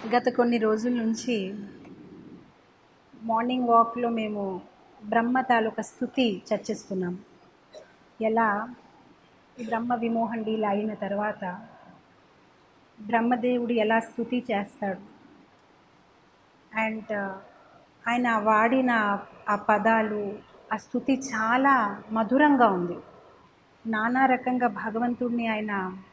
గత కొన్ని రోజుల నుంచి మార్నింగ్ వాక్లో మేము బ్రహ్మ తాలూకా స్థుతి చర్చిస్తున్నాం. ఎలా ఈ బ్రహ్మ విమోహన్ లీల అయిన తర్వాత బ్రహ్మదేవుడు ఎలా స్థుతి చేస్తాడు అండ్ ఆయన వాడిన ఆ పదాలు, ఆ స్థుతి చాలా మధురంగా ఉంది. నానా రకంగా భగవంతుడిని ఆయన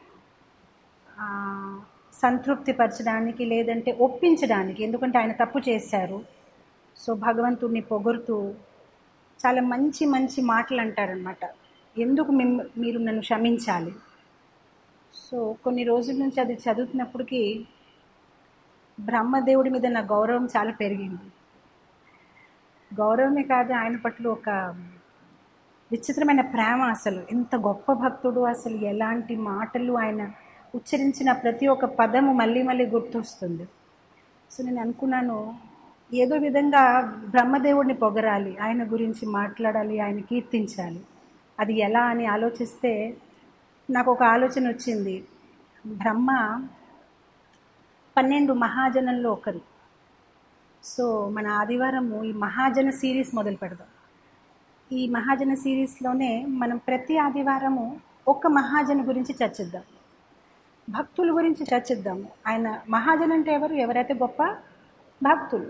సంతృప్తి పరచడానికి, లేదంటే ఒప్పించడానికి, ఎందుకంటే ఆయన తప్పు చేశారు. సో భగవంతుడిని పొగుడుతూ చాలా మంచి మంచి మాటలు అంటారనమాట. ఎందుకు మీరు నన్ను క్షమించాలి. సో కొన్ని రోజుల నుంచి అది చదువుతున్నప్పటికీ బ్రహ్మదేవుడి మీద నా గౌరవం చాలా పెరిగింది. గౌరవమే కాదు, ఆయన పట్ల ఒక విచిత్రమైన ప్రేమ. అసలు ఎంత గొప్ప భక్తుడు, అసలు ఎలాంటి మాటలు ఆయన ఉచ్చరించిన ప్రతి ఒక్క పదము మళ్ళీ మళ్ళీ గుర్తొస్తుంది. సో నేను అనుకున్నాను, ఏదో విధంగా బ్రహ్మదేవుడిని పొగరాలి, ఆయన గురించి మాట్లాడాలి, ఆయన కీర్తించాలి. అది ఎలా అని ఆలోచిస్తే నాకు ఒక ఆలోచన వచ్చింది. బ్రహ్మ 12 మహాజనంలో ఒకరు. సో మన ఆదివారము ఈ మహాజన సిరీస్ మొదలు పెడదాం. ఈ మహాజన సిరీస్లోనే మనం ప్రతి ఆదివారము ఒక మహాజన గురించి చర్చిద్దాం, భక్తుల గురించి చర్చిద్దాం. ఆయన మహాజన్ అంటే ఎవరైతే గొప్ప భక్తులు.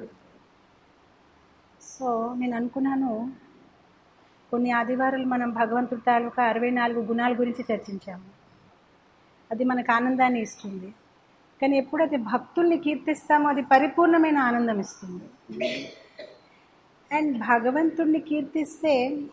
సో నేను అనుకున్నాను, కొన్ని ఆదివారాలు మనం భగవంతుడి తాలూకా 64 గుణాల గురించి చర్చించాము. అది మనకు ఆనందాన్ని ఇస్తుంది. కానీ ఎప్పుడైతే భక్తుల్ని కీర్తిస్తామో అది పరిపూర్ణమైన ఆనందం ఇస్తుంది. అండ్ భగవంతుడిని కీర్తిస్తే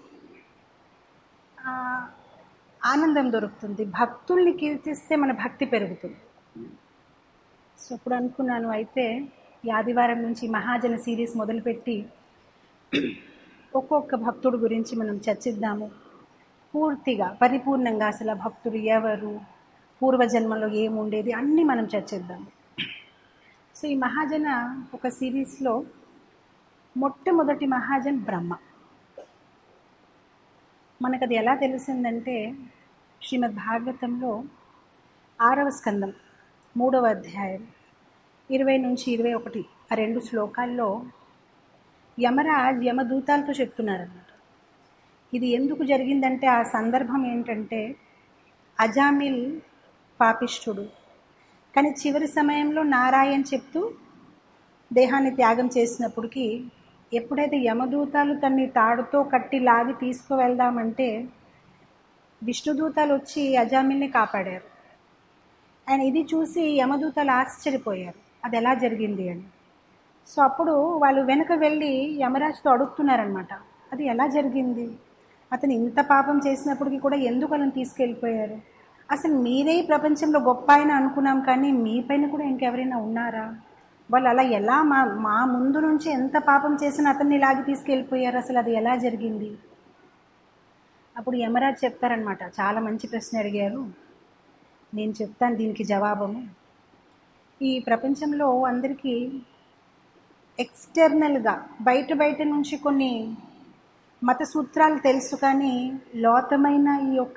ఆనందం దొరుకుతుంది, భక్తుల్ని కీర్తిస్తే మన భక్తి పెరుగుతుంది. సో ఇప్పుడు అనుకున్నాను, అయితే ఈ ఆదివారం నుంచి మహాజన సిరీస్ మొదలుపెట్టి ఒక్కొక్క భక్తుడు గురించి మనం చర్చిద్దాము. పూర్తిగా పరిపూర్ణంగా అసలు ఆ భక్తుడు ఎవరు, పూర్వజన్మలో ఏముండేది అన్నీ మనం చర్చిద్దాము. సో ఈ మహాజన ఒక సిరీస్లో మొట్టమొదటి మహాజన్ బ్రహ్మ. మనకు అది ఎలా తెలిసిందంటే శ్రీమద్ భాగవతంలో 6వ స్కందం 3వ అధ్యాయం 20 నుంచి 21 ఆ 2 శ్లోకాల్లో యమరాజ్ యమదూతాలతో చెప్తున్నారన్నమాట. ఇది ఎందుకు జరిగిందంటే ఆ సందర్భం ఏంటంటే అజామిల్ పాపిష్ఠుడు, కానీ చివరి సమయంలో నారాయణ్ చెప్తూ దేహాన్ని త్యాగం చేసినప్పటికీ ఎప్పుడైతే యమదూతాలు తన్ని తాడుతో కట్టి లాగి తీసుకువెళ్దామంటే విష్ణుదూతాలు వచ్చి అజామిల్ని కాపాడారు. ఆయన ఇది చూసి యమదూతాలు ఆశ్చర్యపోయారు, అది ఎలా జరిగింది అని. సో అప్పుడు వాళ్ళు వెనక వెళ్ళి యమరాజుతో అడుగుతున్నారనమాట, అది ఎలా జరిగింది, అతను ఇంత పాపం చేసినప్పటికీ కూడా ఎందుకు వాళ్ళని తీసుకెళ్ళిపోయారు, అసలు మీరే ప్రపంచంలో గొప్ప ఆయన అనుకున్నాం, కానీ మీ పైన కూడా ఇంకెవరైనా ఉన్నారా, వాళ్ళు అలా ఎలా మా ముందు నుంచి ఎంత పాపం చేసినా అతన్ని లాగి తీసుకెళ్ళిపోయారు, అసలు అది ఎలా జరిగింది. అప్పుడు యమరాజు చెప్తారనమాట, చాలా మంచి ప్రశ్న అడిగారు, నేను చెప్తాను దీనికి జవాబము. ఈ ప్రపంచంలో అందరికీ ఎక్స్టర్నల్గా బయట నుంచి కొన్ని మత సూత్రాలు తెలుసు, కానీ లోతమైన ఈ యొక్క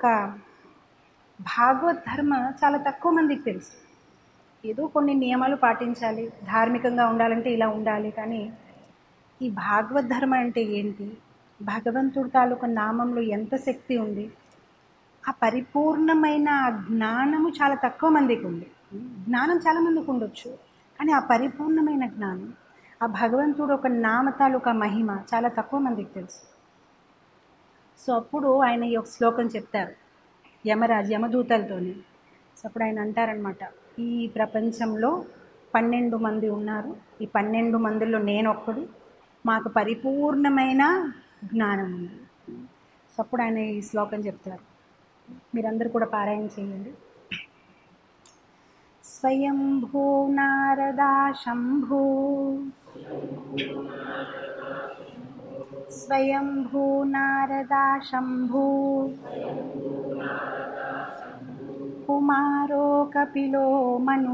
భాగవత్ ధర్మ చాలా తక్కువ మందికి తెలుసు. ఏదో కొన్ని నియమాలు పాటించాలి, ధార్మికంగా ఉండాలంటే ఇలా ఉండాలి, కానీ ఈ భాగవత్ ధర్మ అంటే ఏంటి, భగవంతుడి తాలూకా నామంలో ఎంత శక్తి ఉంది, ఆ పరిపూర్ణమైన జ్ఞానము చాలా తక్కువ మందికి ఉంది. జ్ఞానం చాలా మందికి ఉండొచ్చు, కానీ ఆ పరిపూర్ణమైన జ్ఞానం, ఆ భగవంతుడు ఒక నామ తాలూకా మహిమ చాలా తక్కువ మందికి తెలుసు. సో అప్పుడు ఆయన ఈ ఒక శ్లోకం చెప్తారు యమరాజు యమదూతలతోనే. సో అప్పుడు ఆయన అంటారనమాట, ఈ ప్రపంచంలో 12 మంది ఉన్నారు, ఈ 12 మందిలో నేనొక్కడు, మాకు పరిపూర్ణమైన జ్ఞానం ఉంది. సో అప్పుడు ఆయన ఈ శ్లోకం చెప్తారు, మీరందరూ కూడా పారాయణ చేయండి. స్వయంభూ నారదా శంభూ, స్వయంభూ నారదా శంభూ, కుమారో కపిలో మను,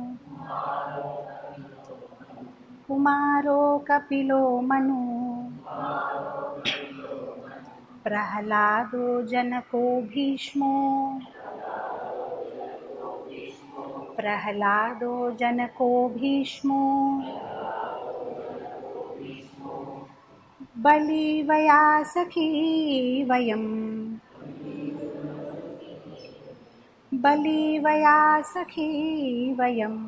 కుమారో కపిలో మను, ప్రహ్లాదో జనకో భీష్మో, प्रहलादो जनको भीष्मो बलिवया सखी वयम् बलिवया सखी वयम्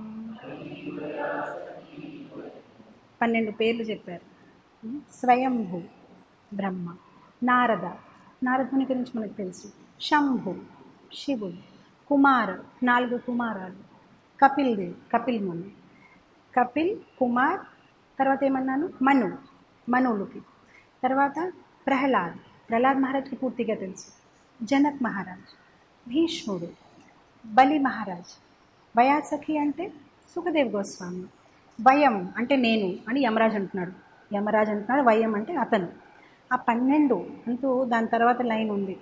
12 పేర్లు చెప్పారు. స్వయంభూ బ్రహ్మ, నారదుని గురించి మనకు తెలుసు, శంభు శివుడు, కుమార్ 4 కుమారాలు, కపిల్ ముని, కపిల్ కుమార్, తర్వాత ఏమన్నాను మనువులకి, తర్వాత ప్రహ్లాద్ మహారాజ్కి పూర్తిగా తెలుసు, జనక్ మహారాజ్, భీష్ముడు, బలి మహారాజ్, వయాసఖి అంటే సుఖదేవ్ గోస్వామి, వయం అంటే నేను అని యమరాజ్ అంటున్నాడు, వయం అంటే అతను. ఆ 12 అంటూ దాని తర్వాత లైన్ ఉంది,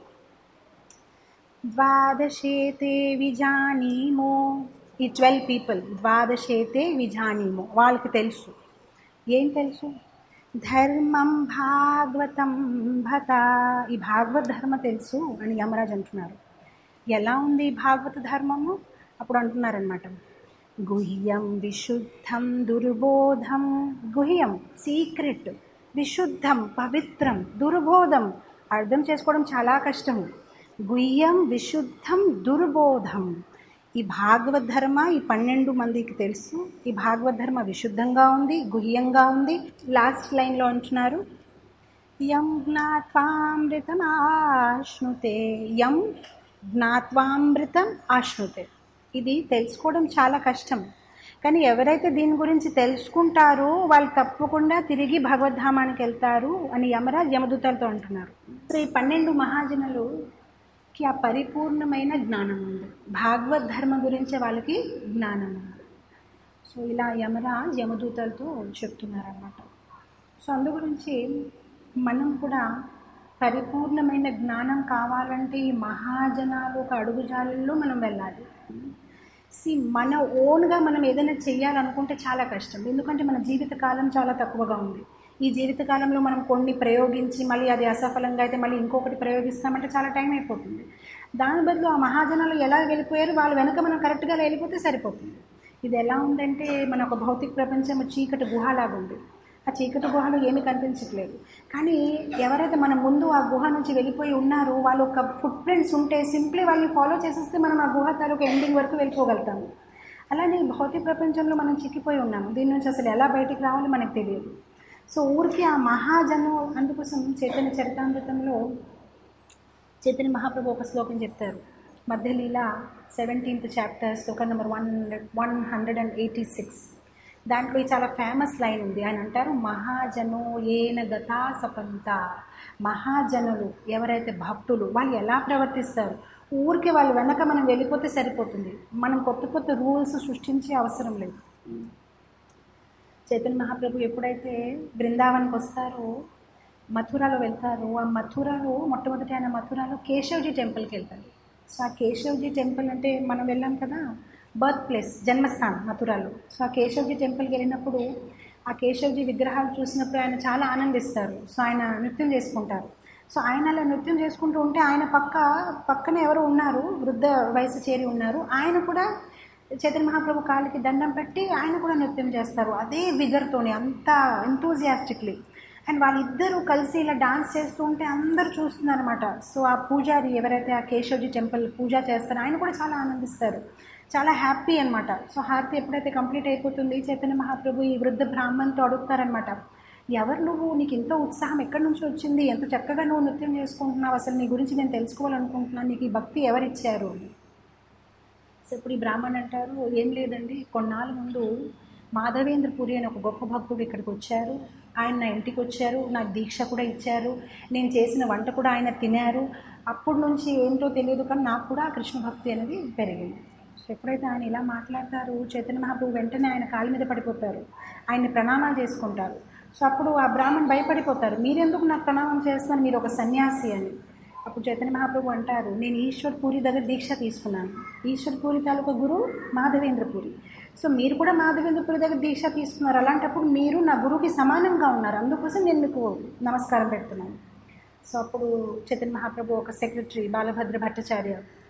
ద్వాదశేతే విజానీమో, ఈ 12 పీపుల్ ద్వాదశేతే విజానీమో, వాళ్ళకి తెలుసు. ఏం తెలుసు? ధర్మం భాగవతం భత, ఈ భాగవత ధర్మ తెలుసు అని యమరాజ్ అంటున్నారు. ఎలా ఉంది భాగవత ధర్మము? అప్పుడు అంటున్నారనమాట, గుహ్యం విశుద్ధం దుర్బోధం, గుహ్యం సీక్రెట్, విశుద్ధం పవిత్రం, దుర్బోధం అర్థం చేసుకోవడం చాలా కష్టం. గుహ్యం విశుద్ధం దుర్బోధం, ఈ భాగవత ధర్మ ఈ 12 మందికి తెలుసు. ఈ భాగవత ధర్మ విశుద్ధంగా ఉంది, గుహ్యంగా ఉంది. లాస్ట్ లైన్లో అంటున్నారు, యం జ్ఞాత్వామృతం ఆశ్నుతే, యం జ్ఞాత్వామృతం ఆశ్నుతే, ఇది తెలుసుకోవడం చాలా కష్టం. కానీ ఎవరైతే దీని గురించి తెలుసుకుంటారో వాళ్ళు తప్పకుండా తిరిగి భగవద్ధామానికి వెళ్తారు అని యమరాజ్ యమదూతలతో అంటున్నారు. ఈ 12 మహాజనులుకి ఆ పరిపూర్ణమైన జ్ఞానం ఉంది, భాగవత్ ధర్మ గురించి వాళ్ళకి జ్ఞానం ఉంది. సో ఇలా యమరాజ్ యమదూతలతో చెప్తున్నారన్నమాట. సో అందు గురించి మనం కూడా పరిపూర్ణమైన జ్ఞానం కావాలంటే ఈ మహాజనాలు ఒక అడుగుజాడల్లో మనం వెళ్ళాలి. మన ఓన్గా మనం ఏదైనా చెయ్యాలనుకుంటే చాలా కష్టం, ఎందుకంటే మన జీవితకాలం చాలా తక్కువగా ఉంది. ఈ జీవితకాలంలో మనం కొన్ని ప్రయోగించి మళ్ళీ అది అసఫలంగా అయితే మళ్ళీ ఇంకొకటి ప్రయోగిస్తామంటే చాలా టైం అయిపోతుంది. దాని బదులు ఆ మహాజనాలు ఎలా వెళ్ళిపోయారు వాళ్ళ వెనక మనం కరెక్ట్గా వెళ్ళిపోతే సరిపోతుంది. ఇది ఎలా ఉందంటే మన ఒక భౌతిక ప్రపంచం చీకటి గుహలాగా ఉంది. ఆ చీకటి గుహలో ఏమీ కనిపించట్లేదు, కానీ ఎవరైతే మన ముందు ఆ గుహ నుంచి వెళ్ళిపోయి ఉన్నారో వాళ్ళ ఒక ఫుట్ ప్రింట్స్ ఉంటే సింప్లీ వాళ్ళని ఫాలో చేసేస్తే మనం ఆ గుహ తాలూకు ఎండింగ్ వరకు వెళ్ళిపోగలుగుతాము. అలానే భౌతిక ప్రపంచంలో మనం చిక్కిపోయి ఉన్నాము, దీని నుంచి అసలు ఎలా బయటికి రావాలో మనకు తెలియదు. సో ఊరికి ఆ మహాజను, అందుకోసం చైతన్య చరితామృతంలో చైతన్య మహాప్రభు ఒక శ్లోకం చెప్తారు, మధ్యలీల 17th చాప్టర్ శ్లోకం నెంబర్ 186. దాంట్లో చాలా ఫేమస్ లైన్ ఉంది. ఆయన అంటారు, మహాజనో ఏన గతా సపంత, మహాజనులు ఎవరైతే భక్తులు వాళ్ళు ఎలా ప్రవర్తిస్తారు, ఊరికి వాళ్ళ వెనక మనం వెళ్ళిపోతే సరిపోతుంది, మనం కొత్త రూల్స్ సృష్టించే అవసరం లేదు. చైతన్య మహాప్రభు ఎప్పుడైతే బృందావన్కి వస్తారో మథురాలో వెళ్తారు, ఆ మథురాలో మొట్టమొదటి ఆయన మథురాలో కేశవ్జీ టెంపుల్కి వెళ్తారు. సో ఆ కేశవ్జీ టెంపుల్ అంటే మనం వెళ్ళాం కదా, బర్త్ ప్లేస్, జన్మస్థానం మథురాలో. సో ఆ కేశవ్జీ టెంపుల్కి వెళ్ళినప్పుడు ఆ కేశవ్జీ విగ్రహాలు చూసినప్పుడు ఆయన చాలా ఆనందిస్తారు. సో ఆయన నృత్యం చేసుకుంటారు. సో ఆయన అలా నృత్యం చేసుకుంటూ ఉంటే ఆయన పక్కన ఎవరు ఉన్నారు, వృద్ధ వయసు చేరి ఉన్నారు, ఆయన కూడా చైతన్య మహాప్రభు కాళ్ళకి దండం పెట్టి ఆయన కూడా నృత్యం చేస్తారు అదే విగర్తోనే, అంత ఎంతూజియాస్టిక్లీ. అండ్ వాళ్ళిద్దరూ కలిసి ఇలా డాన్స్ చేస్తూ ఉంటే అందరూ చూస్తున్నారు అనమాట. సో ఆ పూజారి ఎవరైతే ఆ కేశవ్జీ టెంపుల్ పూజ చేస్తారో ఆయన కూడా చాలా ఆనందిస్తారు, చాలా హ్యాపీ అనమాట. సో హారతి ఎప్పుడైతే కంప్లీట్ అయిపోతుంది, చైతన్య మహాప్రభు ఈ వృద్ధ బ్రాహ్మణ్తో అడుగుతారనమాట, ఎవరు నువ్వు, నీకు ఇంత ఉత్సాహం ఎక్కడి నుంచి వచ్చింది, ఎంత చక్కగా నువ్వు నృత్యం చేసుకుంటున్నావు, అసలు నీ గురించి నేను తెలుసుకోవాలనుకుంటున్నాను, నీకు ఈ భక్తి ఎవరిచ్చారు. సో ఇప్పుడు ఈ బ్రాహ్మణ్ అంటారు, ఏం లేదండి, కొన్నాళ్ళ ముందు మాధవేంద్ర పురి అని ఒక గొప్ప భక్తుడు ఇక్కడికి వచ్చారు, ఆయన నా ఇంటికి వచ్చారు, నాకు దీక్ష కూడా ఇచ్చారు, నేను చేసిన వంట కూడా ఆయన తినారు, అప్పటి నుంచి ఏంటో తెలియదు కానీ నాకు కూడా కృష్ణ భక్తి అనేది పెరిగింది. సో ఎప్పుడైతే ఆయన ఇలా మాట్లాడతారు, చైతన్య మహాప్రభు వెంటనే ఆయన కాళ్ళ మీద పడిపోతారు, ఆయన్ని ప్రణామాలు చేసుకుంటారు. సో అప్పుడు ఆ బ్రాహ్మణ్ భయపడిపోతారు, మీరెందుకు నాకు ప్రణామం చేస్తున్నారు, మీరు ఒక సన్యాసి అని. అప్పుడు చైతన్య మహాప్రభు అంటారు, నేను ఈశ్వర్ పూరి దగ్గర దీక్ష తీసుకున్నాను, ఈశ్వర్ పూరి తాలూకా గురువు మాధవేంద్ర పురి, సో మీరు కూడా మాధవేంద్ర పురి దగ్గర దీక్ష తీసుకున్నారు, అలాంటప్పుడు మీరు నా గురువుకి సమానంగా ఉన్నారు, అందుకోసం నేను మీకు నమస్కారం పెడుతున్నాను. సో అప్పుడు చైతన్య మహాప్రభు ఒక సెక్రటరీ బాలభద్ర భట్టాచార్య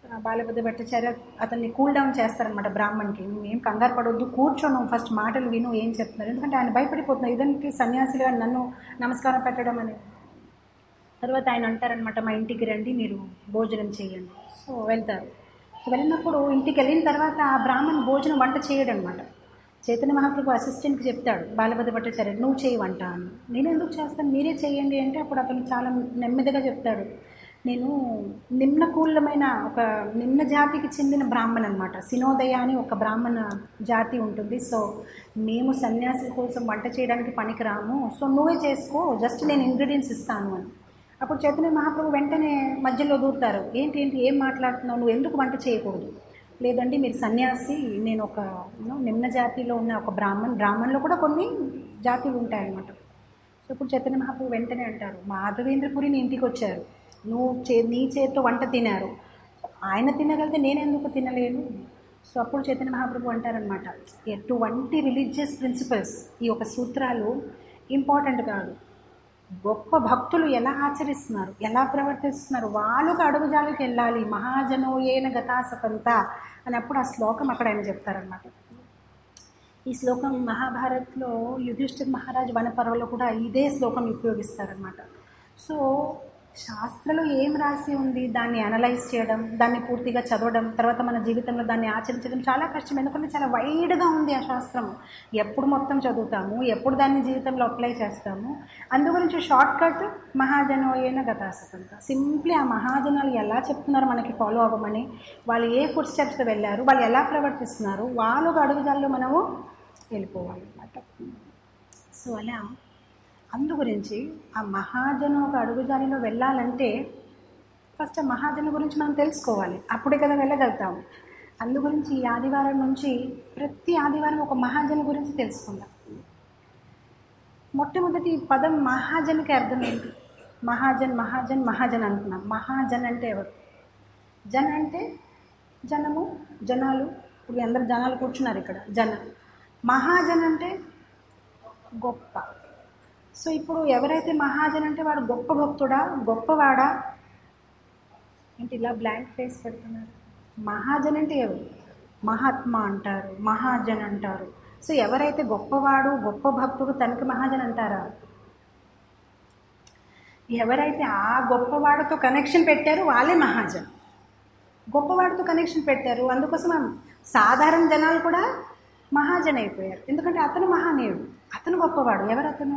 బాలభద్ర భట్టాచార్య అతన్ని కూల్ డౌన్ చేస్తారనమాట బ్రాహ్మణ్కి. ఏం కంగారు పడవద్దు, కూర్చోను, ఫస్ట్ మాటలు విను ఏం చెప్తున్నారు. ఎందుకంటే ఆయన భయపడిపోతున్నారు, ఇదానికి సన్యాసులుగా నన్ను నమస్కారం పెట్టడం అనేది. తర్వాత ఆయన అంటారనమాట, మా ఇంటికి రండి, మీరు భోజనం చేయండి. సో వెళ్తారు. వెళ్ళినప్పుడు ఇంటికి వెళ్ళిన తర్వాత ఆ బ్రాహ్మణ్ భోజనం వంట చేయడనమాట. చైతన్య మహాప్రభు అసిస్టెంట్కి చెప్తాడు బాలభద్ర భట్టాచార్య, నువ్వు చేయి వంట అని. నేను ఎందుకు చేస్తాను, మీరే చేయండి అంటే అప్పుడు అతను చాలా నెమ్మదిగా చెప్తాడు, నేను నిమ్నకూలమైన ఒక నిమ్న జాతికి చెందిన బ్రాహ్మణ్ అనమాట. సినోదయ అని ఒక బ్రాహ్మణ జాతి ఉంటుంది. సో మేము సన్యాసుల కోసం వంట చేయడానికి పనికిరాము, సో నువ్వే చేసుకో, జస్ట్ నేను ఇంగ్రీడియంట్స్ ఇస్తాను అని. అప్పుడు చైతన్య మహాప్రభు వెంటనే మధ్యలో దూరుతారు, ఏంటి ఏంటి ఏం మాట్లాడుతున్నావు, నువ్వు ఎందుకు వంట చేయకూడదు. లేదండి మీరు సన్యాసి, నేను ఒక నిమ్న జాతిలో ఉన్న ఒక బ్రాహ్మణ్లో కూడా కొన్ని జాతులు ఉంటాయన్నమాట. సో ఇప్పుడు చైతన్య మహాప్రభు వెంటనే అంటారు, మాధవేంద్రపురి నీ ఇంటికి వచ్చారు, నీ చేతితో వంట తినారు, ఆయన తినగలిగితే నేను ఎందుకు తినలేను. సో అప్పుడు చైతన్య మహాప్రభు అంటారనమాట, ఎటువంటి రిలీజియస్ ప్రిన్సిపల్స్ ఈ ఒక సూత్రాలు ఇంపార్టెంట్ కాదు, గొప్ప భక్తులు ఎలా ఆచరిస్తున్నారు, ఎలా ప్రవర్తిస్తున్నారు, వాళ్ళకు అడుగుజాలకు వెళ్ళాలి, మహాజనోయేన గతాసకంత అని అప్పుడు ఆ శ్లోకం అక్కడ ఆయన చెప్తారనమాట. ఈ శ్లోకం మహాభారత్లో యుధిష్ఠిర్ మహారాజ్ వనపర్వలో కూడా ఇదే శ్లోకం ఉపయోగిస్తారనమాట. సో శాస్త్రంలో ఏం రాసి ఉంది దాన్ని అనలైజ్ చేయడం, దాన్ని పూర్తిగా చదవడం, తర్వాత మన జీవితంలో దాన్ని ఆచరించడం చాలా కష్టం. ఎందుకంటే చాలా వైడ్గా ఉంది ఆ శాస్త్రం. ఎప్పుడు మొత్తం చదువుతాము, ఎప్పుడు దాన్ని జీవితంలో అప్లై చేస్తాము. అందుగురించి షార్ట్ కట్ మహాజనోయేన గతాసకంత. సింప్లీ ఆ మహాజనాలు ఎలా చెప్తున్నారు మనకి ఫాలో అవ్వమని, వాళ్ళు ఏ ఫుడ్ స్టెప్స్తో వెళ్ళారు, వాళ్ళు ఎలా ప్రవర్తిస్తున్నారు, వాళ్ళ అడుగుజాల్లో మనము వెళ్ళిపోవాలన్నమాట. సో అలా అందు గురించి ఆ మహాజను ఒక అడుగుజాలిలో వెళ్ళాలంటే ఫస్ట్ ఆ మహాజను గురించి మనం తెలుసుకోవాలి, అప్పుడే కదా వెళ్ళగలుగుతాము. అందు గురించి ఈ ఆదివారం నుంచి ప్రతి ఆదివారం ఒక మహాజను గురించి తెలుసుకుందాం. మొట్టమొదటి పదం మహాజన్కి అర్థం ఏంటి? మహాజన్ మహాజన్ మహాజన్ అంటున్నాం. మహాజన్ అంటే ఎవరు? జన్ అంటే జనము, జనాలు. ఇప్పుడు అందరు జనాలు కూర్చున్నారు ఇక్కడ, జన. మహాజన్ అంటే గొప్ప. సో ఇప్పుడు ఎవరైతే మహాజన్ అంటే వాడు గొప్ప భక్తుడా, గొప్పవాడా ఏంటి ఇలా బ్లాంక్ ఫేస్ పెడుతున్నారు? మహాజన్ అంటే ఎవరు? మహాత్మా అంటారు, మహాజన్ అంటారు. సో ఎవరైతే గొప్పవాడు, గొప్ప భక్తుడు తనకి మహాజన్ అంటారా? ఎవరైతే ఆ గొప్పవాడితో కనెక్షన్ పెట్టారో వాళ్ళే మహాజన్. గొప్పవాడితో కనెక్షన్ పెట్టారు, అందుకోసం సాధారణ జనాలు కూడా మహాజన్ అయిపోయారు. ఎందుకంటే అతను మహానీయుడు, అతను గొప్పవాడు. ఎవరు అతను?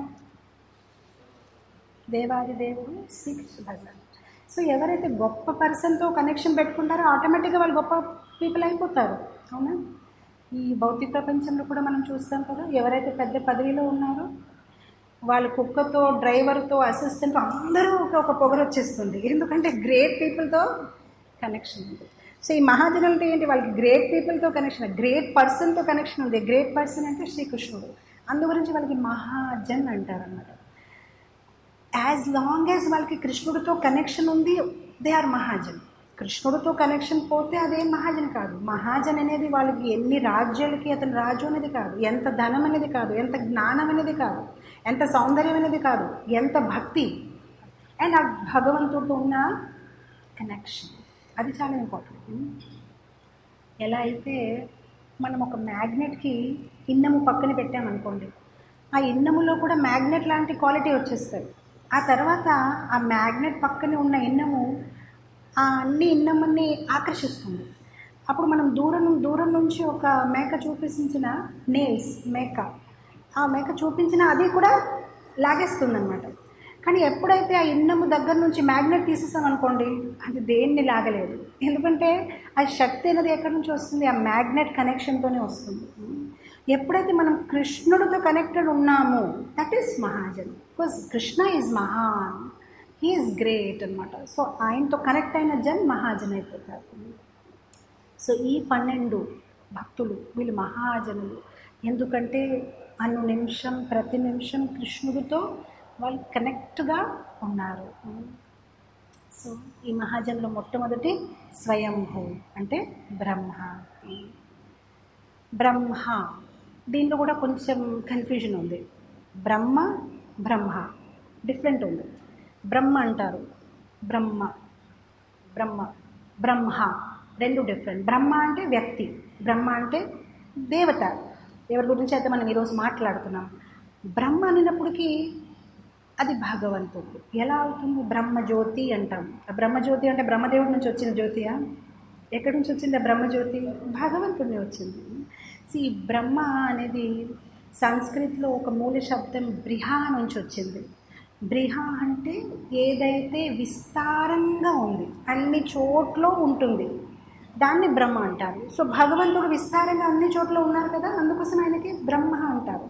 దేవాది దేవుడు శ్రీకృష్ణ భగవాన్. సో ఎవరైతే గొప్ప పర్సన్తో కనెక్షన్ పెట్టుకుంటారో ఆటోమేటిక్గా వాళ్ళు గొప్ప పీపుల్ అయిపోతారు. అవునా? ఈ భౌతిక ప్రపంచంలో కూడా మనం చూస్తాం కదా, ఎవరైతే పెద్ద పదవిలో ఉన్నారో వాళ్ళ కుక్కతో, డ్రైవర్తో, అసిస్టెంట్తో అందరూ ఒక పొగరు వచ్చేస్తుంది. ఎందుకంటే గ్రేట్ పీపుల్తో కనెక్షన్ ఉంది. సో ఈ మహాజన్ అంటే ఏంటి? వాళ్ళకి గ్రేట్ పీపుల్తో కనెక్షన్, గ్రేట్ పర్సన్తో కనెక్షన్ ఉంది. గ్రేట్ పర్సన్ అంటే శ్రీకృష్ణుడు. అందు గురించి వాళ్ళకి మహాజన్ అంటారన్నమాట. యాజ్ లాంగ్ యాజ్ వాళ్ళకి కృష్ణుడితో కనెక్షన్ ఉంది, దే ఆర్ మహాజన్. కృష్ణుడితో కనెక్షన్ పోతే అదేం మహాజన్ కాదు. మహాజన్ అనేది వాళ్ళకి ఎన్ని రాజ్యాలకి అతను రాజు అనేది కాదు, ఎంత ధనం అనేది కాదు, ఎంత జ్ఞానం అనేది కాదు, ఎంత సౌందర్యం అనేది కాదు, ఎంత భక్తి అండ్ ఆ భగవంతుడితో ఉన్న కనెక్షన్, అది చాలా ఇంపార్టెంట్. ఎలా అయితే మనం ఒక మ్యాగ్నెట్కి ఇన్నము పక్కన పెట్టామనుకోండి, ఆ ఇన్నములో కూడా మ్యాగ్నెట్ లాంటి క్వాలిటీ వచ్చేస్తుంది. ఆ తర్వాత ఆ మ్యాగ్నెట్ పక్కనే ఉన్న ఇన్నము ఆ అన్ని ఇన్నముని ఆకర్షిస్తుంది. అప్పుడు మనం దూరం నుంచి ఒక మేక చూపించిన నెయిల్స్ మేక, ఆ మేక చూపించిన అది కూడా లాగేస్తుంది అనమాట. కానీ ఎప్పుడైతే ఆ ఇన్నము దగ్గర నుంచి మ్యాగ్నెట్ తీసేసామనుకోండి, అది దేన్ని లాగలేదు. ఎందుకంటే ఆ శక్తి అనేది ఎక్కడి నుంచి వస్తుంది? ఆ మ్యాగ్నెట్ కనెక్షన్తోనే వస్తుంది. ఎప్పుడైతే మనం కృష్ణుడితో కనెక్టెడ్ ఉన్నామో that is mahajan. Because Krishna is mahan, he is great అనమాట. సో ఆయనతో కనెక్ట్ అయిన జన్ మహాజన్ అయిపోతారు. సో ఈ 12 భక్తులు వీళ్ళు మహాజనులు. ఎందుకంటే ప్రతి నిమిషం కృష్ణుడితో వాళ్ళు కనెక్ట్గా ఉన్నారు. సో ఈ మహాజన్లో మొట్టమొదటి స్వయంభూ అంటే బ్రహ్మ. దీంట్లో కూడా కొంచెం కన్ఫ్యూజన్ ఉంది. బ్రహ్మ డిఫరెంట్ ఉంది. బ్రహ్మ అంటారు, బ్రహ్మ రెండు డిఫరెంట్. బ్రహ్మ అంటే వ్యక్తి, బ్రహ్మ అంటే దేవత, ఎవరి గురించి అయితే మనం ఈరోజు మాట్లాడుతున్నాం. బ్రహ్మ అనేటప్పటికీ అది భగవంతుడు. ఎలా అవుతుంది? బ్రహ్మజ్యోతి అంటాం. ఆ బ్రహ్మజ్యోతి అంటే బ్రహ్మదేవుడి నుంచి వచ్చిన జ్యోతియా? ఎక్కడి నుంచి వచ్చింది ఆ బ్రహ్మజ్యోతి? భగవంతుడిని వచ్చింది. ఈ బ్రహ్మ అనేది సంస్కృతిలో ఒక మూల శబ్దం బ్రిహా నుంచి వచ్చింది. బ్రిహా అంటే ఏదైతే విస్తారంగా ఉంది, అన్ని చోట్ల ఉంటుంది, దాన్ని బ్రహ్మ అంటారు. సో భగవంతుడు విస్తారంగా అన్ని చోట్ల ఉన్నారు కదా, అందుకోసం ఆయనకి బ్రహ్మ అంటారు.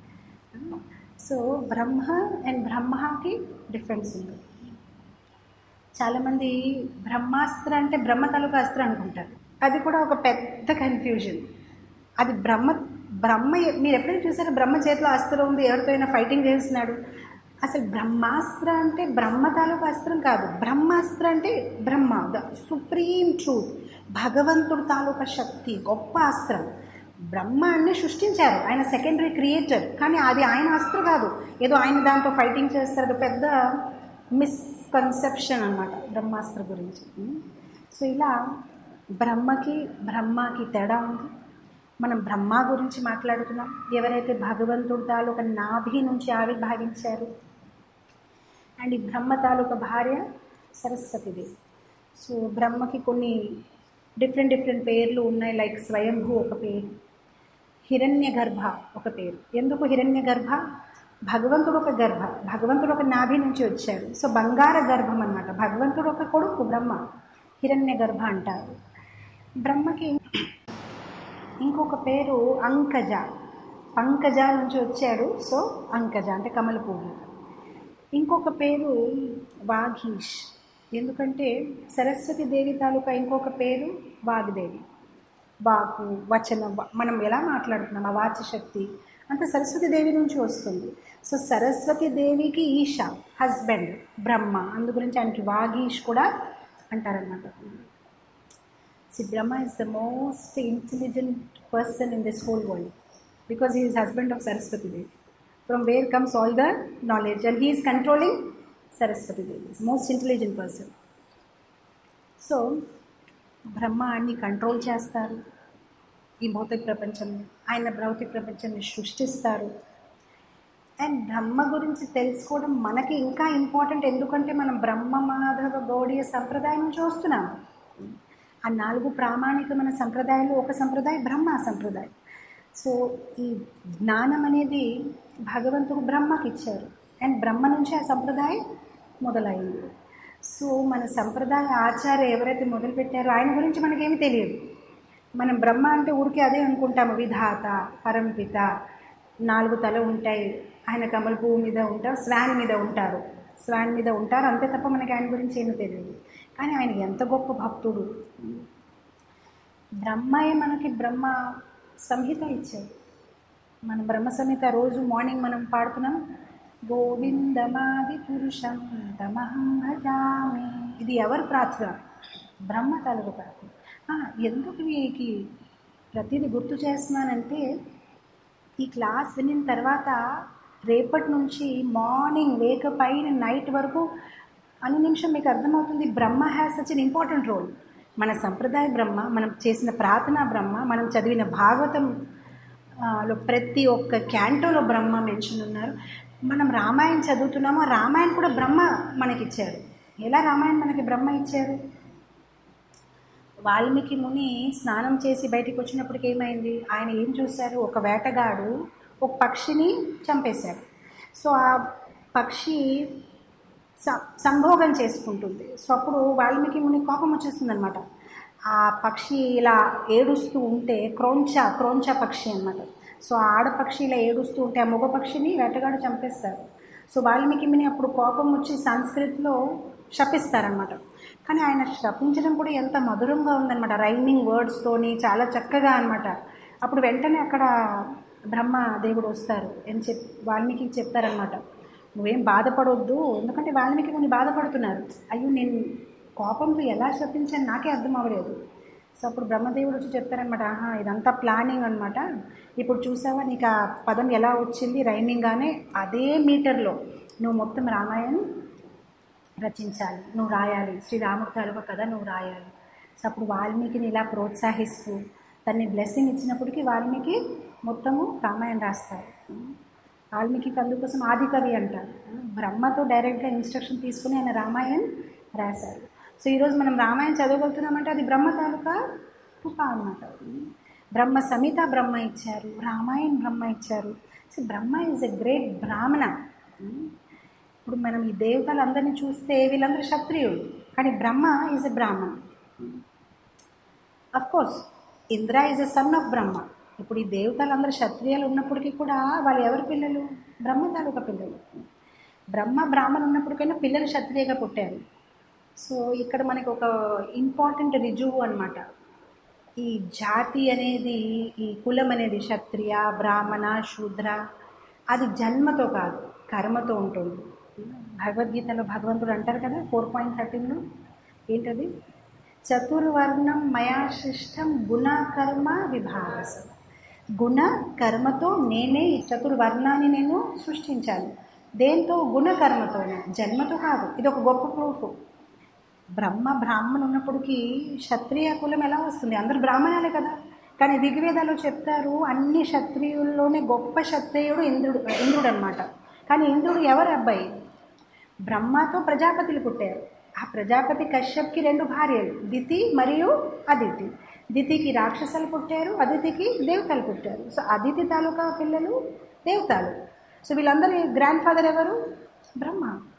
సో బ్రహ్మ అండ్ బ్రహ్మకి డిఫరెన్స్ ఉంది. చాలామంది బ్రహ్మాస్త్ర అంటే బ్రహ్మ తాలూకా అస్త్ర అనుకుంటారు. అది కూడా ఒక పెద్ద కన్ఫ్యూజన్. అది బ్రహ్మ మీరు ఎప్పుడైనా చూసారా బ్రహ్మ చేతిలో అస్త్రం ఉంది, ఎవరితో అయినా ఫైటింగ్ చేస్తున్నాడు? అసలు బ్రహ్మాస్త్ర అంటే బ్రహ్మ తాలూకా అస్త్రం కాదు. బ్రహ్మాస్త్ర అంటే బ్రహ్మ, ద సుప్రీం ట్రూత్, భగవంతుడు తాలూకా శక్తి, గొప్ప అస్త్రం. బ్రహ్మ అన్ని సృష్టించారు, ఆయన సెకండరీ క్రియేటర్, కానీ అది ఆయన అస్త్రం కాదు. ఏదో ఆయన దాంతో ఫైటింగ్ చేస్తారు, అది పెద్ద మిస్కన్సెప్షన్ అనమాట బ్రహ్మాస్త్ర గురించి. సో ఇలా బ్రహ్మకి తేడా ఉంది. మనం బ్రహ్మ గురించి మాట్లాడుతున్నాం, ఎవరైతే భగవంతుడు తాలూకా నాభి నుంచి ఆవిర్భావించారు. అండ్ ఈ బ్రహ్మ తాలూకా భార్య సరస్వతీదేవి. సో బ్రహ్మకి కొన్ని డిఫరెంట్ పేర్లు ఉన్నాయి. లైక్ స్వయంభూ ఒక పేరు, హిరణ్య గర్భ ఒక పేరు. ఎందుకు హిరణ్య గర్భ? భగవంతుడు ఒక గర్భ, భగవంతుడు ఒక నాభి నుంచి వచ్చాడు. సో బంగార గర్భం అన్నమాట. భగవంతుడు ఒక కొడుకు బ్రహ్మ, హిరణ్య గర్భ అంటారు. బ్రహ్మకి ఇంకొక పేరు అంకజ, పంకజ నుంచి వచ్చాడు. సో అంకజ అంటే కమల పువ్వు. ఇంకొక పేరు వాగీష్, ఎందుకంటే సరస్వతి దేవి తాలూకా ఇంకొక పేరు వాగ్దేవి. వాకు, వచనం, మనం ఎలా మాట్లాడుతున్నాం, ఆ వాచశక్తి అంత సరస్వతి దేవి నుంచి వస్తుంది. సో సరస్వతి దేవికి ఈశ హస్బెండ్ బ్రహ్మ, అందు గురించి ఆయనకి వాగీష్ కూడా అంటారన్నమాట. Brahma is the most intelligent person in this whole world because he is husband of Saraswati Devi. From where comes all the knowledge, and he is controlling Saraswati Devi. He is most intelligent person. So Brahma అన్ని control చేస్తారు ఈ భౌతిక ప్రపంచంలో. ఆయన భౌతిక ప్రపంచాన్ని సృష్టిస్తారు. And బ్రహ్మ గురించి తెలుసుకోవడం మనకి ఇంకా ఇంపార్టెంట్, ఎందుకంటే మనం బ్రహ్మ మాధవ గౌడీయ సంప్రదాయం నుంచి వస్తున్నాం. ఆ 4 ప్రామాణికమైన సంప్రదాయాలు ఒక సంప్రదాయం బ్రహ్మ సంప్రదాయం. సో ఈ జ్ఞానం అనేది భగవంతుడు బ్రహ్మకి ఇచ్చారు, అండ్ బ్రహ్మ నుంచి ఆ సంప్రదాయం మొదలైంది. సో మన సంప్రదాయ ఆచార్య ఎవరైతే మొదలుపెట్టారో ఆయన గురించి మనకేమీ తెలియదు. మనం బ్రహ్మ అంటే ఊరికే అదే అనుకుంటాము, విధాత, పరంపిత, 4 తల ఉంటాయి, ఆయన కమల పువ్వు మీద ఉంటారు, స్వాన్ మీద ఉంటారు, అంతే తప్ప మనకి ఆయన గురించి ఏమీ తెలియదు. కానీ ఆయన ఎంత గొప్ప భక్తుడు. బ్రహ్మయే మనకి బ్రహ్మ సంహిత ఇచ్చాడు. మన బ్రహ్మ సంహిత రోజు మార్నింగ్ మనం పాడుతున్నాం, గోవిందమాది పురుషం తమహం భజామి. ఇది ఎవరు ప్రార్థన? బ్రహ్మ తాలూకు ప్రార్థన. ఎందుకు మీకు ప్రతిదీ గుర్తు చేస్తున్నానంటే, ఈ క్లాస్ వినిన తర్వాత రేపటి నుంచి మార్నింగ్ వేకప్ అయిన నైట్ వరకు అన్ని నిమిషం మీకు అర్థమవుతుంది Brahma has such an important role. మన సంప్రదాయ బ్రహ్మ, మనం చేసిన ప్రార్థన బ్రహ్మ, మనం చదివిన భాగవతం లో ప్రతి ఒక్క క్యాంటోలో బ్రహ్మ మెన్షన్ ఉన్నారు. మనం రామాయణం చదువుతున్నామో, రామాయణం కూడా బ్రహ్మ మనకిచ్చారు. ఎలా రామాయణం మనకి బ్రహ్మ ఇచ్చారు? వాల్మీకి ముని స్నానం చేసి బయటికి వచ్చినప్పటికి ఏమైంది? ఆయన ఏం చూశారు? ఒక వేటగాడు ఒక పక్షిని చంపేశాడు. సో ఆ పక్షి సంభోగం చేసుకుంటుంది. సో అప్పుడు వాల్మీకి ముని కోపం వచ్చేస్తుంది అనమాట. ఆ పక్షి ఇలా ఏడుస్తూ ఉంటే, క్రోంచ పక్షి అనమాట. సో ఆ ఆడపక్షి ఇలా ఏడుస్తూ ఉంటే ఆ మగ పక్షిని వేటగాడు చంపేస్తారు. సో వాల్మీకి ముని అప్పుడు కోపం వచ్చి సంస్కృతిలో శపిస్తారనమాట. కానీ ఆయన శపించడం కూడా ఎంత మధురంగా ఉందన్నమాట, రైమింగ్ వర్డ్స్తోని చాలా చక్కగా అనమాట. అప్పుడు వెంటనే అక్కడ బ్రహ్మ దేవుడు వస్తారు అని వాల్మీకి చెప్తారనమాట, నువ్వేం బాధపడొద్దు, ఎందుకంటే వాల్మీకి కొన్ని బాధపడుతున్నారు, అయ్యో నేను కోపంతో ఎలా శపించాను నాకే అర్థం అవ్వలేదు. సో అప్పుడు బ్రహ్మదేవుడు వచ్చి చెప్తారనమాట, ఇదంతా ప్లానింగ్ అనమాట, ఇప్పుడు చూసావా నీకు ఆ పదం ఎలా వచ్చింది రైమింగ్గానే, అదే మీటర్లో నువ్వు మొత్తం రామాయణం రచించాలి, నువ్వు రాయాలి, శ్రీరాముడి తాలూకా కథ నువ్వు రాయాలి. సో అప్పుడు వాల్మీకిని ఇలా ప్రోత్సహిస్తూ తన్ని బ్లెస్సింగ్ ఇచ్చినప్పటికీ వాల్మీకి మొత్తము రామాయణ రాస్తారు. వాల్మీకి అందుకోసం ఆదికవి అంటారు. బ్రహ్మతో డైరెక్ట్గా ఇన్స్ట్రక్షన్ తీసుకుని ఆయన రామాయణ్ రాశారు. సో ఈరోజు మనం రామాయణం చదవగలుగుతున్నామంటే అది బ్రహ్మ తాలూకా కృప అన్నమాట. బ్రహ్మ సంహిత బ్రహ్మ ఇచ్చారు, రామాయణ్ బ్రహ్మ ఇచ్చారు. So Brahma is a great Brahmana. ఇప్పుడు మనం ఈ దేవతలందరినీ చూస్తే వీళ్ళందరూ క్షత్రియులు, కానీ Brahma is a Brahmana. Of course Indra is a son of Brahma. ఇప్పుడు ఈ దేవతలందరూ క్షత్రియాలు ఉన్నప్పటికీ కూడా వాళ్ళు ఎవరి పిల్లలు? బ్రహ్మ తాలూకా పిల్లలు. బ్రహ్మ బ్రాహ్మణ ఉన్నప్పటికైనా పిల్లలు క్షత్రియగా పుట్టారు. సో ఇక్కడ మనకి ఒక ఇంపార్టెంట్ రుజువు అనమాట. ఈ జాతి అనేది, ఈ కులం అనేది క్షత్రియ, బ్రాహ్మణ, శూద్ర, అది జన్మతో కాదు, కర్మతో ఉంటుంది. భగవద్గీతలో భగవంతుడు అంటారు కదా 4.13లో, ఏంటది? చతుర్వర్ణం మయా సృష్టం గుణ కర్మ విభాగస. గుణ కర్మతో నేనే ఈ చతుర్వర్ణాన్ని నేను సృష్టించాను. దేంతో? గుణకర్మతోనే, జన్మతో కాదు. ఇది ఒక గొప్ప ప్రూఫ్. బ్రహ్మ బ్రాహ్మణ ఉన్నప్పటికీ క్షత్రియ కులం ఎలా వస్తుంది? అందరు బ్రాహ్మణాలే కదా. కానీ ఋగ్వేదాలు చెప్తారు అన్ని క్షత్రియుల్లోనే గొప్ప క్షత్రియుడు ఇంద్రుడు అనమాట. కానీ ఇంద్రుడు ఎవరి అబ్బాయి? బ్రహ్మతో ప్రజాపతులు పుట్టారు. ఆ ప్రజాపతి కశ్యప్కి 2 భార్యలు, దితి మరియు అదితి. దితికి రాక్షసులు పుట్టారు, అదితికి దేవతలు పుట్టారు. సో అదితి తాలూకా పిల్లలు దేవతలు. సో వీళ్ళందరి గ్రాండ్ ఫాదర్ ఎవరు? బ్రహ్మ.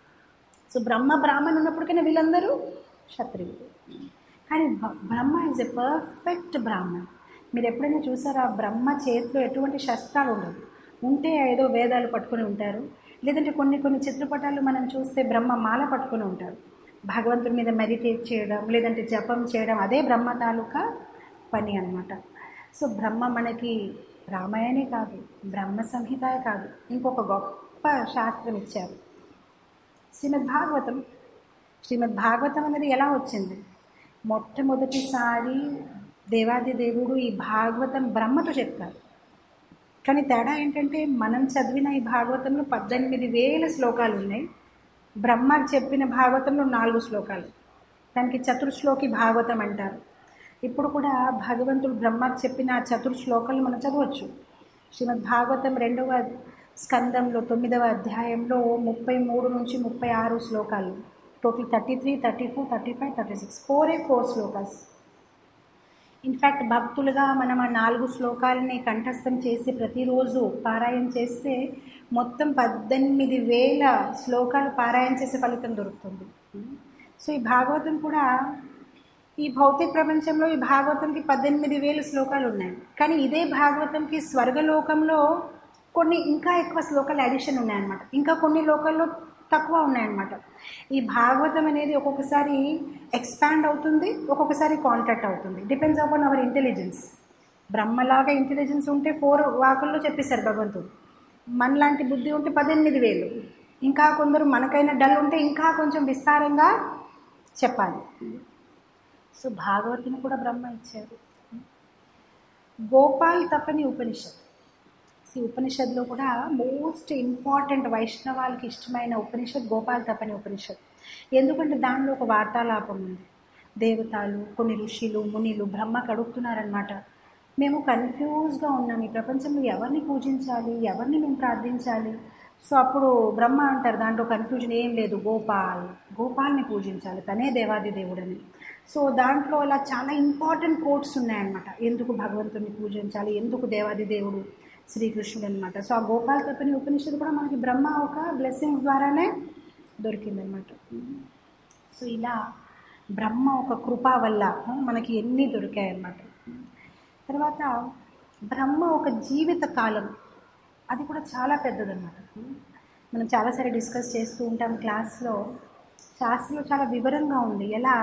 సో బ్రహ్మ బ్రాహ్మణ్ ఉన్నప్పటికైనా వీళ్ళందరూ క్షత్రియులు. కానీ Brahma is a perfect Brahman. మీరు ఎప్పుడైనా చూసారా? బ్రహ్మ చేతిలో ఎటువంటి శస్త్రాలు ఉండవు. ఉంటే ఏదో వేదాలు పట్టుకొని ఉంటారు, లేదంటే కొన్ని చిత్రపటాలు మనం చూస్తే బ్రహ్మ మాల పట్టుకొని ఉంటారు. భగవంతుడి మీద మెడిటేట్ చేయడం, లేదంటే జపం చేయడం, అదే బ్రహ్మ తాలూకా పని అన్నమాట. సో బ్రహ్మ మనకి రామాయణే కాదు, బ్రహ్మ సంహిత కాదు, ఇంకొక గొప్ప శాస్త్రం ఇచ్చారు, శ్రీమద్భాగవతం. శ్రీమద్భాగవతం అనేది ఎలా వచ్చింది? మొట్టమొదటిసారి దేవాది దేవుడు ఈ భాగవతం బ్రహ్మతో చెప్తారు. కానీ తేడా ఏంటంటే మనం చదివిన ఈ భాగవతంలో 18,000 శ్లోకాలు ఉన్నాయి. బ్రహ్మకు చెప్పిన భాగవతంలో 4 శ్లోకాలు. దానికి చతుర్శ్లోకి భాగవతం అంటారు. ఇప్పుడు కూడా భగవంతుడు బ్రహ్మకు చెప్పిన 4 శ్లోకాలు మనం చదవచ్చు. శ్రీమద్భాగవతం 2వ స్కందంలో 9వ అధ్యాయంలో 33 నుంచి 36 శ్లోకాలు. టోటల్ 33, 34, 35, 36, 4 శ్లోకాస్. ఇన్ఫ్యాక్ట్ భక్తులుగా మనం ఆ 4 శ్లోకాలని కంఠస్థం చేసి ప్రతిరోజు పారాయణ చేస్తే మొత్తం 18,000 శ్లోకాలు పారాయణ చేసే ఫలితం దొరుకుతుంది. సో ఈ భాగవతం కూడా ఈ భౌతిక ప్రపంచంలో ఈ భాగవతంకి 18,000 శ్లోకాలు ఉన్నాయి. కానీ ఇదే భాగవతంకి స్వర్గలోకంలో కొన్ని ఇంకా ఎక్కువ శ్లోకాలు అడిషన్ ఉన్నాయన్నమాట. ఇంకా కొన్ని లోకాల్లో తక్కువ ఉన్నాయన్నమాట. ఈ భాగవతం అనేది ఒక్కొక్కసారి ఎక్స్పాండ్ అవుతుంది, ఒక్కొక్కసారి కాంట్రాక్ట్ అవుతుంది. Depends upon our intelligence. బ్రహ్మలాగా ఇంటెలిజెన్స్ ఉంటే 4 వాకుల్లో చెప్పేశారు భగవంతుడు. మనలాంటి బుద్ధి ఉంటే 18,000. ఇంకా కొందరు మనకైనా డల్ ఉంటే ఇంకా కొంచెం విస్తారంగా చెప్పాలి. సో భాగవతిని కూడా బ్రహ్మ ఇచ్చారు. గోపాల్ తపని ఉపనిషత్. ఈ ఉపనిషత్తులో కూడా మోస్ట్ ఇంపార్టెంట్ వైష్ణవాలకి ఇష్టమైన ఉపనిషత్ గోపాల్ తపని ఉపనిషత్. ఎందుకంటే దానిలో ఒక వార్తాలాపం ఉంది. దేవతలు, కొన్ని ఋషులు, మునిలు బ్రహ్మకు అడుగుతున్నారనమాట, మేము కన్ఫ్యూజ్గా ఉన్నాం, ఈ ప్రపంచంలో ఎవరిని పూజించాలి, ఎవరిని మేము ప్రార్థించాలి. సో అప్పుడు బ్రహ్మ అంటారు, దాంట్లో కన్ఫ్యూజన్ ఏం లేదు, గోపాల్ని పూజించాలి, తనే దేవాది దేవుడని. సో దాంట్లో అలా చాలా ఇంపార్టెంట్ కోట్స్ ఉన్నాయన్నమాట. ఎందుకు భగవంతుని పూజించాలి, ఎందుకు దేవాది దేవుడు శ్రీకృష్ణుడు అనమాట. సో ఆ గోపాల్ తపని ఉపనిషత్తు కూడా మనకి బ్రహ్మ ఒక బ్లెస్సింగ్స్ ద్వారానే దొరికిందనమాట. సో ఇలా బ్రహ్మ ఒక కృప వల్ల మనకి ఎన్ని దొరికాయన్నమాట. తర్వాత బ్రహ్మ ఒక జీవిత కాలం, అది కూడా చాలా పెద్దదన్నమాట. మనం చాలాసారి డిస్కస్ చేస్తూ ఉంటాం క్లాస్లో. శాస్త్రంలో చాలా వివరంగా ఉంది. ఎలా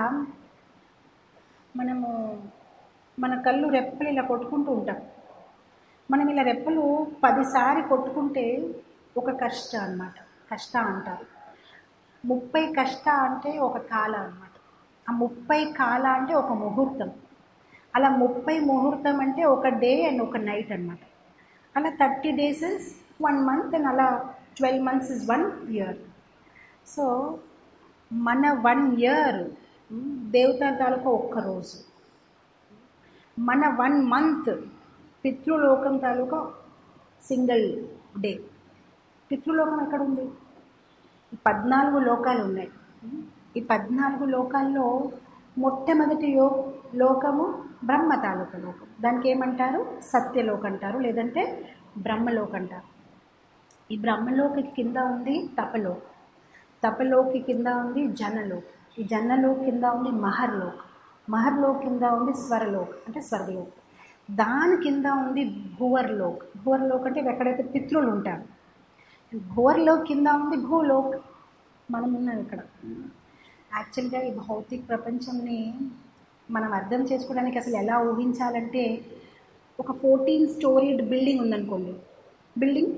మనము మన కళ్ళు రెప్పలు ఇలా కొట్టుకుంటూ ఉంటాం. మనం ఇలా రెప్పలు 10 సారి కొట్టుకుంటే ఒక కష్ట అన్నమాట, కష్ట అంటారు. 30 కష్ట అంటే ఒక కాల అన్నమాట. ఆ 30 కాల అంటే ఒక ముహూర్తం. అలా 30 ముహూర్తం అంటే ఒక డే అండ్ ఒక నైట్ అన్నమాట. అలా 30 days is 1 month అండ్ అలా 12 months is 1 year. సో మన 1 year దేవతా తాలూకా ఒక్కరోజు. మన 1 month పితృలోకం తాలూకా సింగిల్ డే. పితృలోకం ఎక్కడుంది? ఈ 14 లోకాలు ఉన్నాయి. ఈ 14 లోకాల్లో మొట్టమొదటి లోకము బ్రహ్మ తాలూకా లోకం. దానికి ఏమంటారు? సత్యలోక్ అంటారు, లేదంటే బ్రహ్మలోక్ అంటారు. ఈ బ్రహ్మలోకి కింద ఉంది తపలోక్, తపలోకి కింద ఉంది జనలోక్, ఈ జనలోక్ కింద ఉంది మహర్లోక్, మహర్లోక్ కింద ఉంది స్వరలోక్ అంటే స్వర్గలోక్, దాని కింద ఉంది భువర్లోక్. భువర్లోక్ అంటే ఎక్కడైతే పితృలు ఉంటారు. భువర్లోక్ కింద ఉంది భూలోక్, మనం ఉన్నాం ఇక్కడ. యాక్చువల్గా ఈ భౌతిక ప్రపంచంని మనం అర్థం చేసుకోవడానికి అసలు ఎలా ఊహించాలంటే, ఒక 14 storied బిల్డింగ్ ఉందనుకోండి. బిల్డింగ్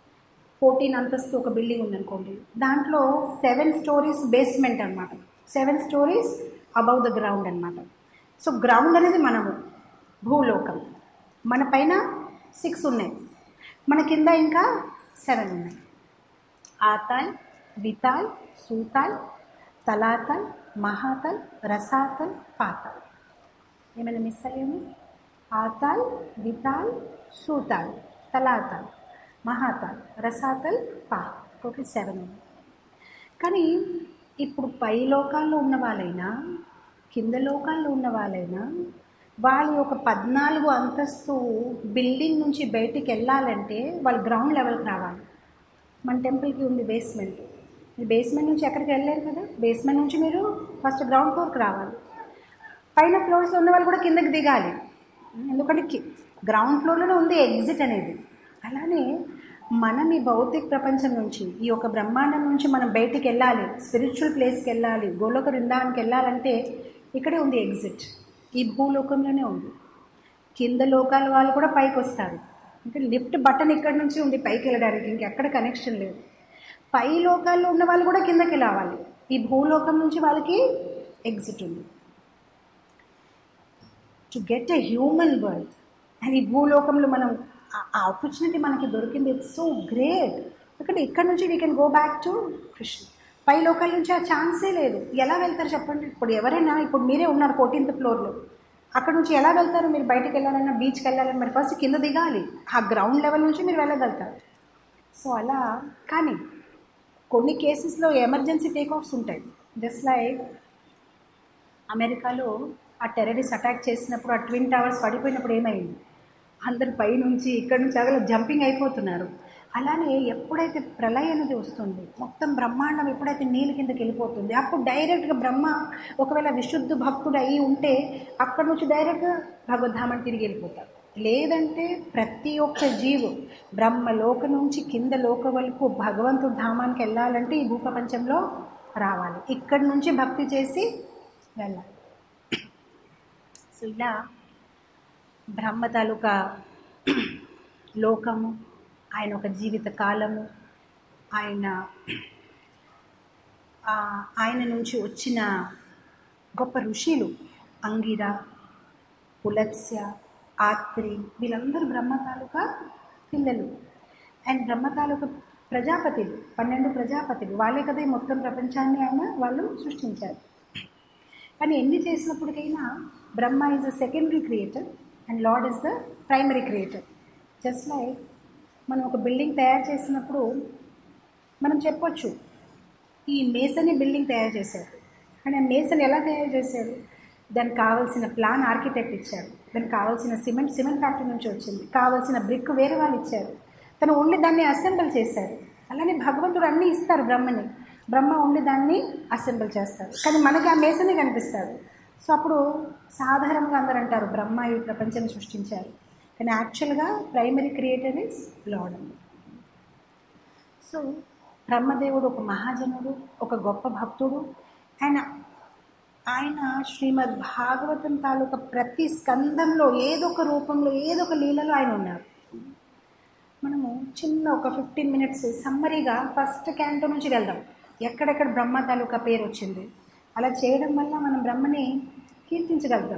14 అంతస్తు ఒక బిల్డింగ్ ఉందనుకోండి. దాంట్లో 7 stories బేస్మెంట్ అనమాట, 7 stories అబౌవ్ ద గ్రౌండ్ అనమాట. సో గ్రౌండ్ అనేది మనము, భూలోకం. మన పైన 6 ఉన్నాయి, మన కింద ఇంకా 7 ఉన్నాయి. ఆతాల్, వితాల్, సూతాల్, తలాతల్, మహాతల్, రసాతల్, పాతాల్. ఏమైనా మిస్ అయ్యాము? ఆతాల్, వితాల్, సూతాల్, తలాతల్, మహాతల్, రసాతల్, పాతాల్. టోటల్ 7 ఉంది. కానీ ఇప్పుడు పై లోకాల్లో ఉన్న వాళ్ళైనా కింద లోకాల్లో ఉన్న వాళ్ళైనా వాళ్ళు ఒక 14 అంతస్తు బిల్డింగ్ నుంచి బయటికి వెళ్ళాలంటే వాళ్ళు గ్రౌండ్ లెవెల్కి రావాలి. మన టెంపుల్కి ఉంది బేస్మెంట్. మీరు బేస్మెంట్ నుంచి ఎక్కడికి వెళ్ళలేరు కదా. బేస్మెంట్ నుంచి మీరు ఫస్ట్ గ్రౌండ్ ఫ్లోర్కి రావాలి. పైన ఫ్లోర్స్లో ఉన్న వాళ్ళు కూడా కిందకి దిగాలి, ఎందుకంటే గ్రౌండ్ ఫ్లోర్లోనే ఉంది ఎగ్జిట్ అనేది. అలానే మనం ఈ భౌతిక ప్రపంచం నుంచి, ఈ యొక్క బ్రహ్మాండం నుంచి మనం బయటికి వెళ్ళాలి, స్పిరిచువల్ ప్లేస్కి వెళ్ళాలి, గోలోక బృందావనానికి వెళ్ళాలంటే ఇక్కడే ఉంది ఎగ్జిట్. ఈ భూలోకంలోనే ఉంది. కింద లోకాల వాళ్ళు కూడా పైకి వస్తారు, అంటే లిఫ్ట్ బటన్ ఇక్కడ నుంచి ఉంది పైకి వెళ్ళడానికి, ఇంకెక్కడ కనెక్షన్ లేదు. పై లోకాల్లో ఉన్న వాళ్ళు కూడా కిందకి రావాలి. ఈ భూలోకం నుంచి వాళ్ళకి ఎగ్జిట్ ఉంది. To get a human world, and ఈ భూలోకంలో మనం ఆ ఆపర్చునిటీ మనకి దొరికింది. It's so great. ఎందుకంటే ఇక్కడ నుంచి we can go back to Krishna. పై లోకాల నుంచి ఆ ఛాన్సే లేదు. ఎలా వెళ్తారు చెప్పండి? ఇప్పుడు ఎవరైనా, ఇప్పుడు మీరే ఉన్నారు 14th ఫ్లోర్లో, అక్కడ నుంచి ఎలా వెళ్తారు? మీరు బయటకు వెళ్ళాలన్నా, బీచ్కి వెళ్ళాలన్నా మరి ఫస్ట్ కింద దిగాలి. ఆ గ్రౌండ్ లెవెల్ నుంచి మీరు వెళ్ళగలుగుతారు. సో అలా. కానీ కొన్ని కేసెస్లో ఎమర్జెన్సీ టేక్ఆఫ్స్ ఉంటాయి. జస్ట్ లైక్ అమెరికాలో ఆ టెర్రరిస్ట్ అటాక్ చేసినప్పుడు ఆ ట్విన్ టవర్స్ పడిపోయినప్పుడు ఏమైంది? అందరు పైనుంచి ఇక్కడ నుంచి అలా జంపింగ్ అయిపోతున్నారు. అలానే ఎప్పుడైతే ప్రళయం అనేది వస్తుంది, మొత్తం బ్రహ్మాండం ఎప్పుడైతే నీళ్ళ కిందకి వెళ్ళిపోతుంది, అప్పుడు డైరెక్ట్గా బ్రహ్మ ఒకవేళ విశుద్ధ భక్తుడు అయి ఉంటే అక్కడ నుంచి డైరెక్ట్గా భగవద్ధామాన్ని తిరిగి వెళ్ళిపోతారు. లేదంటే ప్రతి ఒక్క జీవు బ్రహ్మలోక నుంచి కింద లోక వరకు భగవంతుడి ధామానికి వెళ్ళాలంటే ఈ భూప్రపంచంలో రావాలి, ఇక్కడి నుంచి భక్తి చేసి వెళ్ళాలి. సో ఇలా బ్రహ్మ తాలూకా లోకము, ఆయన ఒక జీవిత కాలము, ఆయన నుంచి వచ్చిన గొప్ప ఋషులు అంగిర, పులత్స్య, ఆత్రి, వీళ్ళందరూ బ్రహ్మ తాలూకా పిల్లలు. అండ్ బ్రహ్మ తాలూకా ప్రజాపతులు, 12 ప్రజాపతులు, వాళ్ళే కదా ఈ మొత్తం ప్రపంచాన్ని వాళ్ళు సృష్టించారు. కానీ ఎన్ని చేసినప్పటికైనా Brahma is a secondary creator and lord is the primary creator. Just like మనం ఒక బిల్డింగ్ తయారు చేసినప్పుడు మనం చెప్పొచ్చు, ఈ మేసన్ బిల్డింగ్ తయారు చేశారు. కానీ ఆ మేసన్ ఎలా తయారు చేశారు? దానికి కావాల్సిన ప్లాన్ ఆర్కిటెక్ట్ ఇచ్చారు, దానికి కావాల్సిన సిమెంట్ ఫ్యాక్టరీ నుంచి వచ్చింది, కావాల్సిన బ్రిక్ వేరే వాళ్ళు ఇచ్చారు, తను ఓన్లీ దాన్ని అసెంబుల్ చేశారు. అలానే భగవంతుడు అన్నీ ఇస్తారు బ్రహ్మని, బ్రహ్మ ఓన్లీ దాన్ని అసెంబుల్ చేస్తారు. కానీ మనకి ఆ మేసనే కనిపిస్తారు. సో అప్పుడు సాధారణంగా అందరూ అంటారు బ్రహ్మ ఈ ప్రపంచాన్ని సృష్టించారు, కానీ యాక్చువల్గా primary creator is lord. So బ్రహ్మదేవుడు ఒక మహాజనుడు, ఒక గొప్ప భక్తుడు. ఆయన శ్రీమద్ భాగవతం తాలూకా ప్రతి స్కందంలో ఏదో ఒక రూపంలో, ఏదో ఒక లీలలో ఆయన ఉన్నారు. మనము చిన్న ఒక 15 minutes సమ్మరీగా ఫస్ట్ క్యాంటో నుంచి వెళ్దాం, ఎక్కడెక్కడ బ్రహ్మ తాలూకా పేరు వచ్చింది. అలా చేయడం వల్ల మనం బ్రహ్మని కీర్తించగలుగుతాం.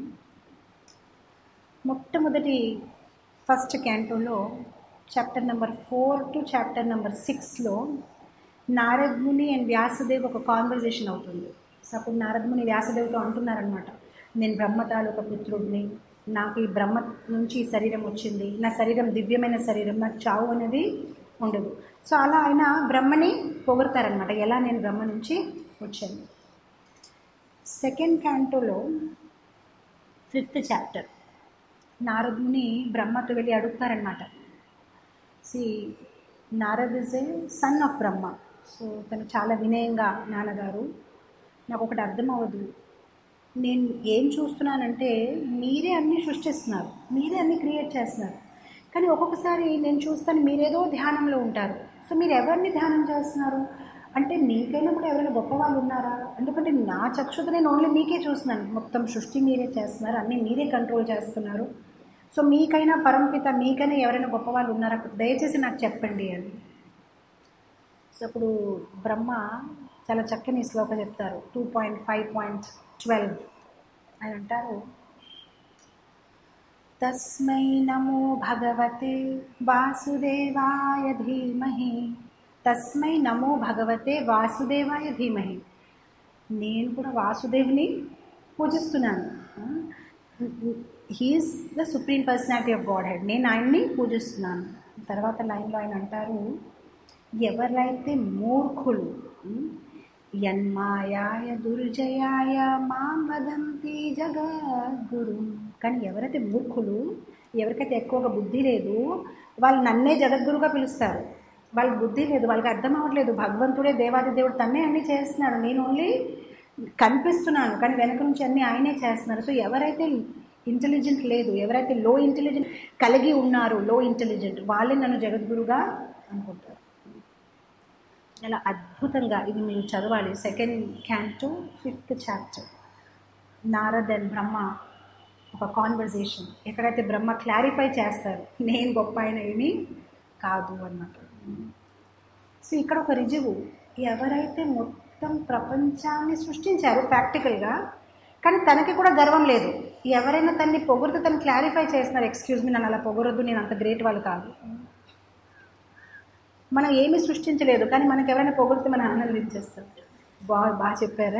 మొట్టమొదటి ఫస్ట్ క్యాంటోలో chapter number 4 to chapter number 6లో నారద్ ముని అండ్ వ్యాసదేవ్ ఒక కాన్వర్జేషన్ అవుతుంది. సో అప్పుడు నారదముని వ్యాసదేవుతో అంటున్నారనమాట, నేను బ్రహ్మ తాలూక పుత్రుడిని, నాకు ఈ బ్రహ్మ నుంచి ఈ శరీరం వచ్చింది, నా శరీరం దివ్యమైన శరీరం, నాకు చావు అనేది ఉండదు. సో అలా ఆయన బ్రహ్మని పొగుడతారనమాట, ఎలా నేను బ్రహ్మ నుంచి వచ్చాను. సెకండ్ క్యాంటోలో 5th చాప్టర్ నారదుని బ్రహ్మతో వెళ్ళి అడుగుతారనమాట. Narad is a son of Brahma. So తను చాలా వినయంగా, నాన్నగారు నాకు ఒకటి అర్థం అవ్వదు, నేను ఏం చూస్తున్నానంటే మీరే అన్నీ సృష్టిస్తున్నారు, మీరే అన్నీ క్రియేట్ చేస్తున్నారు, కానీ ఒక్కొక్కసారి నేను చూస్తాను మీరేదో ధ్యానంలో ఉంటారు. సో మీరు ఎవరిని ధ్యానం చేస్తున్నారు అంటే మీకైనా కూడా ఎవరైనా గొప్ప వాళ్ళు ఉన్నారా? ఎందుకంటే నా చక్షుతో నేను ఓన్లీ మీకే చూస్తున్నాను, మొత్తం సృష్టి మీరే చేస్తున్నారు, అన్నీ మీరే కంట్రోల్ చేస్తున్నారు. సో మీకైనా పరంపిత, మీకైనా ఎవరైనా గొప్ప వాళ్ళు ఉన్నారా, దయచేసి నాకు చెప్పండి అని. సో అప్పుడు బ్రహ్మ చాలా చక్కని శ్లోకం చెప్తారు, 2.5.12 అని అంటారు, తస్మై నమో భగవతే వాసుదేవాయ ధీమహి, తస్మై నమో భగవతే వాసుదేవాయ ధీమహి. నేను కూడా వాసుదేవుని పూజిస్తున్నాను, he is the supreme personality of Godhead, నేను ఆయన్ని పూజిస్తున్నాను. తర్వాత లైన్లో ఆయన అంటారు, ఎవరైతే మూర్ఖులు యన్మాయాయ దుర్జయాయ మాం వదంతి జగద్గురు, కానీ ఎవరైతే మూర్ఖులు, ఎవరికైతే ఎక్కువగా బుద్ధి లేదు, వాళ్ళు నన్నే జగద్గురుగా పిలుస్తారు. వాళ్ళకి బుద్ధి లేదు, వాళ్ళకి అర్థం అవ్వట్లేదు భగవంతుడే దేవాది దేవుడు తన్నే అన్నీ చేస్తున్నాడు, నేను ఓన్లీ కనిపిస్తున్నాను కానీ వెనక నుంచి అన్నీ ఆయనే చేస్తున్నారు. సో ఎవరైతే ఇంటెలిజెంట్ లేదు, ఎవరైతే లో ఇంటెలిజెంట్ కలిగి ఉన్నారు, లో ఇంటెలిజెంట్, వాళ్ళే నన్ను జగద్గురుగా అనుకుంటారు. అలా అద్భుతంగా ఇది మీరు చదవాలి. Second canto 5th chapter, Narad and Brahma ఒక కాన్వర్జేషన్, ఎక్కడైతే బ్రహ్మ క్లారిఫై చేస్తారు నేను గొప్ప ఆయన ఏమీ కాదు అన్నమాట. సో ఇక్కడ ఒక రుజువు, ఎవరైతే మొత్తం ప్రపంచాన్ని సృష్టించారు ప్రాక్టికల్గా, కానీ తనకి కూడా గర్వం లేదు, ఎవరైనా తన్ని పొగురుతూ తను క్లారిఫై చేస్తున్నారు, ఎక్స్క్యూజ్ మీ నన్ను అలా పొగరొద్దు, నేను అంత గ్రేట్ వాళ్ళు కాదు, మనం ఏమీ సృష్టించలేదు కానీ మనకి ఎవరైనా పొగిడితే మనం ఆనందించేస్తాం, బాగా చెప్పారే,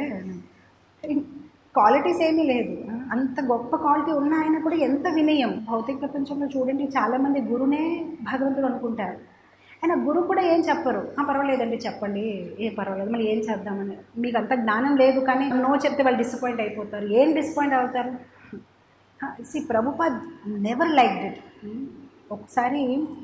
క్వాలిటీస్ ఏమీ లేదు, అంత గొప్ప క్వాలిటీ ఉన్న ఆయన కూడా ఎంత వినయం. భౌతిక ప్రపంచంలో చూడండి, చాలామంది గురునే భగవంతుడు అనుకుంటారు, ఆయన గురువు కూడా ఏం చెప్పరు, పర్వాలేదండి చెప్పండి, ఏ పర్వాలేదు మళ్ళీ ఏం చేద్దామని, మీకు అంత జ్ఞానం లేదు కానీ నో చెప్తే వాళ్ళు డిసప్పాయింట్ అయిపోతారు. ఏం డిసప్పాయింట్ అవుతారు? Prabhupad never like it. ఒకసారి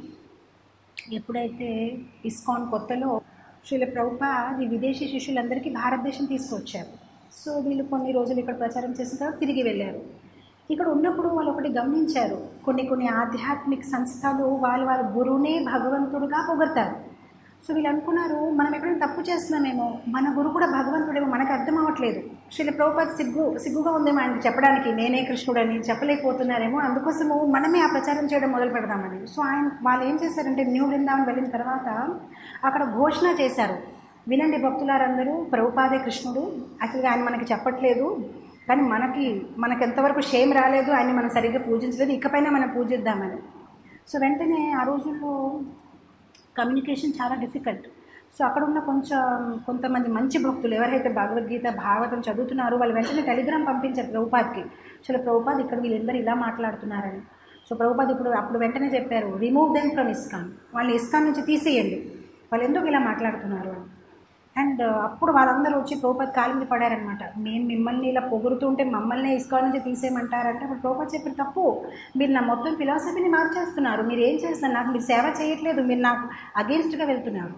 ఎప్పుడైతే ఇస్కాన్ కొత్తలో శ్రీల ప్రభుపాద్ ఈ విదేశీ శిష్యులందరికీ భారతదేశం తీసుకొచ్చారు. సో వీళ్ళు కొన్ని రోజులు ఇక్కడ ప్రచారం చేసిన తర్వాత తిరిగి వెళ్ళారు. ఇక్కడ ఉన్నప్పుడు వాళ్ళు ఒకటి గమనించారు, కొన్ని ఆధ్యాత్మిక సంస్థలు వాళ్ళ గురువునే భగవంతుడుగా పొగడతారు. సో వీళ్ళు అనుకున్నారు మనం ఎక్కడైనా తప్పు చేస్తున్నామేమో, మన గురువు కూడా భగవంతుడేమో మనకు అర్థం అవ్వట్లేదు. శ్రీల ప్రభుపాద్ సిగ్గుగా ఉందేమో ఆయన చెప్పడానికి, నేనే కృష్ణుడని చెప్పలేకపోతున్నారేమో, అందుకోసము మనమే ఆ ప్రచారం చేయడం మొదలు పెడదామని. సో వాళ్ళు ఏం చేశారంటే న్యూ బృందావన్ వెళ్ళిన తర్వాత అక్కడ ఘోషణ చేశారు, వినండి భక్తులారందరూ, ప్రభుపాదే కృష్ణుడు, యాక్చువల్గా ఆయన మనకి చెప్పట్లేదు కానీ మనకి ఎంతవరకు షేమ్ రాలేదు, ఆయన్ని మనం సరిగ్గా పూజించలేదు, ఇకపైన మనం పూజిద్దామని. సో వెంటనే ఆ రోజుల్లో కమ్యూనికేషన్ చాలా డిఫికల్ట్. సో అక్కడ ఉన్న కొంతమంది మంచి భక్తులు ఎవరైతే భగవద్గీత భాగవతం చదువుతున్నారో వాళ్ళు వెంటనే టెలిగ్రామ్ పంపించారు ప్రభుపాద్కి, అసలు ప్రభుపాద్ ఇక్కడ వీళ్ళందరూ ఇలా మాట్లాడుతున్నారని. సో ప్రభుపాద్ అప్పుడు వెంటనే చెప్పారు, రిమూవ్ దెమ్ ఫ్రమ్ ఇస్కాన్, వాళ్ళని ఇస్కాన్ నుంచి తీసేయండి, వాళ్ళు ఎందుకు ఇలా మాట్లాడుతున్నారు అని. అండ్ అప్పుడు వాళ్ళందరూ వచ్చి ప్రభుపాద్ కాలు మీద పడారనమాట, మేము మిమ్మల్ని ఇలా పొగుడుతుంటే మమ్మల్ని ఇస్కాన్ నుంచి తీసేయమంటారంటే అప్పుడు ప్రభుపాద్ చెప్పిన తప్పు, మీరు నా మొత్తం ఫిలాసఫీని మార్చేస్తున్నారు, మీరు ఏం చేస్తున్నారు, నాకు మీరు సేవ చేయట్లేదు, మీరు నాకు అగెన్స్ట్గా వెళ్తున్నారు.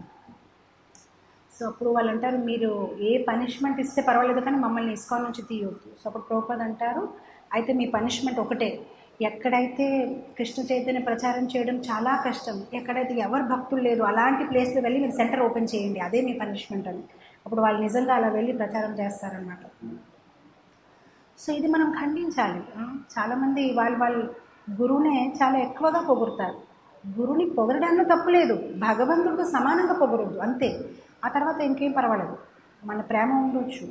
సో అప్పుడు వాళ్ళు అంటారు, మీరు ఏ పనిష్మెంట్ ఇస్తే పర్వాలేదు కానీ మమ్మల్ని ఇస్కాన్ నుంచి తీయొద్దు. సో అప్పుడు ప్రభుపాద్ అంటారు, అయితే మీ పనిష్మెంట్ ఒకటే, ఎక్కడైతే కృష్ణ చైతన్య ప్రచారం చేయడం చాలా కష్టం, ఎక్కడైతే ఎవరు భక్తులు లేదు అలాంటి ప్లేస్లో వెళ్ళి మీరు సెంటర్ ఓపెన్ చేయండి, అదే మీ పనిష్మెంట్ అని. అప్పుడు వాళ్ళు నిజంగా అలా వెళ్ళి ప్రచారం చేస్తారనమాట. సో ఇది మనం ఖండించాలి. చాలామంది వాళ్ళ గురువునే చాలా ఎక్కువగా పొగుడుతారు. గురువుని పొగరడాన్ని తప్పులేదు, భగవంతుడితో సమానంగా పొగరొద్దు అంతే, ఆ తర్వాత ఇంకేం పర్వాలేదు, మన ప్రేమ ఉండొచ్చు.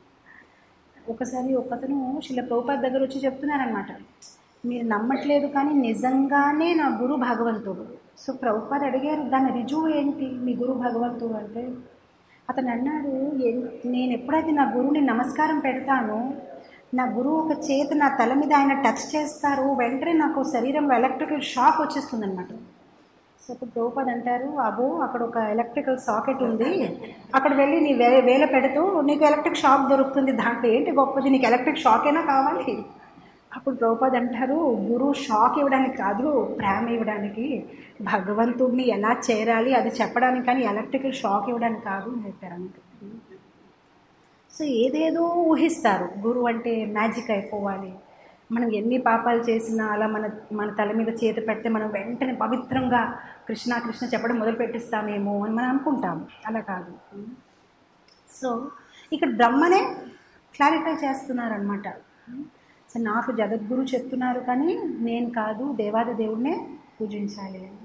ఒకసారి ఒకతను శ్రీల ప్రభుపాద్ దగ్గర వచ్చి చెప్తున్నారనమాట, మీరు నమ్మట్లేదు కానీ నిజంగానే నా గురు భగవంతుడు. సో ప్రభుపాద్ అడిగారు, దాని రుజువు ఏంటి మీ గురు భగవంతుడు అంటే, అతను అన్నాడు, నేను ఎప్పుడైతే నా గురువుని నమస్కారం పెడతానో, నా గురువు ఒక చేతి నా తల మీద ఆయన టచ్ చేస్తారు, వెంటనే నాకు శరీరంలో ఎలక్ట్రికల్ షాక్ వచ్చేస్తుంది అనమాట. సో ఇప్పుడు ప్రభుపాద అంటారు, అబ్బో అక్కడ ఒక ఎలక్ట్రికల్ సాకెట్ ఉంది, అక్కడ వెళ్ళి నీ వేల పెడుతూ నీకు ఎలక్ట్రిక్ షాక్ దొరుకుతుంది, దాంట్లో ఏంటి గొప్పది, నీకు ఎలక్ట్రిక్ షాక్ అయినా కావాలి. అప్పుడు ప్రభుపాద అంటారు, గురువు షాక్ ఇవ్వడానికి కాదు, ప్రేమ ఇవ్వడానికి, భగవంతుడిని ఎలా చేరాలి అది చెప్పడానికి, కానీ ఎలక్ట్రికల్ షాక్ ఇవ్వడానికి కాదు అని చెప్పారు అన్నట్టు. సో ఏదేదో ఊహిస్తారు, గురువు అంటే మ్యాజిక్ అయిపోవాలి, మనం ఎన్ని పాపాలు చేసినా అలా మన తల మీద చేతి పెడితే మనం వెంటనే పవిత్రంగా కృష్ణ కృష్ణ చెప్పడం మొదలు పెట్టిస్తామేమో అని మనం అనుకుంటాం. అలా కాదు. సో ఇక్కడ బ్రహ్మనే క్లారిఫై చేస్తున్నారనమాట. సో నాకు జగద్గురు చెప్తున్నారు, కానీ నేను కాదు, దేవాది దేవుడినే పూజించాలి అని.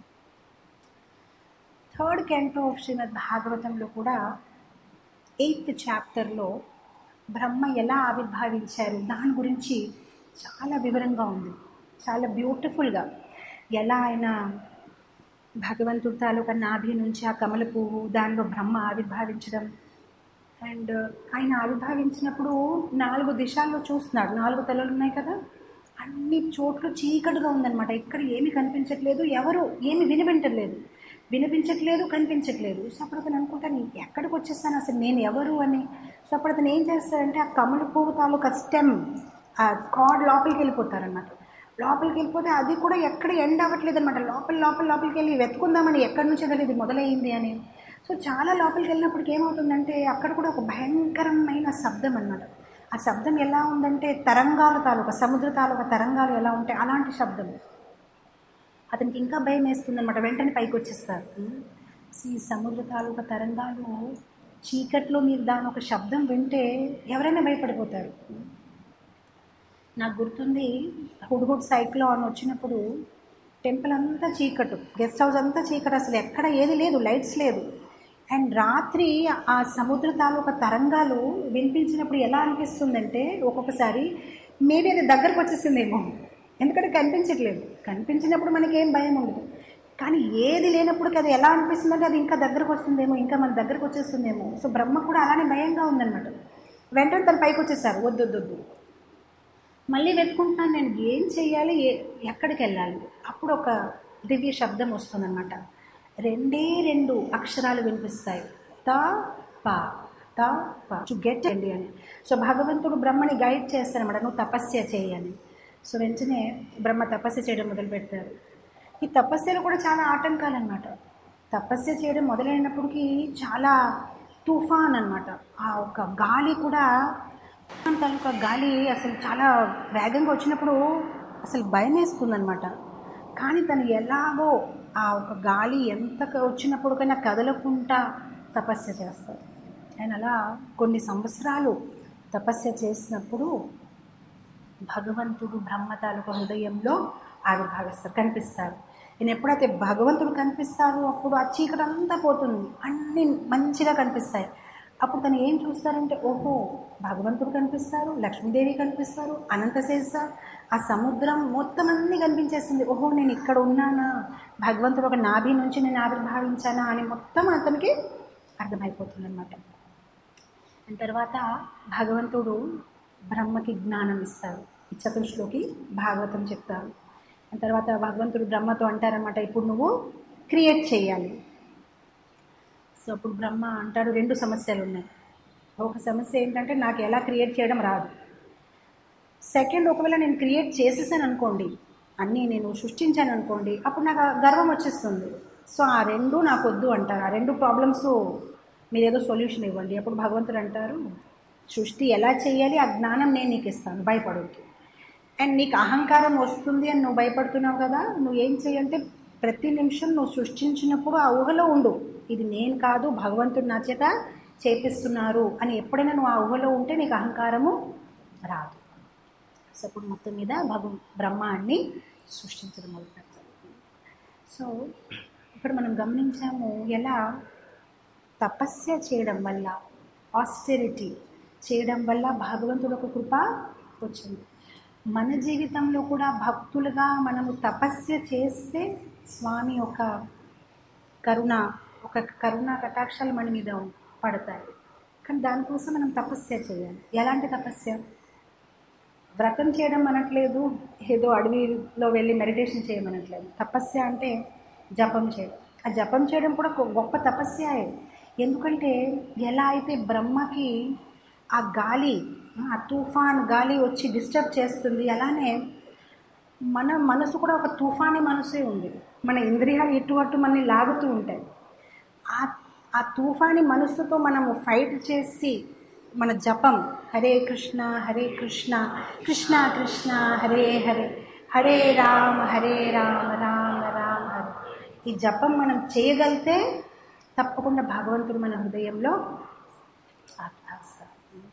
3rd canto ఆఫ్ శ్రీమద్ భాగవతంలో కూడా 8th చాప్టర్లో బ్రహ్మ ఎలా ఆవిర్భావించారు దాని గురించి చాలా వివరంగా ఉంది, చాలా బ్యూటిఫుల్గా. ఎలా ఆయన భగవంతుడి తాలూకా నాభి నుంచి ఆ కమల పువ్వు దానిలో బ్రహ్మ ఆవిర్భావించడం, అండ్ ఆయన ఆవిర్భావించినప్పుడు 4 దిశల్లో చూస్తున్నాడు. 4 తలలు ఉన్నాయి కదా, అన్ని చోట్ల చీకటిగా ఉందన్నమాట. ఇక్కడ ఏమీ కనిపించట్లేదు, ఎవరు ఏమి వినిపించట్లేదు, కనిపించట్లేదు. సో అప్పుడు అతను అనుకుంటాను, ఎక్కడికి వచ్చేస్తాను అసలు, నేను ఎవరు అని. సో అప్పుడు అతను ఏం చేస్తాడంటే ఆ కమల పువ్వు తాలూకా స్టెమ్, ఆ కార్డ్ లోపలికి వెళ్ళిపోతారన్నమాట. లోపలికి వెళ్ళిపోతే అది కూడా ఎక్కడ ఎండ్ అవ్వట్లేదు అనమాట. లోపలికి వెళ్ళి వెతుకుందామని ఎక్కడి నుంచి ఇది మొదలైంది అని. సో చాలా లోపలికి వెళ్ళినప్పటికి ఏమవుతుందంటే అక్కడ కూడా ఒక భయంకరమైన శబ్దం అన్నమాట. ఆ శబ్దం ఎలా ఉందంటే తరంగాల తాలూకా, సముద్ర తాలూకా తరంగాలు ఎలా ఉంటాయి అలాంటి శబ్దం. అతనికి ఇంకా భయం వేస్తుంది అనమాట. వెంటనే పైకి వచ్చేస్తారు. ఈ సముద్ర తాలూకా తరంగాలు చీకట్లో మీరు దాని ఒక శబ్దం వింటే ఎవరైనా భయపడిపోతారు. నాకు గుర్తుంది, హుడ్హుడ్ సైక్లోన్ వచ్చినప్పుడు టెంపుల్ అంతా చీకటు, గెస్ట్ హౌస్ అంతా చీకటి, అసలు ఎక్కడ ఏది లేదు, లైట్స్ లేదు. అండ్ రాత్రి ఆ సముద్ర తాలూకా తరంగాలు వినిపించినప్పుడు ఎలా అనిపిస్తుందంటే ఒక్కొక్కసారి మేబీ అది దగ్గరకు వచ్చేసిందేమో, ఎందుకంటే కనిపించినప్పుడు మనకేం భయం ఉండదు, కానీ ఏది లేనప్పటికీ అది ఎలా అనిపిస్తుందంటే అది ఇంకా దగ్గరకు వస్తుందేమో, ఇంకా మన దగ్గరకు వచ్చేస్తుందేమో. సో బ్రహ్మ కూడా అలానే భయంగా ఉందన్నమాట. వెంటనే తను పైకి వచ్చేసారు, వద్దు మళ్ళీ వెతుకుంటున్నాను, నేను ఏం చెయ్యాలి, ఎక్కడికి వెళ్ళాలి. అప్పుడు ఒక దివ్య శబ్దం వస్తుందన్నమాట. 2 అక్షరాలు వినిపిస్తాయి, త ప టు గెట్ అండి అని. సో భగవంతుడు బ్రహ్మని గైడ్ చేస్తారన్నమాట, నువ్వు తపస్య చేయని. సో వెంటనే బ్రహ్మ తపస్య చేయడం మొదలు పెడతారు. ఈ తపస్యలో కూడా చాలా ఆటంకాలు అన్నమాట. తపస్య చేయడం మొదలైనప్పటికీ చాలా తుఫాన్ అన్నమాట. ఆ ఒక గాలి కూడా తాలూకా గాలి అసలు చాలా వేగంగా వచ్చినప్పుడు అసలు భయం వేస్తుందన్నమాట. కానీ తను ఎలాగో ఆ ఒక గాలి ఎంత వచ్చినప్పుడు కన్నా కదలకుండా తపస్య చేస్తారు. ఆయన అలా కొన్ని సంవత్సరాలు తపస్య చేసినప్పుడు భగవంతుడు బ్రహ్మ తాలూకా హృదయంలో ఆవిర్భావిస్తారు, కనిపిస్తారు. నేను ఎప్పుడైతే భగవంతుడు కనిపిస్తారో అప్పుడు ఆ చీకటి అంతా పోతుంది, అన్నీ మంచిగా కనిపిస్తాయి. అప్పుడు తను ఏం చూస్తారంటే, ఓహో భగవంతుడు కనిపిస్తారు, లక్ష్మీదేవి కనిపిస్తారు, అనంతశేష, ఆ సముద్రం మొత్తం అన్నీ కనిపించేస్తుంది. ఓహో నేను ఇక్కడ ఉన్నానా, భగవంతుడు ఒక నాభి నుంచి నేను ఆవిర్భావించానా అని మొత్తం అతనికి అర్థమైపోతుంది అన్నమాట. దాని తర్వాత భగవంతుడు బ్రహ్మకి జ్ఞానం ఇస్తారు, ఈ చతుర్శ్లోకి భాగవతం చెప్తారు. దాని తర్వాత భగవంతుడు బ్రహ్మతో అంటారనమాట, ఇప్పుడు నువ్వు క్రియేట్ చేయాలి. సో అప్పుడు బ్రహ్మ అంటాడు, 2 సమస్యలు ఉన్నాయి. ఒక సమస్య ఏంటంటే నాకు ఎలా క్రియేట్ చేయడం రాదు. సెకండ్, ఒకవేళ నేను క్రియేట్ చేసేసాను అనుకోండి, అన్నీ నేను సృష్టించాను అనుకోండి, అప్పుడు నాకు గర్వం వచ్చేస్తుంది. సో ఆ 2 నాకు వద్దు అంటారు. ఆ 2 ప్రాబ్లమ్స్ మీరేదో సొల్యూషన్ ఇవ్వండి. అప్పుడు భగవంతుడు అంటారు, సృష్టి ఎలా చేయాలి ఆ జ్ఞానం నేను నీకు ఇస్తాను, భయపడొద్దు. అండ్ నీకు అహంకారం వస్తుంది అని నువ్వు భయపడుతున్నావు కదా, నువ్వు ఏం చేయంటే ప్రతి నిమిషం నువ్వు సృష్టించినప్పుడు ఆ ఊహలో ఉండు, ఇది నేను కాదు భగవంతుడు నా చేత చేపిస్తున్నారు అని. ఎప్పుడైనా నువ్వు ఆ ఊహలో ఉంటే నీకు అహంకారము రాదు. సో ఇప్పుడు మొత్తం మీద బ్రహ్మ అన్ని సృష్టించడం మొదలు పెడతారు. సో ఇప్పుడు మనం గమనించాము ఎలా తపస్య చేయడం వల్ల, ఆస్టెరిటీ చేయడం వల్ల భగవంతుడు ఒక కృప వచ్చింది. మన జీవితంలో కూడా భక్తులుగా మనము తపస్య చేస్తే స్వామి ఒక కరుణ కటాక్షాలు మన మీద పడతాయి. కానీ దానికోసం మనం తపస్య చేయాలి. ఎలాంటి తపస్య? వ్రతం చేయడం అనట్లేదు, ఏదో అడవిలో వెళ్ళి మెడిటేషన్ చేయమనట్లేదు. తపస్య అంటే జపం చేయడం. ఆ జపం చేయడం కూడా గొప్ప తపస్యే. ఎందుకంటే ఎలా అయితే బ్రహ్మకి ఆ గాలి, ఆ తుఫాన్ గాలి వచ్చి డిస్టర్బ్ చేస్తుంది, అలానే మన మనసు కూడా ఒక తుఫానీ మనసే ఉంది. మన ఇంద్రియాలు ఇటు అటు మనని లాగుతూ ఉంటాయి. ఆ తుఫానీ మనసుతో మనము ఫైట్ చేసి మన జపం హరే కృష్ణ కృష్ణ కృష్ణ హరే హరే, హరే రామ రామ రామ హరే, ఈ జపం మనం చేయగలిగితే తప్పకుండా భగవంతుడు మన హృదయంలో ఆహ్లాదిస్తాడు.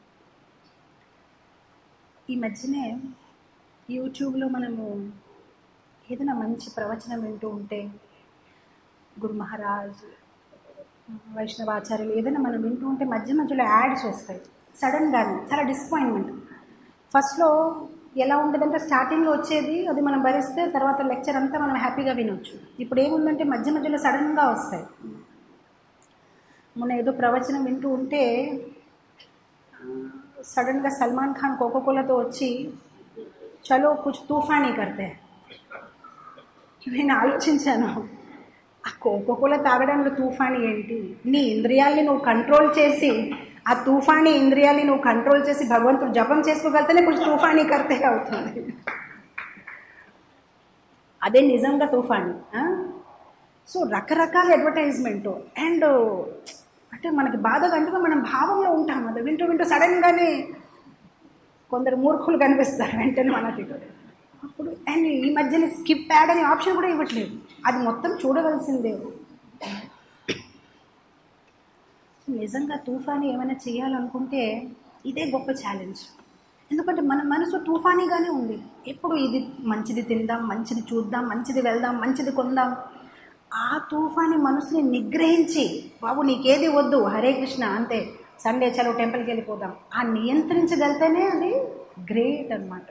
ఈ మధ్యనే యూట్యూబ్లో మనము ఏదైనా మంచి ప్రవచనం వింటూ ఉంటే, గురు మహారాజ్, వైష్ణవాచార్యులు ఏదైనా మనం వింటూ ఉంటే మధ్యలో యాడ్స్ వస్తాయి. సడన్గానే చాలా డిసప్పాయింట్మెంట్. ఫస్ట్లో ఎలా ఉండదంటే స్టార్టింగ్లో వచ్చేది, అది మనం భరిస్తే తర్వాత లెక్చర్ అంతా మనం హ్యాపీగా వినొచ్చు. ఇప్పుడు ఏముందంటే మధ్యలో సడన్గా వస్తాయి. మొన్న ఏదో ప్రవచనం వింటూ ఉంటే సడన్గా సల్మాన్ ఖాన్ కోకోకోలాతో వచ్చి చలో కుచ్ తూఫానీ కర్తే. నేను ఆలోచించాను, ఆ కోకోకోలా తాగడంలో తుఫానీ ఏంటి? నీ ఇంద్రియాల్ని నువ్వు కంట్రోల్ చేసి, ఆ తుఫానీ ఇంద్రియాల్ని నువ్వు కంట్రోల్ చేసి భగవంతుడు జపం చేసుకోగలితేనే కొంచెం తుఫానీ కర్తే అవుతుంది. అదే నిజంగా తుఫానీ. సో రకరకాల అడ్వర్టైజ్మెంట్ అండ్ అంటే మనకి బాధ కంటే మనం భావంలో ఉంటాం. అది వింటూ సడన్గానే కొందరు మూర్ఖులు కనిపిస్తారు వెంటనే మనకి. అప్పుడు అండ్ ఈ మధ్యన స్కిప్ యాడ్ అనే ఆప్షన్ కూడా ఇవ్వట్లేదు. అది మొత్తం చూడవలసిందే. నిజంగా తుఫానీ ఏమైనా చేయాలనుకుంటే ఇదే గొప్ప ఛాలెంజ్. ఎందుకంటే మన మనసు తుఫానీగానే ఉంది. ఎప్పుడు ఇది మంచిది తిందాం, మంచిది చూద్దాం, మంచిది వెళ్దాం, మంచిది కొందాం. ఆ తుఫానీ మనసుని నిగ్రహించి, బాబు నీకేది వద్దు, హరే కృష్ణ అంతే, సండే చలో టెంపుల్కి వెళ్ళిపోదాం, ఆ నియంత్రించగలితేనే అది గ్రేట్ అన్నమాట.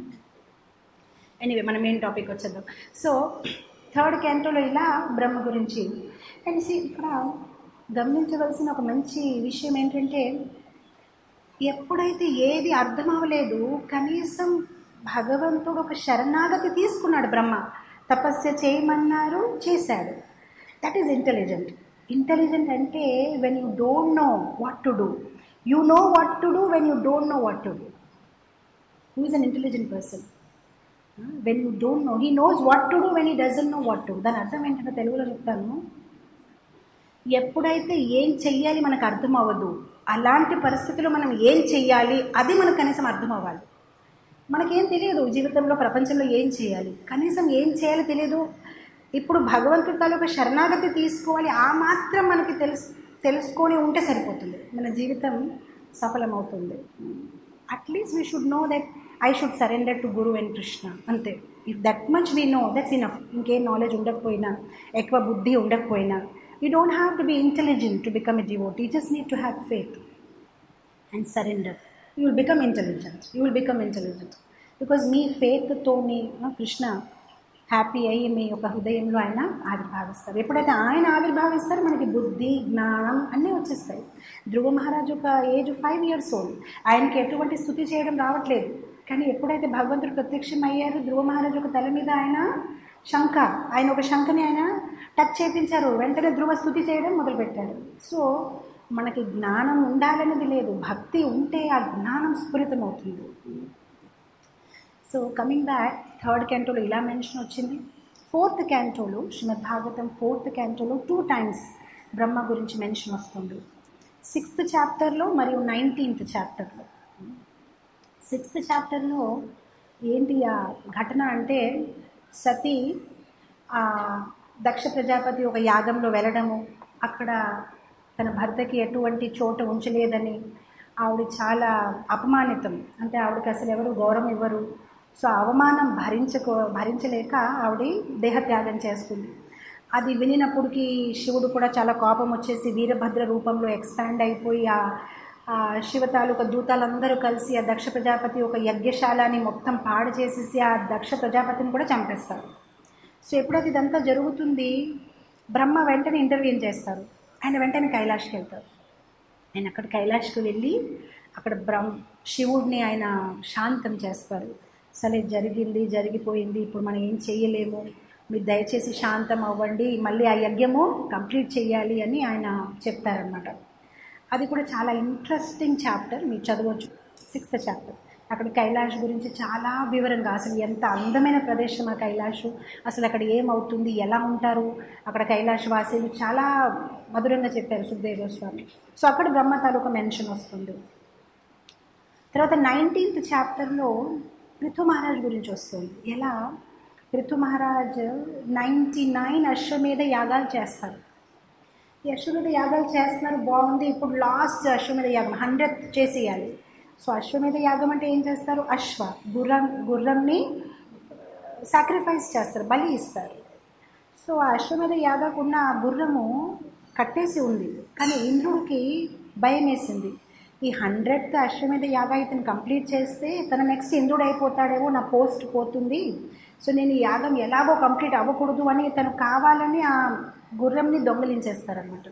ఎనీవే మనం ఏం టాపిక్ వచ్చేద్దాం. సో థర్డ్ క్యాంటోలో ఇలా బ్రహ్మ గురించి. అండ్ ఇక్కడ గమనించవలసిన ఒక మంచి విషయం ఏంటంటే, ఎప్పుడైతే ఏది అర్థం అవ్వలేదు, కనీసం భగవంతుడు ఒక శరణాగతి తీసుకున్నాడు. బ్రహ్మ తపస్య చేయమన్నారు, చేశాడు. That is intelligent. ఇంటెలిజెంట్ అంటే when you don't know what to do, you know what to do when you don't know what to do. Who is an intelligent person? When you don't know, he knows what to do when he doesn't know what to do. దాని అర్థం ఏంటంటే తెలుగులో చెప్తాను, ఎప్పుడైతే ఏం చెయ్యాలి మనకు అర్థం అవ్వదు, అలాంటి పరిస్థితుల్లో మనం ఏం చెయ్యాలి అది మనకు కనీసం అర్థం అవ్వాలి. మనకేం తెలియదు జీవితంలో, ప్రపంచంలో ఏం చేయాలి, కనీసం ఏం చేయాలో తెలియదు. ఇప్పుడు భగవంతుడి తాలూకా శరణాగతి తీసుకోవాలి, ఆ మాత్రం మనకి తెలుసుకొని ఉంటే సరిపోతుంది, మన జీవితం సఫలమవుతుంది. At least we should know that I should surrender to guru and Krishna, అంతే. If that much we know, that's enough. ఇంకేం నాలెడ్జ్ ఉండకపోయినా, ఎక్కువ బుద్ధి ఉండకపోయినా, you don't have to be intelligent to become a devotee. You just need to have faith and surrender. You will become intelligent. You will become intelligent. Because మీ ఫేత్తో మీ Krishna happy అయ్యి మీ యొక్క హృదయంలో ఆయన ఆవిర్భావిస్తారు. ఎప్పుడైతే ఆయన ఆవిర్భావిస్తారో మనకి బుద్ధి, జ్ఞానం అన్నీ వచ్చేస్తాయి. ధ్రువ మహారాజు ఒక ఏజ్ 5 years old. ఆయనకి ఎటువంటి స్తుతి చేయడం రావట్లేదు. కానీ ఎప్పుడైతే భగవంతుడు ప్రత్యక్షం అయ్యారు, ధ్రువ మహారాజు ఒక తల మీద ఆయన ఒక శంఖని ఆయన టచ్ చేయించారు. వెంటనే ధ్రువ స్తుతి చేయడం మొదలుపెట్టారు. సో మనకి జ్ఞానం ఉండాలనేది లేదు, భక్తి ఉంటే ఆ జ్ఞానం స్ఫురితం అవుతుంది. సో కమింగ్ బ్యాక్, థర్డ్ క్యాంటోలో ఇలా మెన్షన్ వచ్చింది. ఫోర్త్ క్యాంటోలో, శ్రీమద్ భాగవతం 4th cantoలో 2 times బ్రహ్మ గురించి మెన్షన్ వస్తుంది. 6th chapterలో మరియు 19th chapterలో. 6th chapterలో ఏంటి ఆ ఘటన అంటే, సతీ దక్ష ప్రజాపతి ఒక యాగంలో వెళ్ళడము, అక్కడ తన భర్తకి ఎటువంటి చోటు ఉంచలేదని ఆవిడ చాలా అపమానితం, అంటే ఆవిడకి అసలు ఎవరు గౌరవం ఇవ్వరు. సో అవమానం భరించలేక ఆవిడ దేహత్యాగం చేస్తుంది. అది వినినప్పటికీ శివుడు కూడా చాలా కోపం వచ్చేసి వీరభద్ర రూపంలో ఎక్స్పాండ్ అయిపోయి ఆ శివ తాలూకా దూతాలందరూ కలిసి ఆ దక్ష ప్రజాపతి ఒక యజ్ఞశాలని మొత్తం పాడు చేసేసి ఆ దక్ష ప్రజాపతిని కూడా చంపేస్తారు. సో ఎప్పుడైతే ఇదంతా జరుగుతుంది, బ్రహ్మ వెంటనే ఇంటర్వ్యూన్ చేస్తారు. ఆయన వెంటనే కైలాష్కి వెళ్తారు. ఆయన అక్కడ కైలాష్కి వెళ్ళి అక్కడ శివుడిని ఆయన శాంతం చేస్తారు. సరే జరిగింది, జరిగిపోయింది, ఇప్పుడు మనం ఏం చేయలేము, మీరు దయచేసి శాంతం అవ్వండి, మళ్ళీ ఆ యజ్ఞము కంప్లీట్ చేయాలి అని ఆయన చెప్తారనమాట. అది కూడా చాలా ఇంట్రెస్టింగ్ చాప్టర్, మీరు చదవచ్చు. 6th chapter. అక్కడ కైలాష్ గురించి చాలా వివరంగా, అసలు ఎంత అందమైన ప్రదేశం ఆ కైలాష్, అసలు అక్కడ ఏమవుతుంది, ఎలా ఉంటారు అక్కడ కైలాష్ వాసీలు, చాలా మధురంగా చెప్పారు సుఖదేవ్ గోస్వామి. సో అక్కడ బ్రహ్మ తాలూకా మెన్షన్ వస్తుంది. తర్వాత 19th చాప్టర్లో పృథు మహారాజ్ గురించి వస్తుంది. ఎలా పృథు మహారాజ్ 99 అశ్వమేధ యాగాలు చేస్తారు. ఈ అశ్వమేధ యాగాలు చేస్తున్నారు, బాగుంది. ఇప్పుడు లాస్ట్ అశ్వమేధ యాగం 100th చేసేయాలి. సో అశ్వమేధ యాగం అంటే ఏం చేస్తారు, గుర్రంని సాక్రిఫైస్ చేస్తారు, బలి ఇస్తారు. సో ఆ అశ్వమేధ యాగకున్న ఆ గుర్రము కట్టేసి ఉంది, కానీ ఇంద్రుడికి భయం వేసింది. ఈ 100th అశ్వమేధ యాగ ఇతను కంప్లీట్ చేస్తే తన నెక్స్ట్ ఇంద్రుడు అయిపోతాడేమో, నా పోస్ట్ పోతుంది, సో నేను ఈ యాగం ఎలాగో కంప్లీట్ అవ్వకూడదు అని తను కావాలని ఆ గుర్రంని దొంగలించేస్తారనమాట.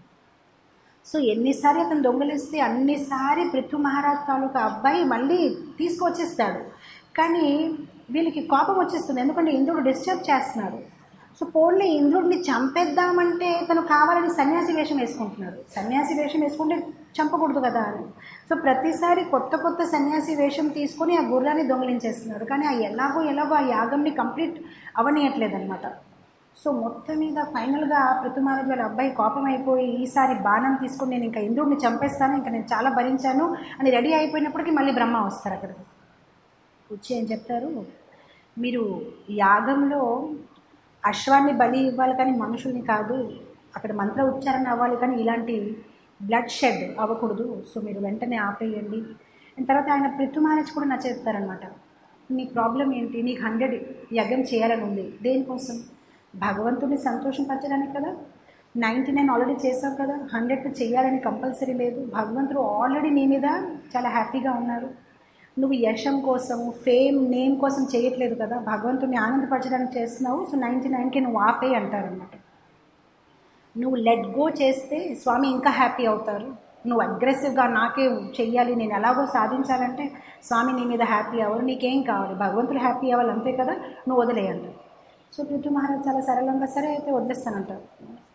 సో ఎన్నిసారి అతను దొంగలిస్తే అన్నిసారి పృథు మహారాజ్ తాలూకా అబ్బాయి మళ్ళీ తీసుకొచ్చేస్తాడు. కానీ వీళ్ళకి కోపం వచ్చేస్తుంది, ఎందుకంటే ఇంద్రుడు డిస్టర్బ్ చేస్తున్నాడు. సో పోన్లీ ఇంద్రుడిని చంపేద్దామంటే తను కావాలని సన్యాసి వేషం వేసుకుంటున్నాడు. సన్యాసి వేషం వేసుకుంటే చంపకూడదు కదా అని. సో ప్రతిసారి కొత్త కొత్త సన్యాసి వేషం తీసుకొని ఆ గుర్రాన్ని దొంగలించేస్తున్నాడు. కానీ ఆ ఎలాగో ఆ యాగంని కంప్లీట్ అవనీయట్లేదు అనమాట. సో మొత్తం మీద ఫైనల్గా పృథు మహారాజ్ వాళ్ళ అబ్బాయి కోపం అయిపోయి, ఈసారి బాణం తీసుకొని నేను ఇంకా ఇంద్రుడిని చంపేస్తాను, ఇంకా నేను చాలా భరించాను అని రెడీ అయిపోయినప్పటికీ మళ్ళీ బ్రహ్మ వస్తారు అక్కడికి. వచ్చి ఏం చెప్తారు, మీరు యాగంలో అశ్వాన్ని బలి ఇవ్వాలి కానీ మనుషుల్ని కాదు, అక్కడ మంత్ర ఉచ్చారణ అవ్వాలి కానీ ఇలాంటి బ్లడ్ షెడ్ అవ్వకూడదు, సో మీరు వెంటనే ఆపేయండి. అండ్ తర్వాత ఆయన పృథు మహారాజ్ కూడా నచ్చేస్తారనమాట. నీ ప్రాబ్లం ఏంటి, నీకు 100 యజ్ఞం చేయాలని ఉంది, దేనికోసం, భగవంతుడిని సంతోషపరచడానికి కదా. 99 ఆల్రెడీ చేసావు కదా, 100 చేయాలని కంపల్సరీ లేదు. భగవంతుడు ఆల్రెడీ నీ మీద చాలా హ్యాపీగా ఉన్నారు. నువ్వు యశం కోసం, ఫేమ్, నేమ్ కోసం చేయట్లేదు కదా, భగవంతుడిని ఆనందపరచడానికి చేస్తున్నావు. సో 99కి నువ్వు ఆపే అంటారనమాట. నువ్వు లెట్ గో చేస్తే స్వామి ఇంకా హ్యాపీ అవుతారు. నువ్వు అగ్రెసివ్గా నాకే చెయ్యాలి, నేను ఎలాగో సాధించాలంటే స్వామి నీ మీద హ్యాపీ అవ్వరు. నీకేం కావాలి, భగవంతుడు హ్యాపీ అవ్వాలి అంతే కదా, నువ్వు వదిలేయండి. సో పృథు మహారాజ్ చాలా సరళంగా సరే అయితే వదిలేస్తానంటారు.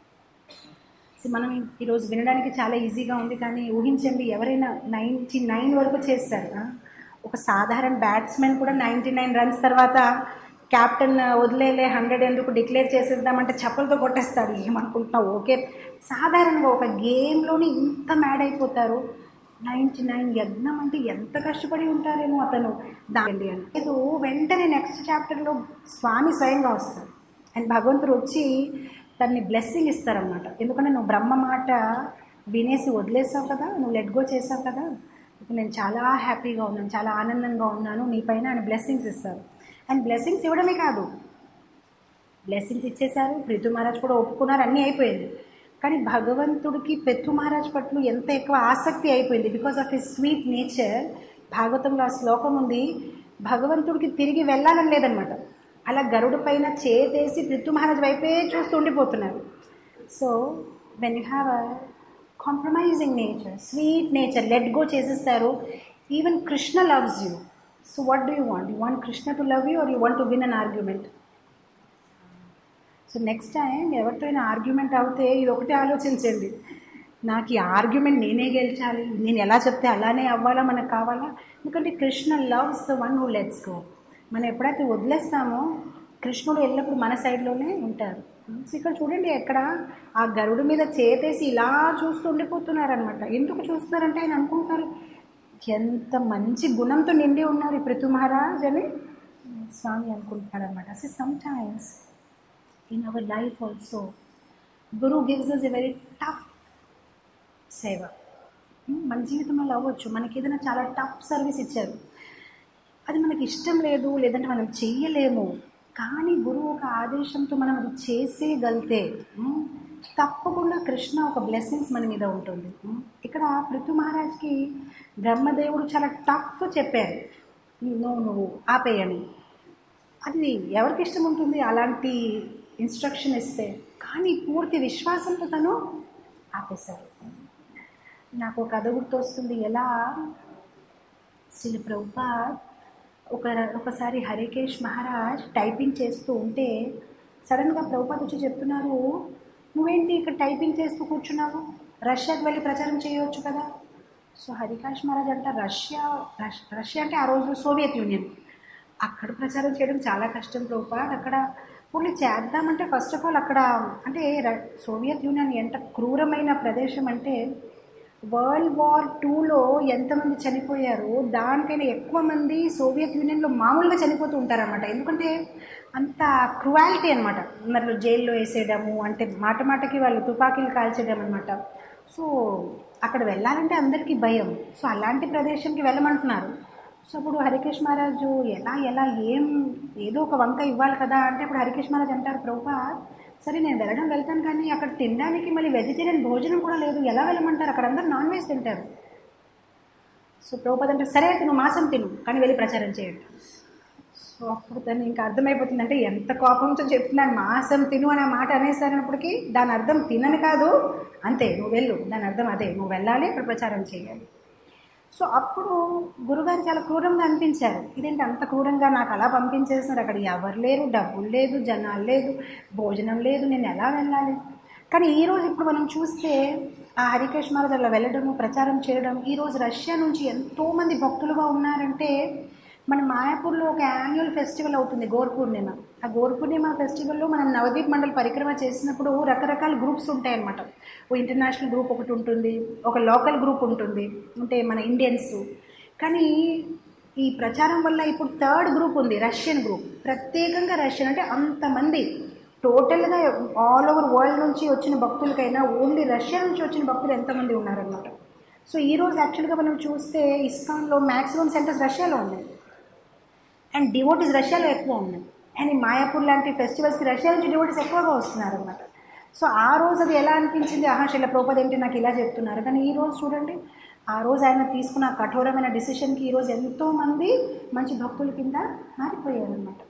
సో మనం ఈరోజు వినడానికి చాలా ఈజీగా ఉంది, కానీ ఊహించండి ఎవరైనా 99 వరకు చేస్తారు. ఒక సాధారణ బ్యాట్స్మెన్ కూడా 99 రన్స్ తర్వాత క్యాప్టెన్ వదిలేలే 100 ఎందుకు డిక్లేర్ చేసేద్దామంటే చప్పలతో కొట్టేస్తాడు. ఏమనుకుంటున్నావు, ఓకే. సాధారణంగా ఒక గేమ్లోని ఇంత మ్యాడ్ అయిపోతారు. 99 యజ్ఞం అంటే ఎంత కష్టపడి ఉంటారేమో అతను దాండి అని. ఇది వెంటనే నెక్స్ట్ చాప్టర్లో స్వామి స్వయంగా వస్తారు. అండ్ భగవంతుడు వచ్చి తనని బ్లెస్సింగ్ ఇస్తారనమాట. ఎందుకంటే నువ్వు బ్రహ్మ మాట వినేసి వదిలేసావు కదా, నువ్వు లెట్ గో చేసావు కదా, ఇప్పుడు నేను చాలా హ్యాపీగా ఉన్నాను, చాలా ఆనందంగా ఉన్నాను నీ పైన అని బ్లెస్సింగ్స్ ఇస్తారు. అండ్ బ్లెస్సింగ్స్ ఇవ్వడమే కాదు, బ్లెస్సింగ్స్ ఇచ్చేశారు, పృథు మహారాజ్ కూడా ఒప్పుకున్నారు, అన్నీ అయిపోయింది. కానీ భగవంతుడికి పృథు మహారాజ్ పట్ల ఎంత ఎక్కువ ఆసక్తి అయిపోయింది, because of his sweet nature. భాగవతంలో ఆ శ్లోకం ఉంది, భగవంతుడికి తిరిగి వెళ్ళాలని లేదనమాట. అలా గరుడు పైన చేతేసి పృథు మహారాజ్ వైపే చూస్తూ ఉండిపోతున్నారు. So when you have a compromising nature, sweet nature, let go చేసేస్తారు. Even Krishna loves you. So what do you want? You want Krishna to love you or you want to win an argument? So next time ఎవరితో అయినా argument అవుతే ఇది ఒకటే ఆలోచించండి, నాకు ఈ argument నేనే గెలిచాలి, నేను ఎలా చెప్తే అలానే అవ్వాలా, మనకు కావాలా? ఎందుకంటే Krishna loves the one who lets go. మనం ఎప్పుడైతే వదిలేస్తామో కృష్ణుడు ఎల్లప్పుడు మన సైడ్లోనే ఉంటారు. సో ఇక్కడ చూడండి, ఎక్కడ ఆ గరుడు మీద చేతేసి ఇలా చూస్తూ ఉండిపోతున్నారనమాట. ఎందుకు చూస్తున్నారంటే ఆయన అనుకుంటారు ఎంత మంచి గుణంతో నిండి ఉన్నారు ఈ పృథు మహారాజ్ అని స్వామి అనుకుంటున్నాడు అనమాట. So sometimes in our life also, Guru gives us a very tough సేవ. మన జీవితంలో అవ్వచ్చు, మనకి ఏదైనా చాలా టఫ్ సర్వీస్ ఇచ్చారు, అది మనకి ఇష్టం లేదు, లేదంటే మనం చెయ్యలేము, కానీ గురువు ఒక ఆదేశంతో మనం అది చేసేయగలితే తప్పకుండా కృష్ణ ఒక బ్లెస్సింగ్స్ మన మీద ఉంటుంది. ఇక్కడ పృథు మహారాజ్కి బ్రహ్మదేవుడు చాలా టఫ్ చెప్పారు, నువ్వు ఆపేయని. అది ఎవరికి ఇష్టం ఉంటుంది అలాంటి ఇన్స్ట్రక్షన్ ఇస్తే? కానీ పూర్తి విశ్వాసంతో తను ఆపేశారు. నాకు ఒక కథ గుర్తొస్తుంది. ఎలా శ్రీల ప్రభుపాద్ ఒకసారి హరికేష్ మహారాజ్ టైపింగ్ చేస్తూ ఉంటే సడన్గా ప్రభుపాద్ వచ్చి చెప్తున్నారు, నువ్వేంటి ఇక్కడ టైపింగ్ చేస్తూ కూర్చున్నావు, రష్యాకి వెళ్ళి ప్రచారం చేయవచ్చు కదా. సో హరికేష్ మహారాజ్ అంట, రష్యా అంటే ఆ రోజు సోవియట్ యూనియన్, అక్కడ ప్రచారం చేయడం చాలా కష్టం ప్రభుపాద్. అక్కడ పోనీ చేద్దామంటే ఫస్ట్ ఆఫ్ ఆల్ అక్కడ అంటే సోవియట్ యూనియన్ ఎంత క్రూరమైన ప్రదేశం అంటే వరల్డ్ వార్ 2లో ఎంతమంది చనిపోయారో దానికైనా ఎక్కువ మంది సోవియట్ యూనియన్లో మామూలుగా చనిపోతూ ఉంటారన్నమాట. ఎందుకంటే అంత క్రువాలిటీ అనమాట. మరి జైల్లో వేసేయడము అంటే మాట మాటకి వాళ్ళు తుపాకీలు కాల్చేయడం అనమాట. సో అక్కడ వెళ్ళాలంటే అందరికీ భయం. సో అలాంటి ప్రదేశంకి వెళ్ళమంటున్నారు. సో అప్పుడు హరికేష్ మహారాజు ఎలా ఏదో ఒక వంక ఇవ్వాలి కదా అంటే అప్పుడు హరికేష్ మహారాజ్ అంటారు, ప్రభుపాద్ సరే నేను వెళ్తాను కానీ అక్కడ తినడానికి మళ్ళీ వెజిటేరియన్ భోజనం కూడా లేదు, ఎలా వెళ్ళమంటారు, అక్కడ అందరూ నాన్ వెజ్ తింటారు. సో ప్రభుపాద్ అంటే సరే అయితే నువ్వు మాంసం తిను కానీ వెళ్ళి ప్రచారం చేయండి. సో అప్పుడు తను ఇంకా అర్థమైపోతుంది, అంటే ఎంత కోపంతో చెప్తున్నాను, మాంసం తిను అనే మాట అనేసరినప్పటికీ దాని అర్థం తినని కాదు, అంతే నువ్వు వెళ్ళు, దాని అర్థం అదే, నువ్వు వెళ్ళాలి అక్కడ ప్రచారం చేయాలి. సో అప్పుడు గురుగారు చాలా క్రూరంగా అనిపించారు. ఇదేంటి అంత క్రూరంగా నాకు అలా పంపించేస్తున్నారు, అక్కడ ఎవరు లేరు, డబ్బులు లేదు, జనాలు లేదు, భోజనం లేదు, నేను ఎలా వెళ్ళాలి. కానీ ఈరోజు ఇప్పుడు మనం చూస్తే ఆ హరికేష్ మహారాజ్ అలా వెళ్ళడము ప్రచారం చేయడం, ఈరోజు రష్యా నుంచి ఎంతోమంది భక్తులుగా ఉన్నారంటే మన మాయాపూర్లో ఒక యాన్యువల్ ఫెస్టివల్ అవుతుంది గోర్ పూర్ణిమ. ఆ గోర్ పూర్ణిమ ఫెస్టివల్లో మనం నవదీప్ మండల్ పరిక్రమ చేసినప్పుడు రకరకాల గ్రూప్స్ ఉంటాయన్నమాట. ఓ ఇంటర్నేషనల్ గ్రూప్ ఒకటి ఉంటుంది, ఒక లోకల్ గ్రూప్ ఉంటుంది, అంటే మన ఇండియన్స్. కానీ ఈ ప్రచారం వల్ల ఇప్పుడు థర్డ్ గ్రూప్ ఉంది, రష్యన్ గ్రూప్. ప్రత్యేకంగా రష్యన్ అంటే అంతమంది టోటల్గా ఆల్ ఓవర్ వరల్డ్ నుంచి వచ్చిన భక్తులకైనా ఓన్లీ రష్యా నుంచి వచ్చిన భక్తులు ఎంతమంది ఉన్నారన్నమాట. సో ఈరోజు యాక్చువల్గా మనం చూస్తే ఇస్కాన్లో మ్యాక్సిమం సెంటర్స్ రష్యాలో ఉన్నాయి అండ్ డివోటీస్ రష్యాలో ఎక్కువ ఉన్నాయి. అండ్ ఈ మాయాపూర్ లాంటి ఫెస్టివల్స్కి రష్యా నుంచి డివోటీస్ ఎక్కువగా వస్తున్నారు అనమాట. సో ఆ రోజు అది ఎలా అనిపించింది, శ్రీల ప్రభుపాద్ ఏంటి నాకు ఇలా చెప్తున్నారు. కానీ ఈ రోజు చూడండి, ఆ రోజు ఆయన తీసుకున్న కఠోరమైన డిసిషన్కి ఈరోజు ఎంతోమంది మంచి భక్తుల కింద మారిపోయారు అనమాట.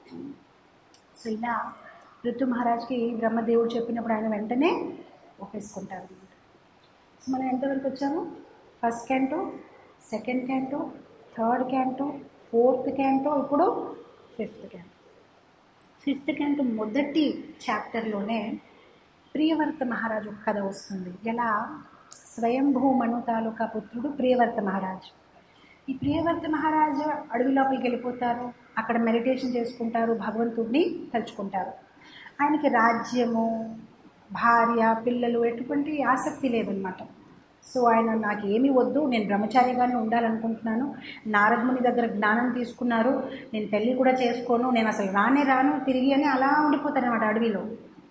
సో ఇలా పృథు మహారాజ్కి బ్రహ్మదేవుడు చెప్పినప్పుడు ఆయన వెంటనే ఒప్పేసుకుంటారు అనమాట. సో మనం ఎంతవరకు వచ్చాము, first canto, second canto, third canto, fourth canto, ఇప్పుడు ఫిఫ్త్ క్యాంటో. ఫిఫ్త్ క్యాంటో మొదటి చాప్టర్లోనే ప్రియవర్త మహారాజు కథ వస్తుంది. ఎలా స్వయంభూ మను తాలూకా పుత్రుడు ప్రియవర్త మహారాజు. ఈ ప్రియవర్త మహారాజు అడవి లోపలికి వెళ్ళిపోతారు, అక్కడ మెడిటేషన్ చేసుకుంటారు, భగవంతుడిని తలుచుకుంటారు. ఆయనకి రాజ్యము, భార్య, పిల్లలు ఎటువంటి ఆసక్తి లేదనమాట. సో ఆయన నాకు ఏమీ వద్దు, నేను బ్రహ్మచారిగానే ఉండాలనుకుంటున్నాను, నారదముని దగ్గర జ్ఞానం తీసుకున్నారు, నేను పెళ్ళి కూడా చేసుకోను, నేను అసలు రాను తిరిగి అని అలా ఉండిపోతారనమాట అడవిలో.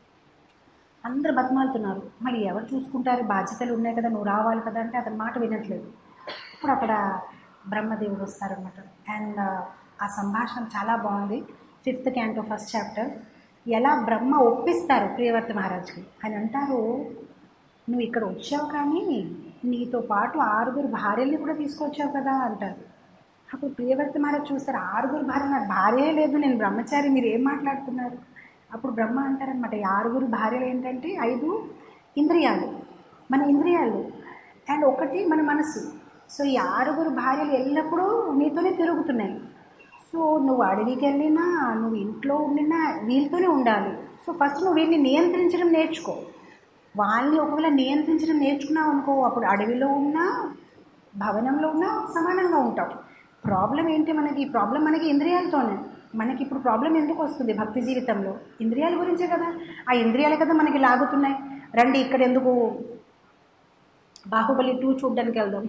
అందరు బతిమాలుతున్నారు, మళ్ళీ ఎవరు చూసుకుంటారు, బాధ్యతలు ఉన్నాయి కదా, నువ్వు రావాలి కదా అంటే అతని మాట వినట్లేదు. ఇప్పుడు అక్కడ బ్రహ్మదేవుడు వస్తారనమాట. అండ్ ఆ సంభాషణ చాలా బాగుంది. Fifth canto first chapter. ఎలా బ్రహ్మ ఒప్పిస్తారు ప్రియవర్త మహారాజ్కి అని అంటారు, నువ్వు ఇక్కడ వచ్చావు కానీ నీతో పాటు 6 భార్యల్ని కూడా తీసుకొచ్చావు కదా అంటారు. అప్పుడు ప్రియవర్త మహారాజ్ చూస్తారు, 6 భార్య, నాకు భార్యే లేదు, నేను బ్రహ్మచారి, మీరు ఏం మాట్లాడుతున్నారు. అప్పుడు బ్రహ్మ అంటారనమాట, ఈ 6 భార్యలు ఏంటంటే 5 ఇంద్రియాలు, మన ఇంద్రియాలు, అండ్ 1 మన మనసు. సో ఈ 6 భార్యలు ఎల్లప్పుడూ నీతోనే తిరుగుతున్నాయి. సో నువ్వు అడవికి వెళ్ళినా, నువ్వు ఇంట్లో ఉండినా వీళ్ళతోనే ఉండాలి. సో ఫస్ట్ నువ్వు వీళ్ళని నియంత్రించడం నేర్చుకో. వాళ్ళని ఒకవేళ నియంత్రించడం నేర్చుకున్నావు అనుకో, అప్పుడు అడవిలో ఉన్నా భవనంలో ఉన్నా సమానంగా ఉంటావు. ప్రాబ్లం ఏంటి మనకి, ఈ ప్రాబ్లం మనకి ఇంద్రియాలతోనే. మనకి ఇప్పుడు ప్రాబ్లం ఎందుకు వస్తుంది భక్తి జీవితంలో, ఇంద్రియాల గురించే కదా. ఆ ఇంద్రియాలే కదా మనకి లాగుతున్నాయి. రండి ఇక్కడ ఎందుకు బాహుబలి 2 చూడడానికి వెళ్దాం,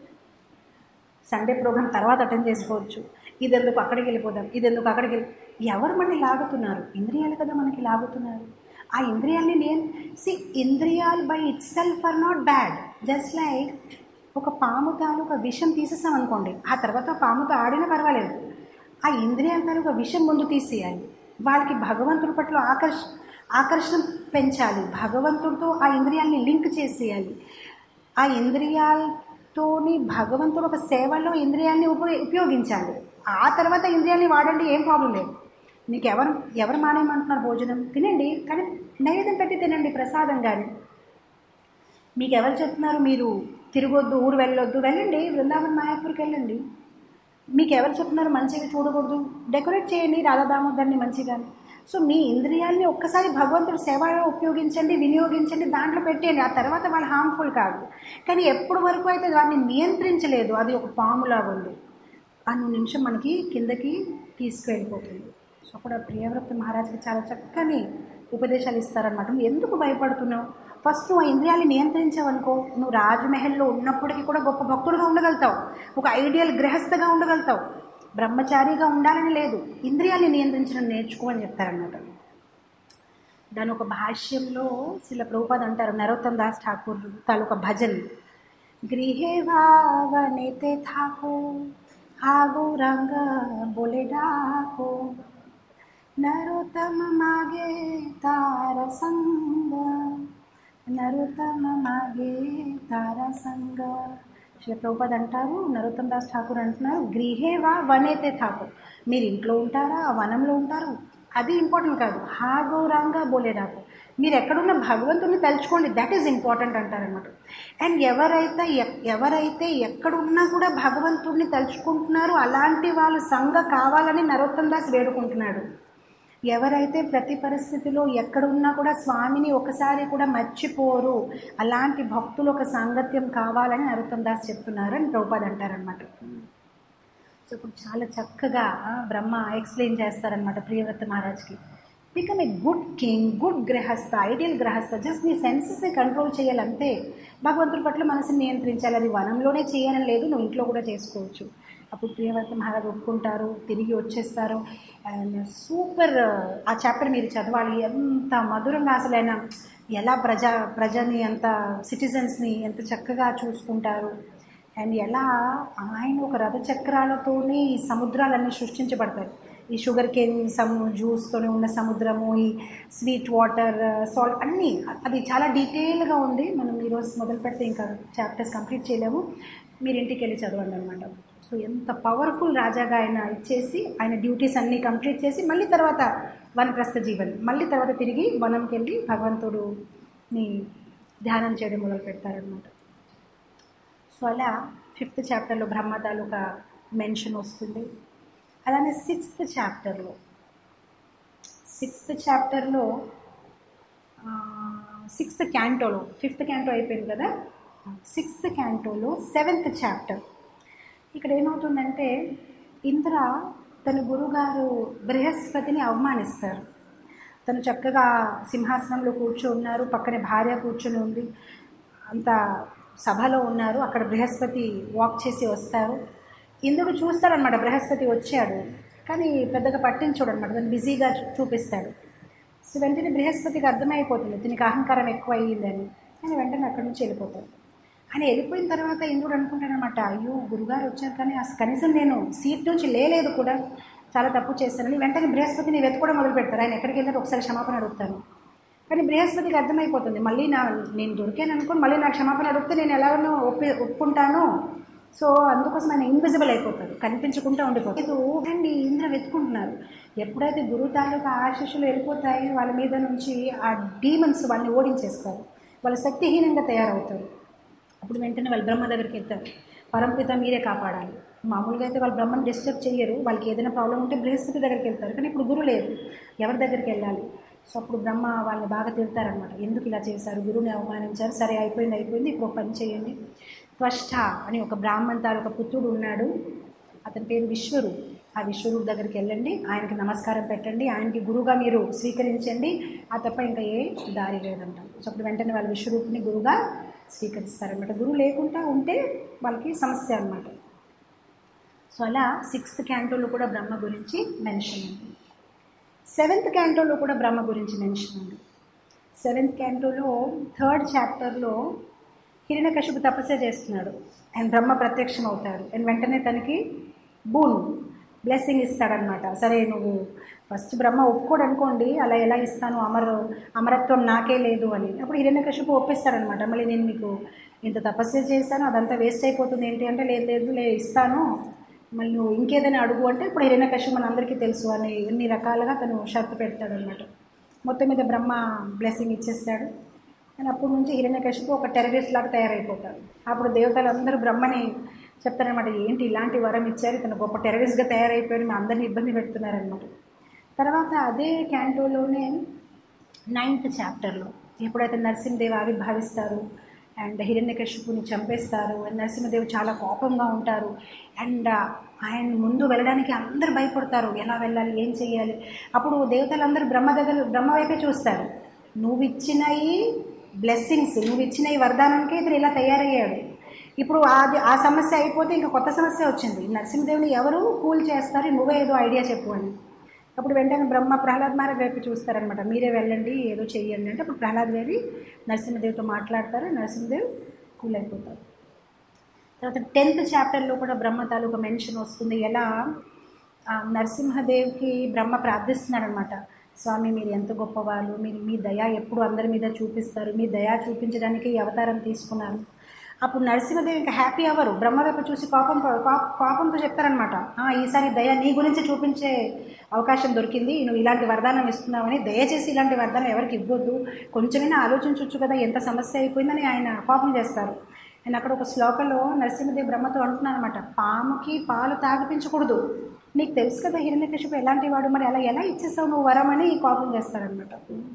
సండే ప్రోగ్రామ్ తర్వాత అటెండ్ చేసుకోవచ్చు, ఇదెందుకు అక్కడికి వెళ్ళిపోదాం, ఇదెందుకు అక్కడికి ఎవరు మనని లాగుతున్నారు, ఇంద్రియాలు కదా మనకి లాగుతున్నారు. ఆ ఇంద్రియాలని ఇంద్రియాలు by itself are not bad. Just like ఒక పాము తాలూకా విషం తీసేసాం అనుకోండి, ఆ తర్వాత పాముతో ఆడినా పర్వాలేదు, ఆ ఇంద్రియాల తాలూకా విషం ముందు తీసేయాలి. వాళ్ళకి భగవంతుడి పట్ల ఆకర్షణ పెంచాలి, భగవంతుడితో ఆ ఇంద్రియాలని లింక్ చేసేయాలి. ఆ ఇంద్రియాలతోని భగవంతుడు ఒక సేవలో ఇంద్రియాలని ఉపయోగించాలి. ఆ తర్వాత ఇంద్రియాలని వాడండి, ఏం ప్రాబ్లం లేదు. మీకు ఎవరు మానేయమంటున్నారు, భోజనం తినండి కానీ నైవేద్యం పెట్టి తినండి ప్రసాదం. కానీ మీకు ఎవరు చెప్తున్నారు మీరు తిరగొద్దు, ఊరు వెళ్ళొద్దు, వెళ్ళండి బృందావన్ మాయాపూర్కి వెళ్ళండి. మీకు ఎవరు చెప్తున్నారు మంచిగా చూడకూడదు? డెకరేట్ చేయండి రాధా దామోదర్ని మంచిగా. సో మీ ఇంద్రియాల్ని ఒక్కసారి భగవంతుడు సేవలో ఉపయోగించండి, వినియోగించండి, దాంట్లో పెట్టేయండి. ఆ తర్వాత వాళ్ళు హార్మ్ఫుల్ కాదు. కానీ ఎప్పుడు వరకు అయితే దాన్ని నియంత్రించలేదు, అది ఒక పాములాగా ఉంది, అన్ని నిమిషం మనకి కిందకి తీసుకువెళ్ళిపోతుంది. సో అప్పుడు ఆ ప్రియవ్రత మహారాజ్కి చాలా చక్కని ఉపదేశాలు ఇస్తారనమాట. నువ్వు ఎందుకు భయపడుతున్నావు? ఫస్ట్ నువ్వు ఆ ఇంద్రియాన్ని నియంత్రించావనుకో, నువ్వు రాజమహల్లో ఉన్నప్పటికీ కూడా గొప్ప భక్తుడుగా ఉండగలుగుతావు, ఒక ఐడియల్ గృహస్థగా ఉండగలుగుతావు. బ్రహ్మచారిగా ఉండాలని లేదు, ఇంద్రియాన్ని నియంత్రించడం నేర్చుకో అని చెప్తారన్నమాట. దాని ఒక భాష్యంలో శ్రీల ప్రభుపాద అంటారు, నరోత్తమ్ దాస్ ఠాకూర్ తాలూకా భజన్, గృహే వావనేతే థాకో హాగో రంగ బోలే డాకో నరోత్తమ మాగే తార సంగ, నరోత్తమ మాగే తార సంగ. శ్రీ ప్రభుపాద అంటారు, నరోత్తమ్ దాస్ ఠాకూర్ అంటున్నారు, గృహే వా వనేతే థాకో, మీరు ఇంట్లో ఉంటారా, ఆ వనంలో ఉంటారు, అది ఇంపార్టెంట్ కాదు. హా గౌరంగా బోలేడాకు, మీరు ఎక్కడున్న భగవంతుని తలుచుకోండి, దట్ ఈజ్ ఇంపార్టెంట్ అంటారనమాట. అండ్ ఎవరైతే ఎక్కడున్నా కూడా భగవంతుడిని తలుచుకుంటున్నారో అలాంటి వాళ్ళు సంఘ కావాలని నరోత్తమ్ దాస్ వేడుకుంటున్నాడు. ఎవరైతే ప్రతి పరిస్థితిలో ఎక్కడున్నా కూడా స్వామిని ఒకసారి కూడా మర్చిపోరు, అలాంటి భక్తులు ఒక సాంగత్యం కావాలని నరోత్తమ్ దాస్ చెప్తున్నారు అని ప్రభుపాద అంటారనమాట. సో ఇప్పుడు చాలా చక్కగా బ్రహ్మ ఎక్స్ప్లెయిన్ చేస్తారనమాట ప్రియవ్రత మహారాజ్కి. Become a good king, good grihastha, ideal grihastha. Just నీ సెన్సెస్ని కంట్రోల్ చేయాలంతే, భగవంతుడి పట్ల మనసుని నియంత్రించాలి. అది వనంలోనే చేయాలని లేదు, నువ్వు ఇంట్లో కూడా చేసుకోవచ్చు. అప్పుడు ప్రియవ్రత మహారాజ్ ఒప్పుకుంటారు, తిరిగి వచ్చేస్తారు. అండ్ సూపర్, ఆ చాప్టర్ మీరు చదవాలి, ఎంత మధురంగా అసలు ఆయన ఎలా ప్రజని అంత సిటిజన్స్ని ఎంత చక్కగా చూసుకుంటారు. అండ్ ఎలా ఆయన ఒక రథచక్రాలతోనే ఈ సముద్రాలన్నీ సృష్టించబడతాయి. ఈ షుగర్ కేన్ జ్యూస్తోనే ఉన్న సముద్రము, ఈ స్వీట్ వాటర్, సాల్ట్ అన్నీ, అది చాలా డీటెయిల్గా ఉంది. మనం ఈరోజు మొదలు పెడితే ఇంకా చాప్టర్స్ కంప్లీట్ చేయలేము, మీరు ఇంటికి వెళ్ళి చదవండి అనమాట. సో ఎంత పవర్ఫుల్ రాజాగా ఆయన ఇచ్చేసి ఆయన డ్యూటీస్ అన్నీ కంప్లీట్ చేసి మళ్ళీ తర్వాత వనప్రస్థ జీవన్, మళ్ళీ తర్వాత తిరిగి వనంకి వెళ్ళి భగవంతుడుని ధ్యానం చేయడం మొదలు పెడతారనమాట. సో అలా 5th చాప్టర్లో బ్రహ్మ తాలూకా మెన్షన్ వస్తుంది. అలానే 6th చాప్టర్లో 6th క్యాంటోలో, 5th క్యాంటో అయిపోయింది కదా, 6th క్యాంటోలో 7th చాప్టర్. ఇక్కడ ఏమవుతుందంటే ఇంద్ర తన గురుగారు బృహస్పతిని అవమానిస్తారు. తను చక్కగా సింహాసనంలో కూర్చోన్నారు, పక్కనే భార్య కూర్చొని ఉంది, అంత సభలో ఉన్నారు. అక్కడ బృహస్పతి వాక్ చేసి వస్తారు. ఇంద్రుడు చూస్తాడనమాట, బృహస్పతి వచ్చాడు, కానీ పెద్దగా పట్టించోడు అనమాట, దాన్ని బిజీగా చూపిస్తాడు. సో వెంటనే బృహస్పతికి అర్థమైపోతుంది దీనికి అహంకారం ఎక్కువ అయ్యిందని, కానీ వెంటనే అక్కడి నుంచి వెళ్ళిపోతాడు. ఆయన వెళ్ళిపోయిన తర్వాత ఇంద్రుడు అనుకుంటాడనమాట, అయ్యో గురుగారు వచ్చారు కానీ అసలు కనీసం నేను సీట్ నుంచి లేలేదు కూడా, చాలా తప్పు చేశానని. వెంటనే బృహస్పతిని వెతుకోవడం మొదలు పెడతారు. ఆయన ఎక్కడికి వెళ్ళారు ఒకసారి క్షమాపణ అడుగుతాను. కానీ బృహస్పతికి అర్థమైపోతుంది, మళ్ళీ నేను దొరికాను అనుకోని మళ్ళీ నాకు క్షమాపణ అడిగితే నేను ఎలాగో ఒప్పుకుంటాను. సో అందుకోసం ఆయన ఇన్విజిబుల్ అయిపోతాడు, కనిపించకుండా ఉండిపోతాడు. అండ్ ఇంద్ర వెతుకుంటున్నారు. ఎప్పుడైతే గురు తాలూకా ఆశీస్సులు వెళ్ళిపోతాయి వాళ్ళ మీద నుంచి, ఆ డీమన్స్ వాళ్ళని ఓడించేస్తారు, వాళ్ళు శక్తిహీనంగా తయారవుతారు. అప్పుడు వెంటనే వాళ్ళు బ్రహ్మ దగ్గరికి వెళ్తారు, పరంపిత మీరే కాపాడాలి. మామూలుగా అయితే వాళ్ళు బ్రహ్మను డిస్టర్బ్ చేయరు, వాళ్ళకి ఏదైనా ప్రాబ్లం ఉంటే బృహస్పతి దగ్గరికి వెళ్తారు. కానీ ఇప్పుడు గురువు లేదు, ఎవరి దగ్గరికి వెళ్ళాలి? సో అప్పుడు బ్రహ్మ వాళ్ళని బాగా తిడతారనమాట, ఎందుకు ఇలా చేశారు, గురువుని అవమానించారు, సరే అయిపోయింది, ఇప్పుడు పని చేయండి. త్వష్ట అని ఒక బ్రాహ్మణ్ తాలూకా పుత్రుడు ఉన్నాడు, అతని పేరు విశ్వరు. ఆ విశ్వరుడు దగ్గరికి వెళ్ళండి, ఆయనకి నమస్కారం పెట్టండి, ఆయనకి గురువుగా మీరు స్వీకరించండి, ఆ తప్ప ఇంకా ఏ దారి లేదంటారు. సో అప్పుడు వెంటనే వాళ్ళు విశ్వరూపుని గురువుగా స్వీకరిస్తారనమాట. గురువు లేకుండా ఉంటే వాళ్ళకి సమస్య అనమాట. సో అలా 6th క్యాంటోలో కూడా బ్రహ్మ గురించి మెన్షన్ ఉంది. 7th క్యాంటోలో కూడా బ్రహ్మ గురించి మెన్షన్ ఉంది. 7th క్యాంటోలో 3rd చాప్టర్లో హిరణ్యకశిపు తపస్య చేస్తున్నాడు, అండ్ బ్రహ్మ ప్రత్యక్షం అవుతాడు. అండ్ వెంటనే తనకి బ్లెస్సింగ్ ఇస్తాడనమాట. సరే నువ్వు ఫస్ట్ బ్రహ్మ ఒప్పుకోడు అనుకోండి, అలా ఎలా ఇస్తాను, అమరత్వం నాకే లేదు అని. అప్పుడు హిరణ్యకశిపు ఒప్పిస్తాడనమాట, మళ్ళీ నేను మీకు ఇంత తపస్య చేశాను అదంతా వేస్ట్ అయిపోతుంది ఏంటి అంటే, లేదు ఇస్తాను, మళ్ళీ నువ్వు ఇంకేదైనా అడుగు అంటే, ఇప్పుడు హిరణ్యకశిపు మనందరికీ తెలుసు అని ఎన్ని రకాలుగా తను షరతు పెడతాడనమాట. మొత్తం మీద బ్రహ్మ బ్లెస్సింగ్ ఇచ్చేస్తాడు. అని అప్పటి నుంచి హిరణ్యకశిపు ఒక టెర్రరిస్ట్ లాగా తయారైపోతాడు. అప్పుడు దేవతలందరూ బ్రహ్మని చెప్తారనమాట, ఏంటి ఇలాంటి వరం ఇచ్చారు, ఇతను గొప్ప టెర్రరిస్ట్గా తయారైపోయాడు, మా అందరినీ ఇబ్బంది పెడుతున్నారనమాట. తర్వాత అదే క్యాంటోలోనే 9th చాప్టర్లో ఎప్పుడైతే నరసింహదేవ్ ఆవిర్భావిస్తారు అండ్ హిరణ్యకశిపుని చంపేస్తారు, అండ్ నరసింహదేవ్ చాలా కోపంగా ఉంటారు. అండ్ ఆయన ముందు వెళ్ళడానికి అందరూ భయపడతారు, ఎలా వెళ్ళాలి, ఏం చేయాలి. అప్పుడు దేవతలందరూ బ్రహ్మ వైపే చూస్తారు. నువ్వు ఇచ్చిన ఈ బ్లెస్సింగ్స్, నువ్వు ఇచ్చిన ఈ వరదానానికి ఇతను ఇలా తయారయ్యాడు. ఇప్పుడు ఆ సమస్య అయిపోతే ఇంకా కొత్త సమస్య వచ్చింది. నరసింహదేవుని ఎవరు కూల్ చేస్తారు, నువ్వే ఏదో ఐడియా చెప్పు అని. అప్పుడు వెంటనే బ్రహ్మ ప్రహ్లాద్ మహారాజ్ వైపు చూస్తారనమాట, మీరే వెళ్ళండి ఏదో చెయ్యండి అంటే. అప్పుడు ప్రహ్లాద్ వెళ్ళి నరసింహదేవ్తో మాట్లాడతారు, నరసింహదేవ్ కూల్ అయిపోతారు. తర్వాత 10th చాప్టర్లో కూడా బ్రహ్మ తాలూకా మెన్షన్ వస్తుంది. ఎలా నరసింహదేవ్కి బ్రహ్మ ప్రార్థిస్తున్నారనమాట, స్వామి మీరు ఎంత గొప్పవాళ్ళు, మీరు మీ దయ ఎప్పుడు అందరి మీద చూపిస్తారు, మీ దయ చూపించడానికి ఈ అవతారం తీసుకున్నారు. అప్పుడు నరసింహదేవి ఇంకా హ్యాపీ అవ్వరు, బ్రహ్మ వైపు చూసి కోపంతో చెప్తారనమాట, ఈసారి దయ నీ గురించి చూపించే అవకాశం దొరికింది, నువ్వు ఇలాంటి వరదానం ఇస్తున్నావని, దయచేసి ఇలాంటి వరదానం ఎవరికి ఇవ్వద్దు, కొంచెమైనా ఆలోచించవచ్చు కదా, ఎంత సమస్య అయిపోయిందని ఆయన కోపం చేస్తారు. ఆయన అక్కడ ఒక శ్లోకంలో నరసింహదేవి బ్రహ్మతో అంటున్నాను అనమాట, పాముకి పాలు తాగిపించకూడదు, నీకు తెలుసు కదా హిరణ్యకశిపు ఎలాంటి వాడు, మరి అలా ఎలా ఇచ్చేస్తావు నువ్వు వరం అని కోపం చేస్తారనమాట.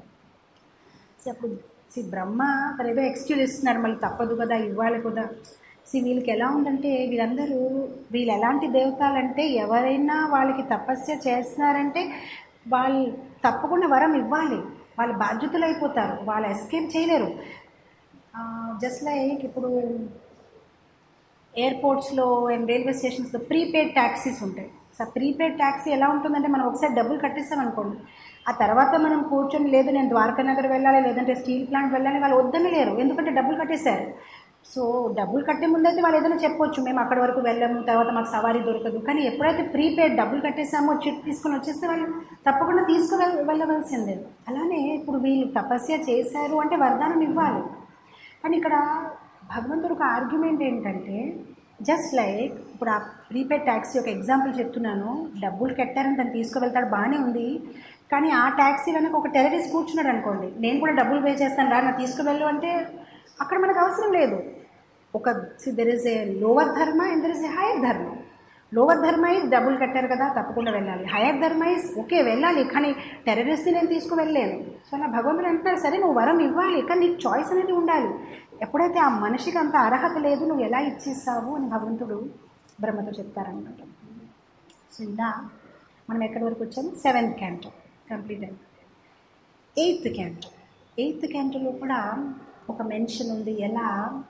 అప్పుడు బ్రహ్మ తను ఏదో ఎక్స్క్యూజ్ ఇస్తున్నాడు, మళ్ళీ తప్పదు కదా ఇవ్వాలి కదా. వీళ్ళకి ఎలా ఉందంటే వీళ్ళు ఎలాంటి దేవతలంటే ఎవరైనా వాళ్ళకి తపస్య చేస్తున్నారంటే వాళ్ళు తప్పకుండా వరం ఇవ్వాలి, వాళ్ళు బాధ్యతలు అయిపోతారు, వాళ్ళు ఎస్కేప్ చేయలేరు. జస్ట్ లైక్ ఇప్పుడు ఎయిర్పోర్ట్స్లో అండ్ రైల్వే స్టేషన్స్లో ప్రీపెయిడ్ ట్యాక్సీస్ ఉంటాయి. సో ప్రీపెయిడ్ ట్యాక్సీ ఎలా ఉంటుందంటే మనం ఒకసారి డబ్బులు కట్టేస్తాం అనుకోండి, ఆ తర్వాత మనం కూర్చొని లేదు నేను ద్వారకా నగర్ వెళ్ళాలి లేదంటే స్టీల్ ప్లాంట్ వెళ్ళాలి వాళ్ళు వద్దని లేరు, ఎందుకంటే డబ్బులు కట్టేశారు. సో డబ్బులు కట్టే ముందైతే వాళ్ళు ఏదైనా చెప్పొచ్చు, మేము అక్కడి వరకు వెళ్ళాము, తర్వాత మాకు సవారీ దొరకదు. కానీ ఎప్పుడైతే ప్రీపెయిడ్ డబ్బులు కట్టేసామో చిట్ తీసుకొని వచ్చేస్తే వాళ్ళు తప్పకుండా వెళ్ళవలసిందే. అలానే ఇప్పుడు వీళ్ళు తపస్య చేశారు అంటే వరదానం ఇవ్వాలి. కానీ ఇక్కడ భగవంతుడు ఒక ఆర్గ్యుమెంట్ ఏంటంటే, జస్ట్ లైక్ ఇప్పుడు ఆ ప్రీపెయిడ్ ట్యాక్సీ ఒక ఎగ్జాంపుల్ చెప్తున్నాను, డబ్బులు కట్టారని తను తీసుకువెళ్తాడు బాగానే ఉంది, కానీ ఆ ట్యాక్సీ వెనక ఒక టెర్రరిస్ట్ కూర్చున్నాడు అనుకోండి, నేను కూడా డబ్బులు పే చేస్తాను రా నా తీసుకువెళ్ళు అంటే అక్కడ మనకు అవసరం లేదు. There is a lower dharma and there is a higher dharma. Lower dharma is డబ్బులు కట్టారు కదా తప్పకుండా వెళ్ళాలి, హైయర్ ధర్మ ఇస్ ఓకే వెళ్ళాలి కానీ టెర్రరిస్ట్ని నేను తీసుకువెళ్ళలేను. సో అలా భగవంతుడు అంటున్నారు, సరే నువ్వు వరం ఇవ్వాలి కానీ నీకు చాయిస్ అనేది ఉండాలి. ఎప్పుడైతే ఆ మనిషికి అంత అర్హత లేదు నువ్వు ఎలా ఇచ్చేస్తావు అని భగవంతుడు బ్రహ్మతో చెప్తారనమాట. సో ఇలా మనం ఎక్కడి వరకు వచ్చాము, 7th క్యాంటో కంప్లీట్ అయింది. 8th క్యాంటోలో కూడా ఒక మెన్షన్ ఉంది, ఎలా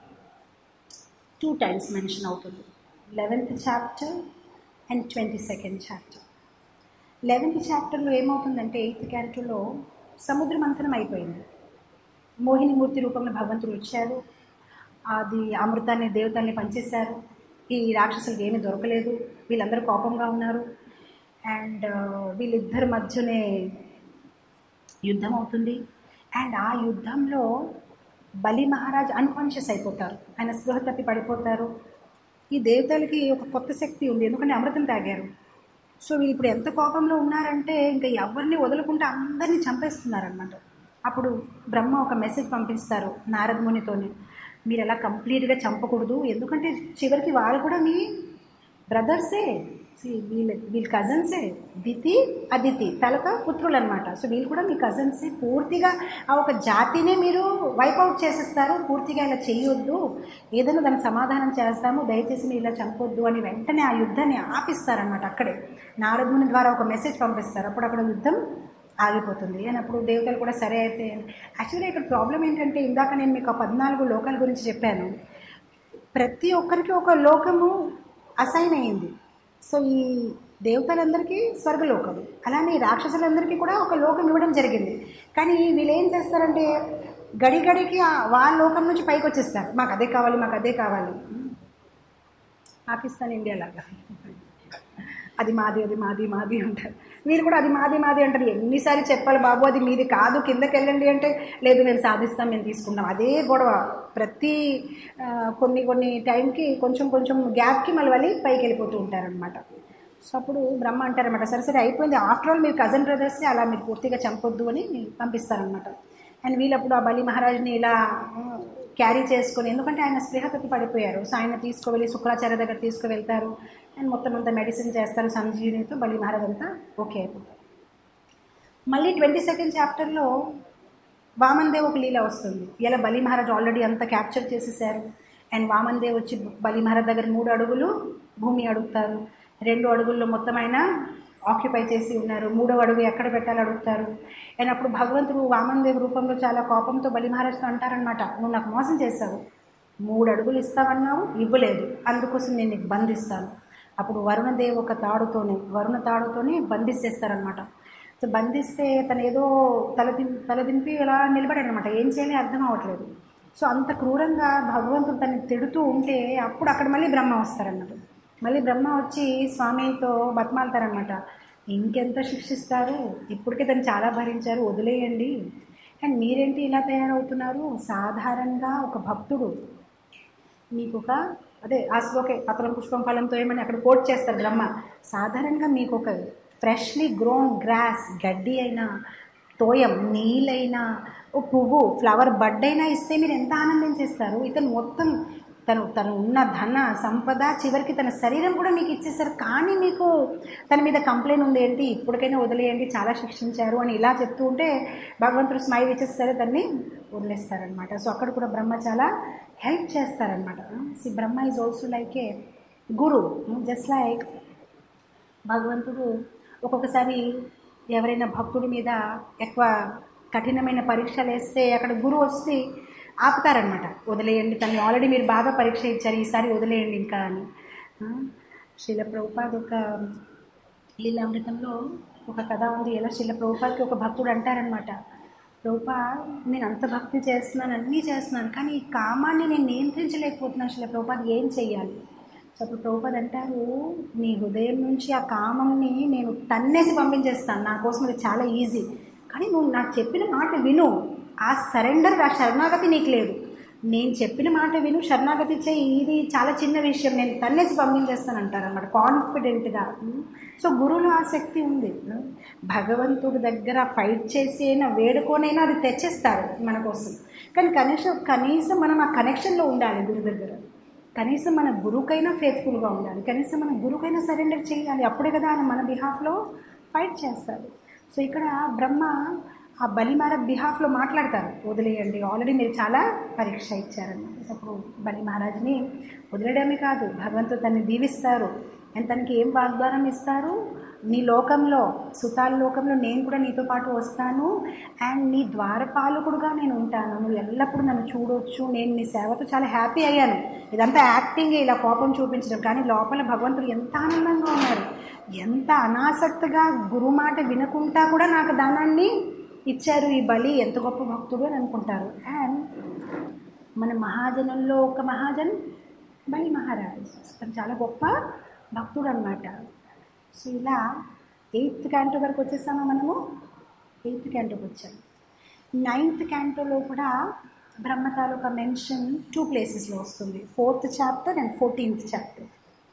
2 times మెన్షన్ అవుతుంది, 11th chapter and 22nd chapter. 11th చాప్టర్లో ఏమవుతుందంటే 8th క్యాంటోలో సముద్ర మంథనం అయిపోయింది, మోహినిమూర్తి రూపంలో భగవంతుడు వచ్చారు, అది అమృతాన్ని దేవతల్ని పంచేశారు, ఈ రాక్షసులకు ఏమీ దొరకలేదు, వీళ్ళందరూ కోపంగా ఉన్నారు. అండ్ వీళ్ళిద్దరి మధ్యనే యుద్ధం అవుతుంది. అండ్ ఆ యుద్ధంలో బలి మహారాజ్ అన్కాన్షియస్ అయిపోతారు, ఆయన స్పృహ తప్పి పడిపోతారు. ఈ దేవతలకి ఒక కొత్త శక్తి ఉంది, ఎందుకంటే అమృతం తాగారు. సో వీళ్ళు ఇప్పుడు ఎంత కోపంలో ఉన్నారంటే ఇంకా ఎవరిని వదులుకుంటే అందరినీ చంపేస్తున్నారనమాట. అప్పుడు బ్రహ్మ ఒక మెసేజ్ పంపిస్తారు నారద మునితోని, మీరు ఎలా కంప్లీట్గా చంపకూడదు, ఎందుకంటే చివరికి వాళ్ళు కూడా మీ బ్రదర్సే, వీళ్ళ కజన్సే, దితి అదితి తలక పుత్రులు అనమాట. సో వీళ్ళు కూడా మీ కజన్సే, పూర్తిగా ఆ ఒక జాతినే మీరు వైపౌట్ చేసేస్తారు, పూర్తిగా ఇలా చేయొద్దు, ఏదైనా దానికి సమాధానం చేస్తాము, దయచేసి మీరు ఇలా చంపొద్దు అని వెంటనే ఆ యుద్ధాన్ని ఆపిస్తారనమాట. అక్కడే నారదుని ద్వారా ఒక మెసేజ్ పంపిస్తారు, అప్పుడు అక్కడ యుద్ధం ఆగిపోతుంది. అని అప్పుడు దేవతలు కూడా సరే అయితే. యాక్చువల్గా ఇక్కడ ప్రాబ్లం ఏంటంటే, ఇందాక నేను మీకు 14 లోకాల గురించి చెప్పాను, ప్రతి ఒక్కరికి ఒక లోకము అసైన్ అయింది. సో ఈ దేవతలందరికీ స్వర్గలోకము, అలానే రాక్షసులందరికీ కూడా ఒక లోకం ఇవ్వడం జరిగింది. కానీ వీళ్ళు ఏం చేస్తారంటే గడిగడికి వాళ్ళ లోకం నుంచి పైకి వచ్చేస్తారు, మాకు అదే కావాలి మాకు అదే కావాలి. పాకిస్తాన్ ఇండియా లాగా అది మాది అది మాది మాది అంటారు, వీళ్ళు కూడా అది మాది మాది అంటారు. ఎన్నిసార్లు చెప్పాలి బాబు అది మీది కాదు కిందకి వెళ్ళండి అంటే లేదు మేము సాధిస్తాం మేము తీసుకుంటాం, అదే గొడవ. ప్రతి కొన్ని టైంకి కొంచెం గ్యాప్కి మళ్ళీ పైకి వెళ్ళిపోతూ ఉంటారనమాట. సో అప్పుడు బ్రహ్మ అంటారనమాట, సరే అయిపోయింది, ఆఫ్టర్ ఆల్ మీరు కజన్ బ్రదర్స్ని అలా మీరు పూర్తిగా చంపొద్దు అని పంపిస్తారనమాట. అండ్ వీళ్ళప్పుడు ఆ బలి మహారాజ్ని ఇలా క్యారీ చేసుకొని, ఎందుకంటే ఆయన స్పృహతకి పడిపోయారు. సో ఆయన తీసుకువెళ్ళి శుక్రాచార్య దగ్గర తీసుకువెళ్తారు అండ్ మొత్తం అంతా మెడిసిన్ చేస్తారు సంజీవినితో, బలి మహారాజ్ అంతా ఓకే అయిపోతారు. మళ్ళీ 22nd చాప్టర్లో వామన్ దేవ్ ఒక లీల వస్తుంది. ఇలా బలి మహారాజ్ ఆల్రెడీ అంతా క్యాప్చర్ చేసేసారు అండ్ వామన్ దేవ్ వచ్చి బలి మహారాజ్ దగ్గర 3 అడుగులు భూమి అడుగుతారు, 2 అడుగుల్లో మొత్తం ఆయన ఆక్యుపై చేసి ఉన్నారు, 3వ అడుగు ఎక్కడ పెట్టాలి అడుగుతారు. అండ్ అప్పుడు భగవంతుడు వామన్ దేవ్ రూపంలో చాలా కోపంతో బలి మహారాజ్తో అంటారనమాట, నువ్వు నాకు మోసం చేశావు, 3 అడుగులు ఇస్తావన్నావు, ఇవ్వలేదు, అందుకోసం నేను నీకు బంధిస్తాను. అప్పుడు వరుణదేవ్ ఒక వరుణ తాడుతోనే బంధిస్తేస్తారనమాట. సో బంధిస్తే తను ఏదో తలదింపి ఇలా నిలబడారనమాట, ఏం చేయాలి అర్థం అవ్వట్లేదు. సో అంత క్రూరంగా భగవంతుడు తనని తిడుతూ ఉంటే అప్పుడు అక్కడ మళ్ళీ బ్రహ్మ వస్తారన్నమాట. మళ్ళీ బ్రహ్మ వచ్చి స్వామితో బతిమాలతారనమాట, ఇంకెంత శిక్షిస్తారు, ఇప్పటికే తను చాలా భరించారు, వదిలేయండి. అండ్ మీరేంటి ఇలా తయారవుతున్నారు, సాధారణంగా ఒక భక్తుడు మీకు ఒక ఓకే పత్రం పుష్పం ఫలంతో ఏమని అక్కడ కోట్ చేస్తారు బ్రహ్మ, సాధారణంగా మీకు ఒక ఫ్రెష్లీ గ్రోన్ గ్రాస్, గడ్డి అయినా, తోయం నీళ్ళైనా, ఓ పువ్వు ఫ్లవర్ బడ్ అయినా ఇస్తే మీరు ఎంత ఆనందం చేస్తారు. ఇతను మొత్తం తను ఉన్న ధన సంపద చివరికి తన శరీరం కూడా మీకు ఇచ్చేస్తారు, కానీ మీకు తన మీద కంప్లైంట్ ఉంది ఏంటి, ఇప్పటికైనా వదిలేయండి, చాలా శిక్షించారు అని ఇలా చెప్తూ ఉంటే భగవంతుడు స్మైల్ ఇచ్చేస్తారు, దాన్ని వదిలేస్తారనమాట. సో అక్కడ కూడా బ్రహ్మ చాలా హెల్ప్ చేస్తారనమాట. See Brahma is also like a guru, just like భగవంతుడు ఒక్కొక్కసారి ఎవరైనా భక్తుడి మీద ఎక్కువ కఠినమైన పరీక్షలు వేస్తే అక్కడ గురువు వచ్చి ఆపుతారనమాట, వదిలేయండి, తను ఆల్రెడీ మీరు బాగా పరీక్ష ఇచ్చారు, ఈసారి వదిలేయండి ఇంకా అని. శ్రీల ప్రభుపాద్ ఒక లీలామృతంలో ఒక కథ ఉంది. ఎలా శ్రీల ప్రభుపాద్కి ఒక భక్తుడు అంటారనమాట, ప్రభుపాద్ నేను అంత భక్తి చేస్తున్నాను, అన్నీ చేస్తున్నాను, కానీ ఈ కామాన్ని నేను నియంత్రించలేకపోతున్నాను శ్రీల ప్రభుపాద్, ఏం చెయ్యాలి? సో అప్పుడు ప్రభుపాద్ అంటారు, నీ హృదయం నుంచి ఆ కామంని నేను తన్నేసి పంపించేస్తాను, నా కోసం అది చాలా ఈజీ, కానీ నువ్వు నాకు చెప్పిన మాట విను, ఆ సరెండర్, ఆ శరణాగతి నీకు లేదు, నేను చెప్పిన మాట విను, శరణాగతి చేయి, ఇది చాలా చిన్న విషయం, నేను తన్నేసి పంపించేస్తాను అంటారనమాట కాన్ఫిడెంట్గా. సో గురువులో ఆ శక్తి ఉంది. భగవంతుడి దగ్గర ఫైట్ చేసి అయినా వేడుకోనైనా అది తెచ్చేస్తారు మన కోసం, కానీ కనీసం మనం ఆ కనెక్షన్లో ఉండాలి గురు దగ్గర, కనీసం మన గురువుకైనా ఫేత్ఫుల్గా ఉండాలి, కనీసం మన గురువుకైనా సరెండర్ చేయాలి, అప్పుడే కదా ఆయన మన బిహాఫ్లో ఫైట్ చేస్తారు. సో ఇక్కడ బ్రహ్మ ఆ బలి మహారాజ్ బిహాఫ్లో మాట్లాడతారు, వదిలేయండి, ఆల్రెడీ మీరు చాలా పరీక్ష ఇచ్చారన్నమాట. అప్పుడు బలి మహారాజ్ని వదిలేయడమే కాదు, భగవంతుడు తనని దీవిస్తారు అండ్ తనకి ఏం వాగ్దానం ఇస్తారు, నీ లోకంలో సుతాల లోకంలో నేను కూడా నీతో పాటు వస్తాను అండ్ నీ ద్వారపాలకుడుగా నేను ఉంటాను, నువ్వు ఎల్లప్పుడూ నన్ను చూడవచ్చు, నేను నీ సేవతో చాలా హ్యాపీ అయ్యాను. ఇదంతా యాక్టింగే, ఇలా కోపం చూపించడం, కానీ లోపల భగవంతుడు ఎంత ఆనందంగా ఉన్నారు, ఎంత అనాసక్తిగా గురు మాట వినకుండా కూడా నాకు దానాన్ని ఇచ్చారు ఈ బలి, ఎంత గొప్ప భక్తుడు అని అనుకుంటారు. అండ్ మన మహాజనుల్లో ఒక మహాజన్ బలి మహారాజ్, తను చాలా గొప్ప భక్తుడు అన్నమాట. సో ఇలా 8th క్యాంటో వరకు వచ్చేసామా మనము, 8th క్యాంటోకి వచ్చాము. 9th క్యాంటోలో కూడా బ్రహ్మ తాలూకా మెన్షన్ 2 ప్లేసెస్లో వస్తుంది, 4th chapter and 14th chapter.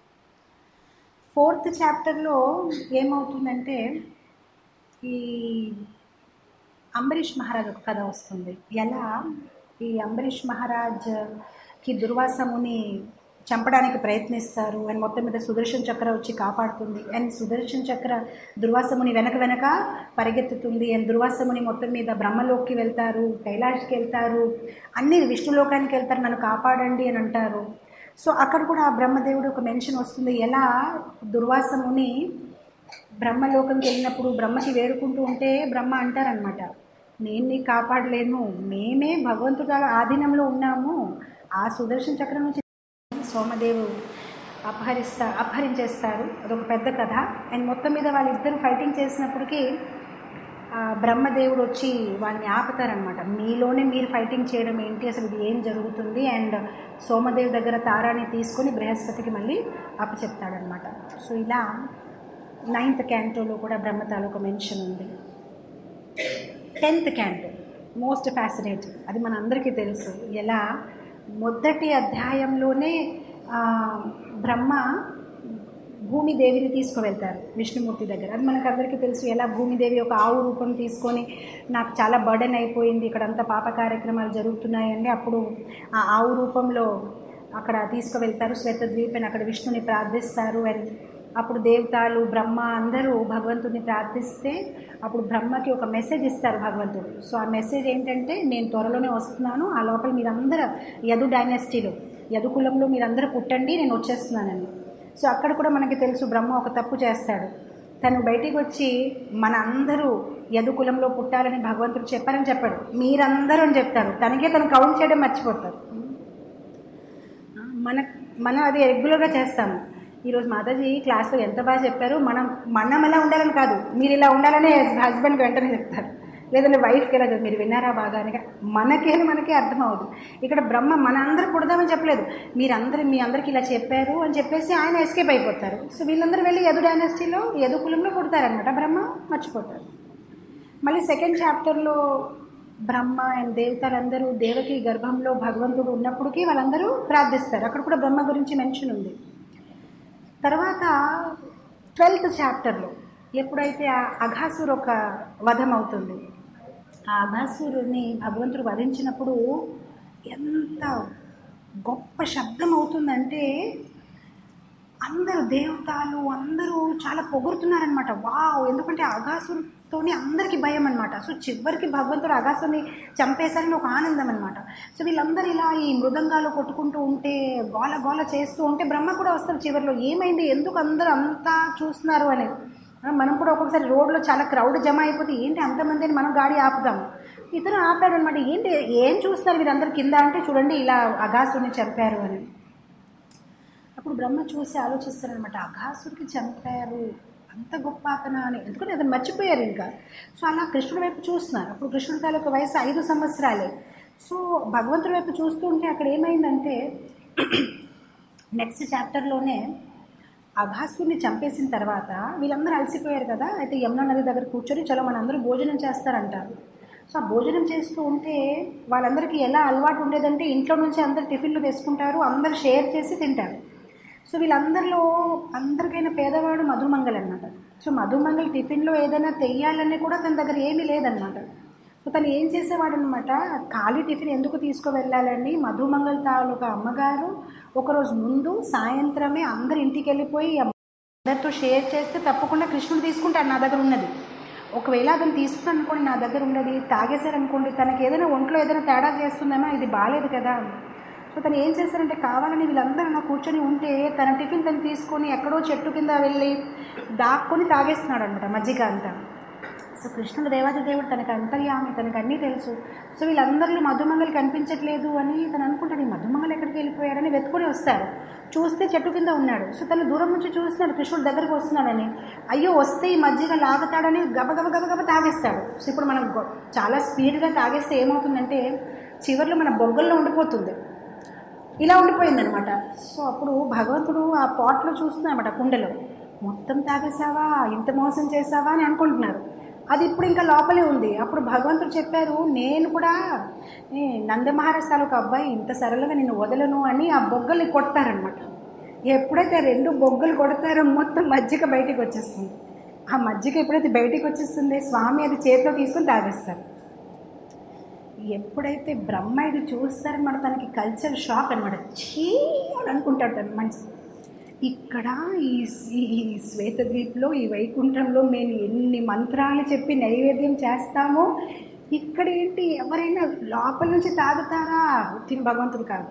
4th చాప్టర్లో ఏమవుతుందంటే ఈ అంబరీష్ మహారాజ్ ఒక కథ వస్తుంది. ఎలా ఈ అంబరీష్ మహారాజ్కి దుర్వాస ముని చంపడానికి ప్రయత్నిస్తారు అండ్ మొత్తం మీద సుదర్శన్ చక్ర వచ్చి కాపాడుతుంది అండ్ సుదర్శన్ చక్ర దుర్వాస ముని వెనక పరిగెత్తుతుంది అండ్ దుర్వాస ముని మొత్తం మీద బ్రహ్మలోకి వెళ్తారు, కైలాష్కి వెళ్తారు, అన్ని విష్ణులోకానికి వెళ్తారు, నన్ను కాపాడండి అని అంటారు. సో అక్కడ కూడా బ్రహ్మదేవుడు ఒక మెన్షన్ వస్తుంది, ఎలా దుర్వాస ముని బ్రహ్మలోకంకి వెళ్ళినప్పుడు బ్రహ్మకి వేడుకుంటూ ఉంటే బ్రహ్మ అంటారనమాట, నేను నీకు కాపాడలేను, మేమే భగవంతుడు ఆధీనంలో ఉన్నాము, ఆ సుదర్శన చక్రం నుంచి సోమదేవు అపహరించేస్తారు. అదొక పెద్ద కథ. అండ్ మొత్తం మీద వాళ్ళిద్దరూ ఫైటింగ్ చేసినప్పటికీ బ్రహ్మదేవుడు వచ్చి వాళ్ళని ఆపుతారనమాట, మీలోనే మీరు ఫైటింగ్ చేయడం ఏంటి, అసలు ఇది ఏం జరుగుతుంది, అండ్ సోమదేవు దగ్గర తారాన్ని తీసుకొని బృహస్పతికి మళ్ళీ అప్పచెప్తాడనమాట. సో ఇలా 9th క్యాంటోలో కూడా బ్రహ్మ తాలూకా మెన్షన్ ఉంది. 10th క్యాంటో మోస్ట్ ఫ్యాసినేటింగ్, అది మన అందరికీ తెలుసు. ఎలా మొదటి అధ్యాయంలోనే బ్రహ్మ భూమిదేవిని తీసుకువెళ్తారు విష్ణుమూర్తి దగ్గర. అది మనకు అందరికీ తెలుసు, ఎలా భూమిదేవి ఒక ఆవు రూపం తీసుకొని నాకు చాలా బర్డెన్ అయిపోయింది, ఇక్కడ అంతా పాప కార్యక్రమాలు జరుగుతున్నాయండి. అప్పుడు ఆ ఆవు రూపంలో అక్కడ తీసుకువెళ్తారు శ్వేతద్వీపని, అక్కడ విష్ణుని ప్రార్థిస్తారు. అండ్ అప్పుడు దేవతలు బ్రహ్మ అందరూ భగవంతుడిని ప్రార్థిస్తే అప్పుడు బ్రహ్మకి ఒక మెసేజ్ ఇస్తారు భగవంతుడు. సో ఆ మెసేజ్ ఏంటంటే, నేను త్వరలోనే వస్తున్నాను, ఆ లోపల మీరందరూ యదు డైనాసిటీలో, యదు కులంలో మీరందరూ పుట్టండి, నేను వచ్చేస్తున్నానని. సో అక్కడ కూడా మనకి తెలుసు బ్రహ్మ ఒక తప్పు చేస్తాడు. తను బయటికి వచ్చి మన అందరూ యదు కులంలో పుట్టాలని భగవంతుడు చెప్పారని చెప్పాడు, మీరందరూ అని చెప్తారు. తనకే తను కౌంట్ చేయడం మర్చిపోతారు. మనం అది రెగ్యులర్గా చేస్తాము. ఈరోజు మాతాజీ క్లాస్లో ఎంత బాగా చెప్పారు, మనం ఎలా ఉండాలని కాదు, మీరు ఇలా ఉండాలనే హస్బెండ్కి వెంటనే చెప్తారు, లేదంటే వైఫ్కి ఎలా చెప్తారు, మీరు విన్నారా బాగానే, మనకే అర్థం అవ్వదు. ఇక్కడ బ్రహ్మ మన అందరూ పుడదామని చెప్పలేదు, మీ అందరికి ఇలా చెప్పారు అని చెప్పేసి ఆయన ఎస్కేప్ అయిపోతారు. సో వీళ్ళందరూ వెళ్ళి యదు డైనాసిటీలో యదు కులంలో పుడతారనమాట, బ్రహ్మ మర్చిపోతారు. మళ్ళీ సెకండ్ చాప్టర్లో బ్రహ్మ అండ్ దేవతలందరూ దేవకి గర్భంలో భగవంతుడు ఉన్నప్పటికీ వాళ్ళందరూ ప్రార్థిస్తారు. అక్కడ కూడా బ్రహ్మ గురించి మెన్షన్ ఉంది. తర్వాత 12th చాప్టర్లో ఎప్పుడైతే ఆ అఘాసురు ఒక వధం అవుతుంది, ఆ అఘాసురుని భగవంతుడు వధించినప్పుడు ఎంత గొప్ప శబ్దం అవుతుందంటే అందరూ దేవతలు అందరూ చాలా పొగుడుతున్నారనమాట. వావ్, ఎందుకంటే అఘాసురుతోని అందరికీ భయం అనమాట. సో చివరికి భగవంతుడు అఘాసుని చంపేశారని ఒక ఆనందం అనమాట. సో వీళ్ళందరూ ఇలా ఈ మృదంగాలు కొట్టుకుంటూ ఉంటే, గోల గోల చేస్తూ ఉంటే బ్రహ్మ కూడా వస్తారు చివరిలో, ఏమైంది, ఎందుకు అందరూ అంతా చూస్తున్నారు అని. మనం కూడా ఒక్కొక్కసారి రోడ్లో చాలా క్రౌడ్ జమ అయిపోతే ఏంటి అంతమంది అని మనం గాడి ఆపుదాము. ఇతను ఆపాడు అనమాట, ఏంటి ఏం చూస్తారు వీరందరూ కింద అంటే, చూడండి ఇలా అఘాసుని చంపారు అని. అప్పుడు బ్రహ్మ చూసి ఆలోచిస్తారనమాట, అఘాసుడికి చంపారు, అంత గొప్ప అతను అని. ఎందుకంటే అతను మర్చిపోయారు ఇంకా. సో అలా కృష్ణుడి వైపు చూస్తున్నారు. అప్పుడు కృష్ణుడి తాలూకు వయసు 5 సంవత్సరాలే. సో భగవంతుడి వైపు చూస్తూ ఉంటే అక్కడ ఏమైందంటే నెక్స్ట్ చాప్టర్లోనే అఘాసుని చంపేసిన తర్వాత వీళ్ళందరూ అలసిపోయారు కదా, అయితే యమునా నది దగ్గర కూర్చొని చలో మనందరూ భోజనం చేస్తారంటారు. సో ఆ భోజనం చేస్తూ ఉంటే వాళ్ళందరికీ ఎలా అలవాటు ఉండేదంటే, ఇంట్లో నుంచి అందరు టిఫిన్లు తెచ్చుకుంటారు, అందరు షేర్ చేసి తింటారు. సో వీళ్ళందరిలో అందరికైనా పేదవాడు మధుమంగల్ అనమాట. సో మధుమంగల్ టిఫిన్లో ఏదైనా తెయ్యాలని కూడా తన దగ్గర ఏమీ లేదనమాట. సో తను ఏం చేసేవాడు అనమాట, ఖాళీ టిఫిన్ ఎందుకు తీసుకువెళ్ళాలని మధుమంగల్ తాలూకా అమ్మగారు ఒకరోజు ముందు సాయంత్రమే అందరు ఇంటికి వెళ్ళిపోయి అందరితో షేర్ చేస్తే తప్పకుండా కృష్ణుడు తీసుకుంటాడు నా దగ్గర ఉన్నది. ఒకవేళ అతను తీసుకున్నాను అనుకోండి, నా దగ్గర ఉన్నది తాగేశారనుకోండి, తనకి ఏదైనా ఒంట్లో ఏదైనా తేడా చేస్తుందేమో, ఇది బాగాలేదు కదా. సో తను ఏం చేశారంటే, కావాలని వీళ్ళందరూ నా కూర్చొని ఉంటే తన టిఫిన్ తను తీసుకొని ఎక్కడో చెట్టు కింద వెళ్ళి దాక్కొని తాగేస్తున్నాడు అనమాట మజ్జిగ అంతా. సో కృష్ణుడు దేవాది దేవుడు, తనకు అంతర్యామి, తనకు అన్నీ తెలుసు. సో వీళ్ళందరిలో మధుమంగలి కనిపించట్లేదు అని తను అనుకుంటాడు, ఈ మధుమంగలి ఎక్కడికి వెళ్ళిపోయాడని వెతుకుని వస్తారు. చూస్తే చెట్టు కింద ఉన్నాడు. సో తను దూరం నుంచి చూస్తున్నాడు కృష్ణుడు దగ్గరికి వస్తున్నాడని, అయ్యో వస్తే ఈ మజ్జిగ లాగుతాడని గబగబ తాగేస్తాడు. సో ఇప్పుడు మనం చాలా స్పీడ్గా తాగేస్తే ఏమవుతుందంటే చివరిలో మన బొగ్గల్లో ఉండిపోతుంది, ఇలా ఉండిపోయిందనమాట. సో అప్పుడు భగవంతుడు ఆ పాట్లో చూస్తున్నాడు అనమాట, కుండలో, మొత్తం తాగేసావా, ఇంత మోసం చేసావా అని అనుకుంటున్నారు. అది ఇప్పుడు ఇంకా లోపలే ఉంది. అప్పుడు భగవంతుడు చెప్పారు, నేను కూడా నందమహారాజ్ తాలూకు అబ్బాయి ఇంత సరళంగా నిన్ను వదలను అని ఆ బొగ్గల్ని కొడతారనమాట. ఎప్పుడైతే 2 బొగ్గలు కొడతారో మొత్తం మజ్జిగ బయటికి వచ్చేస్తుంది. ఆ మజ్జిగ ఎప్పుడైతే బయటికి వచ్చేస్తుంది, స్వామి అది చేతిలో తీసుకొని తాగేస్తారు. ఎప్పుడైతే బ్రహ్మ ఇది చూస్తారనమాట, తనకి కల్చర్ షాక్ అనమాట. చీ అని అనుకుంటాడు తను మంచి, ఇక్కడ ఈ శ్వేతద్వీప్లో ఈ వైకుంఠంలో మేము ఎన్ని మంత్రాలు చెప్పి నైవేద్యం చేస్తామో, ఇక్కడ ఏంటి ఎవరైనా లోపల నుంచి తాగుతారా, తిని భగవంతుడు కాదు,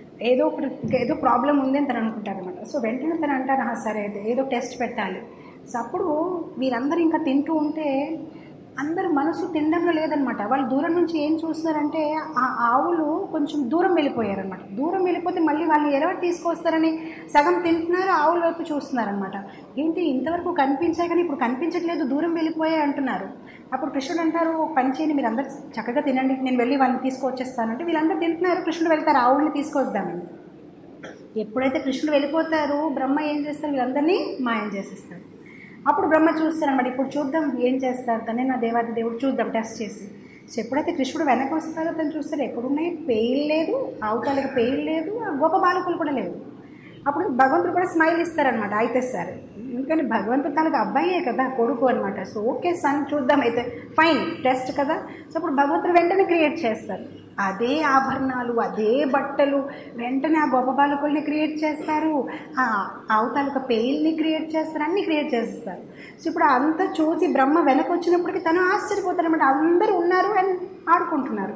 ఏదో ప్రాబ్లం ఉంది అని తను అనుకుంటారు అనమాట. సో వెంటనే తను అంటారు, సరే ఏదో టెస్ట్ పెట్టాలి. సో అప్పుడు వీరందరూ ఇంకా తింటూ ఉంటే అందరు మనసు తినడంలో లేదనమాట. వాళ్ళు దూరం నుంచి ఏం చూస్తున్నారంటే ఆ ఆవులు కొంచెం దూరం వెళ్ళిపోయారనమాట. దూరం వెళ్ళిపోతే మళ్ళీ వాళ్ళు ఎవరు తీసుకొస్తారని సగం తింటున్నారు, ఆవుల వైపు చూస్తున్నారనమాట. ఏంటి ఇంతవరకు కనిపించాయి కానీ ఇప్పుడు కనిపించట్లేదు, దూరం వెళ్ళిపోయాయి అంటున్నారు. అప్పుడు కృష్ణుడు అంటారు, పని చేయని మీరు అందరు చక్కగా తినండి, నేను వెళ్ళి వాళ్ళని తీసుకొచ్చేస్తానంటే వీళ్ళందరూ తింటున్నారు, కృష్ణుడు వెళ్తారు ఆవుల్ని తీసుకొద్దామని. ఎప్పుడైతే కృష్ణుడు వెళ్ళిపోతారు, బ్రహ్మ ఏం చేస్తారు, వీళ్ళందరినీ మాయం చేసేస్తారు. అప్పుడు బ్రహ్మ చూస్తారనమాట, ఇప్పుడు చూద్దాం ఏం చేస్తారు తనే నా దేవాది దేవుడు, చూద్దాం టెస్ట్ చేసి. సో ఎప్పుడైతే కృష్ణుడు వెనక వస్తారో తను చూస్తారు, ఎక్కడున్నాయి, పేయిల్ లేదు, ఆవుతాలకు పేయిల్ లేదు, గోప బాలకులు కూడా లేదు. అప్పుడు భగవంతుడు కూడా స్మైల్ ఇస్తారనమాట, అయితే సార్. ఎందుకని భగవంతుడు తనకు అబ్బాయే కదా, కొడుకు అనమాట. సో ఓకే సన్, చూద్దాం అయితే, ఫైన్, టెస్ట్ కదా. సో అప్పుడు భగవంతుడు వెంటనే క్రియేట్ చేస్తారు. అదే ఆభరణాలు, అదే బట్టలు, వెంటనే ఆ గొప్ప బాలకుల్ని క్రియేట్ చేస్తారు, ఆ ఆవు తాలూకా పేల్ని క్రియేట్ చేస్తారు, అన్నీ క్రియేట్ చేస్తారు. సో ఇప్పుడు అంతా చూసి బ్రహ్మ వెనక్కి వచ్చినప్పటికీ తను ఆశ్చర్యపోతారనమాట. అందరూ ఉన్నారు అండ్ ఆడుకుంటున్నారు.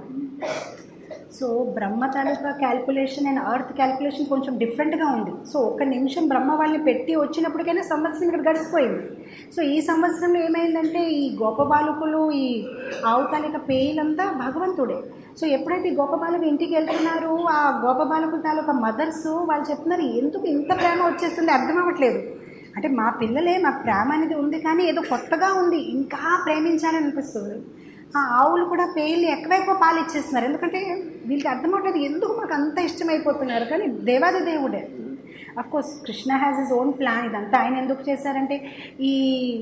సో బ్రహ్మ తాలూకా క్యాల్కులేషన్ అండ్ అర్త్ క్యాల్కులేషన్ కొంచెం డిఫరెంట్గా ఉంది. సో ఒక్క నిమిషం బ్రహ్మ వాళ్ళని పెట్టి వచ్చినప్పటికైనా సంవత్సరం ఇక్కడ గడిచిపోయింది. సో ఈ సంవత్సరంలో ఏమైందంటే ఈ గోప బాలకులు, ఈ ఆవు తాలూకా పేలంతా భగవంతుడే. సో ఎప్పుడైతే ఈ గోప బాలకులు ఇంటికి వెళ్తున్నారు, ఆ గోప బాలకుల తాలూకా మదర్స్ వాళ్ళు చెప్తున్నారు, ఎందుకు ఇంత ప్రేమ వచ్చేస్తుంది అర్థం అవ్వట్లేదు. అంటే మా పిల్లలే, మాకు ప్రేమ అనేది ఉంది, కానీ ఏదో కొత్తగా ఉంది, ఇంకా ప్రేమించాలని అనిపిస్తుంది. ఆ ఆవులు కూడా పేర్లు ఎక్కువ పాలు ఇచ్చేస్తున్నారు, ఎందుకంటే వీళ్ళకి అర్థమవుతుంది ఎందుకు మాకు అంత ఇష్టమైపోతున్నారు. కానీ దేవాది దేవుడే. Of course Krishna has his own plan. ఇదంతా ఆయన ఎందుకు చేశారంటే ఈ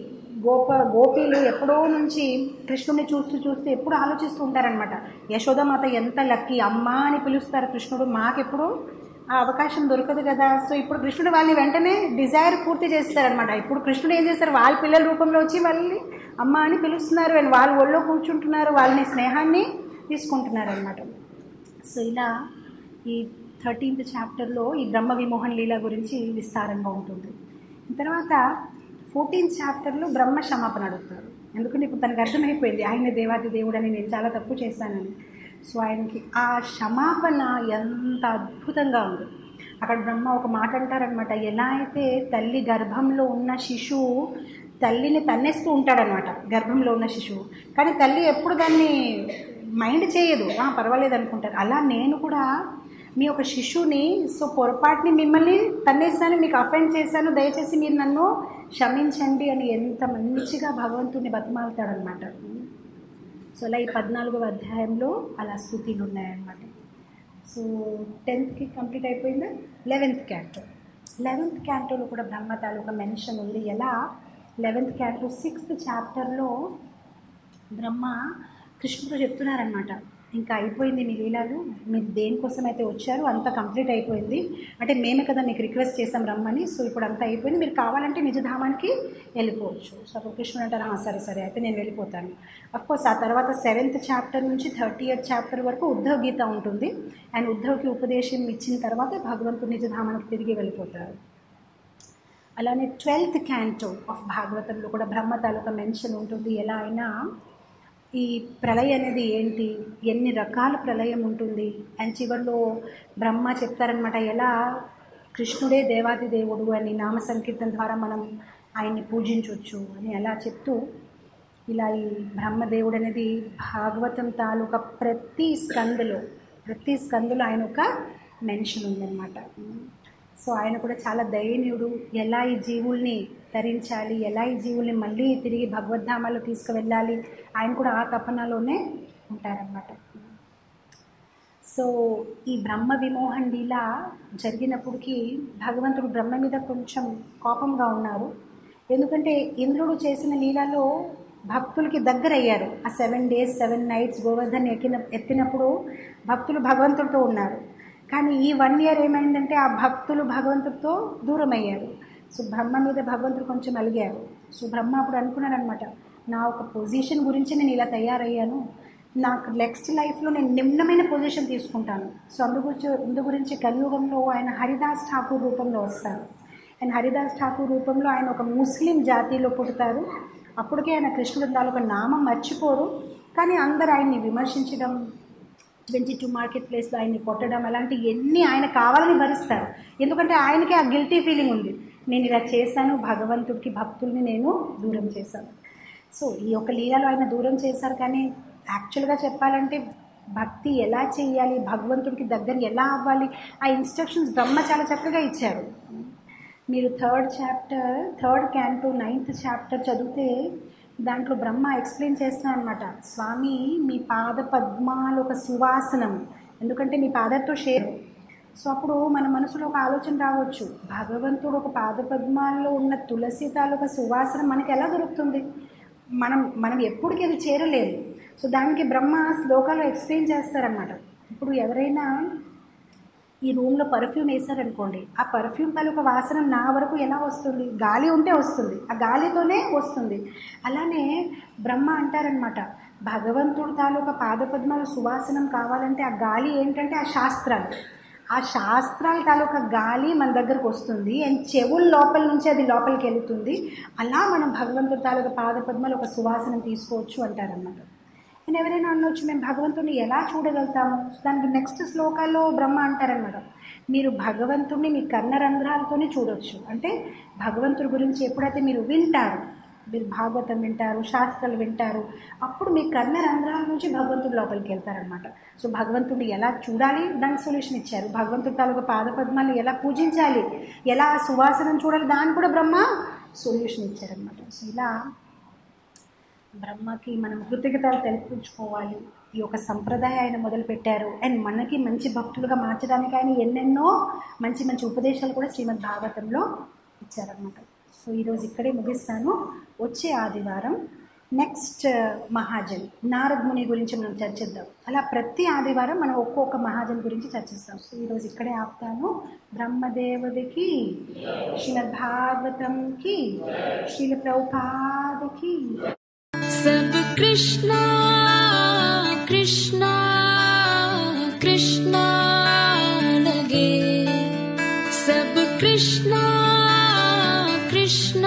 గోపీలు ఎప్పుడో నుంచి కృష్ణుడిని చూస్తూ చూస్తూ ఎప్పుడు ఆలోచిస్తూ ఉంటారనమాట. యశోదమాత ఎంత లక్కీ, అమ్మ అని పిలుస్తారు కృష్ణుడు, మాకెప్పుడు ఆ అవకాశం దొరకదు కదా. సో ఇప్పుడు కృష్ణుడు వాళ్ళని వెంటనే డిజైర్ పూర్తి చేస్తారనమాట. ఇప్పుడు కృష్ణుడు ఏం చేస్తారు, వాళ్ళ పిల్లల రూపంలో వచ్చి వాళ్ళని అమ్మ అని పిలుస్తున్నారు అండ్ వాళ్ళు ఒళ్ళో కూర్చుంటున్నారు, వాళ్ళని స్నేహాన్ని తీసుకుంటున్నారు అనమాట. సో ఇలా ఈ 13th చాప్టర్లో ఈ బ్రహ్మ విమోహన్ లీల గురించి విస్తారంగా ఉంటుంది. తర్వాత 14th చాప్టర్లో బ్రహ్మ క్షమాపణ అడుగుతారు. ఎందుకంటే ఇప్పుడు తనకు అర్థమైపోయింది ఆయన దేవాది దేవుడని, నేను చాలా తప్పు చేశానని. సో ఆయనకి ఆ క్షమాపణ ఎంత అద్భుతంగా ఉంది. అక్కడ బ్రహ్మ ఒక మాట అంటారనమాట, ఎలా అయితే తల్లి గర్భంలో ఉన్న శిశువు తల్లిని తన్నేస్తూ ఉంటాడనమాట, గర్భంలో ఉన్న శిశువు, కానీ తల్లి ఎప్పుడు దాన్ని మైండ్ చేయదు, పర్వాలేదు అనుకుంటారు. అలా నేను కూడా మీ ఒక శిశువుని, సో పొరపాటుని మిమ్మల్ని తన్నేసాను, మీకు అఫెండ్ చేశాను, దయచేసి మీరు నన్ను క్షమించండి అని ఎంత మంచిగా భగవంతుడిని బతిమాలుతాడనమాట. సో అలా ఈ 14వ అధ్యాయంలో అలా స్తుతులు ఉన్నాయన్నమాట. సో 10th కంప్లీట్ అయిపోయిందా. 11th canto. 11th క్యాంటోలో కూడా బ్రహ్మ తాలూకా మెన్షన్ ఉంది. ఎలా 11th క్యాంటో 6th చాప్టర్లో బ్రహ్మ కృష్ణుడు చెప్తున్నారనమాట, ఇంకా అయిపోయింది మీ లీలాలు, మీరు దేనికోసం అయితే వచ్చారు అంతా కంప్లీట్ అయిపోయింది, అంటే మేమే కదా మీకు రిక్వెస్ట్ చేసాం రమ్మని, సో ఇప్పుడు అంతా అయిపోయింది, మీరు కావాలంటే నిజధామానికి వెళ్ళిపోవచ్చు. సో అప్పుడు కృష్ణుడు అంటారు, సరే సరే అయితే నేను వెళ్ళిపోతాను. అఫ్కోర్స్ ఆ తర్వాత 7th చాప్టర్ నుంచి 30th చాప్టర్ వరకు ఉద్ధవ్ గీత ఉంటుంది. అండ్ ఉద్ధవ్కి ఉపదేశం ఇచ్చిన తర్వాత భగవంతుడు నిజధామానికి తిరిగి వెళ్ళిపోతారు. అలానే 12th క్యాంటో ఆఫ్ భాగవతంలో కూడా బ్రహ్మ తాలూకా మెన్షన్ ఉంటుంది. ఎలా అయినా ఈ ప్రళయం అనేది ఏంటి, ఎన్ని రకాల ప్రళయం ఉంటుంది, అండ్ చివరిలో బ్రహ్మ చెప్తారనమాట, ఎలా కృష్ణుడే దేవాది దేవుడు అని నామ సంకీర్తన ద్వారా మనం ఆయన్ని పూజించవచ్చు అని అలా చెప్తూ, ఇలా ఈ బ్రహ్మదేవుడు అనేది భాగవతం తాలూకా ప్రతి స్కందులో ఆయన ఒక మెన్షన్ ఉందన్నమాట. సో ఆయన కూడా చాలా దయనీయుడు, ఎలా ఈ జీవుల్ని తరించాలి, ఎలా ఈ జీవుల్ని మళ్ళీ తిరిగి భగవద్ధామాలో తీసుకువెళ్ళాలి, ఆయన కూడా ఆ తపనలోనే ఉంటారన్నమాట. సో ఈ బ్రహ్మ విమోహన్ లీల జరిగినప్పటికీ భగవంతుడు బ్రహ్మ మీద కొంచెం కోపంగా ఉన్నారు. ఎందుకంటే ఇంద్రుడు చేసిన లీలలో భక్తులకి దగ్గర అయ్యారు. ఆ 7 days 7 nights గోవర్ధన్ ఎత్తినప్పుడు భక్తులు భగవంతుడితో ఉన్నారు. కానీ ఈ 1 year ఏమైందంటే ఆ భక్తులు భగవంతుడితో దూరం అయ్యారు. సో బ్రహ్మ మీద భగవంతుడు కొంచెం అలిగారు. సో బ్రహ్మ అప్పుడు అనుకున్నారనమాట, నా ఒక పొజిషన్ గురించి నేను ఇలా తయారయ్యాను, నాకు నెక్స్ట్ లైఫ్లో నేను నిమ్నమైన పొజిషన్ తీసుకుంటాను. సో అందు గురించి కలియుగంలో ఆయన హరిదాస్ ఠాకూర్ రూపంలో వస్తారు. అండ్ హరిదాస్ ఠాకూర్ రూపంలో ఆయన ఒక ముస్లిం జాతిలో పుడతారు. అప్పటికే ఆయన కృష్ణుడు తాలూకా నామం మర్చిపోరు, కానీ అందరు ఆయన్ని విమర్శించడం, 22 మార్కెట్ ప్లేస్లో ఆయన్ని కొట్టడం, అలాంటి ఎన్ని ఆయన కావాలని భరిస్తారు. ఎందుకంటే ఆయనకి ఆ గిల్టీ ఫీలింగ్ ఉంది, నేను ఇలా చేశాను, భగవంతుడికి భక్తుల్ని నేను దూరం చేశాను. సో ఈ యొక్క లీలలో ఆయన దూరం చేశారు. కానీ యాక్చువల్గా చెప్పాలంటే భక్తి ఎలా చేయాలి, భగవంతుడికి దగ్గర ఎలా అవ్వాలి, ఆ ఇన్స్ట్రక్షన్స్ బ్రహ్మ చాలా చక్కగా ఇచ్చారు. మీరు 3rd క్యాంటో 9th చాప్టర్ చదివితే దాంట్లో బ్రహ్మ ఎక్స్ప్లెయిన్ చేస్తాను అనమాట, స్వామి మీ పాద పద్మాలు ఒక సువాసనం, ఎందుకంటే మీ పాదతో షేర్. సో అప్పుడు మన మనసులో ఒక ఆలోచన రావచ్చు, భగవంతుడు ఒక పాద పద్మాల్లో ఉన్న తులసి తాలూకా సువాసన మనకి ఎలా దొరుకుతుంది, మనం ఎప్పటికీ అది చేరలేదు. సో దానికి బ్రహ్మ శ్లోకాలు ఎక్స్ప్లెయిన్ చేస్తారన్నమాట. ఇప్పుడు ఎవరైనా ఈ రూమ్లో పర్ఫ్యూమ్ వేసారనుకోండి, ఆ పర్ఫ్యూమ్ తాలూకా వాసన నా వరకు ఎలా వస్తుంది? గాలి ఉంటే వస్తుంది, ఆ గాలితోనే వస్తుంది. అలానే బ్రహ్మ అంటారనమాట, భగవంతుడు తాలూకా పాదపద్మాల సువాసనం కావాలంటే ఆ గాలి ఏంటంటే ఆ శాస్త్రాలు, ఆ శాస్త్రాల తాలూకా గాలి మన దగ్గరకు వస్తుంది అండ్ చెవుల లోపల నుంచి అది లోపలికి వెళుతుంది. అలా మనం భగవంతుడి తాలూకా పాదపద్మాలు ఒక సువాసనం తీసుకోవచ్చు అంటారనమాట. అండ్ ఎవరైనా అనొచ్చు, మేము భగవంతుడిని ఎలా చూడగలుగుతాము? దానికి నెక్స్ట్ శ్లోకాల్లో బ్రహ్మ అంటారనమాట, మీరు భగవంతుడిని మీ కర్ణరంధ్రాలతోనే చూడవచ్చు. అంటే భగవంతుడి గురించి ఎప్పుడైతే మీరు వింటారు, మీరు భాగవతం వింటారు, శాస్త్రాలు వింటారు, అప్పుడు మీ కర్ణరంధ్రాల నుంచి భగవంతుడి లోపలికి వెళ్తారనమాట. సో భగవంతుడిని ఎలా చూడాలి, దానికి సొల్యూషన్ ఇచ్చారు. భగవంతుడి తాలూకా పాదపద్మాన్ని ఎలా పూజించాలి, ఎలా సువాసనం చూడాలి, దాన్ని కూడా బ్రహ్మ సొల్యూషన్ ఇచ్చారనమాట. సో ఇలా బ్రహ్మకి మనం కృతజ్ఞతలు తెలుపుకోవాలి. ఈ యొక్క సంప్రదాయం ఆయన మొదలుపెట్టారు అండ్ మనకి మంచి భక్తులుగా మార్చడానికి ఆయన ఎన్నెన్నో మంచి మంచి ఉపదేశాలు కూడా శ్రీమద్ భాగవతంలో ఇచ్చారనమాట. సో ఈరోజు ఇక్కడే ముగిస్తాను. వచ్చే ఆదివారం నెక్స్ట్ మహాజన్ నారద ముని గురించి మనం చర్చిద్దాం. అలా ప్రతి ఆదివారం మనం ఒక్కొక్క మహాజన్ గురించి చర్చిస్తాం. సో ఈరోజు ఇక్కడే ఆపుతాను. బ్రహ్మదేవుడికి, శ్రీమద్ భాగవతంకి, శ్రీల ప్రభుపాదకి. सब कृष्णा कृष्णा कृष्णा लगे, सब कृष्णा कृष्णा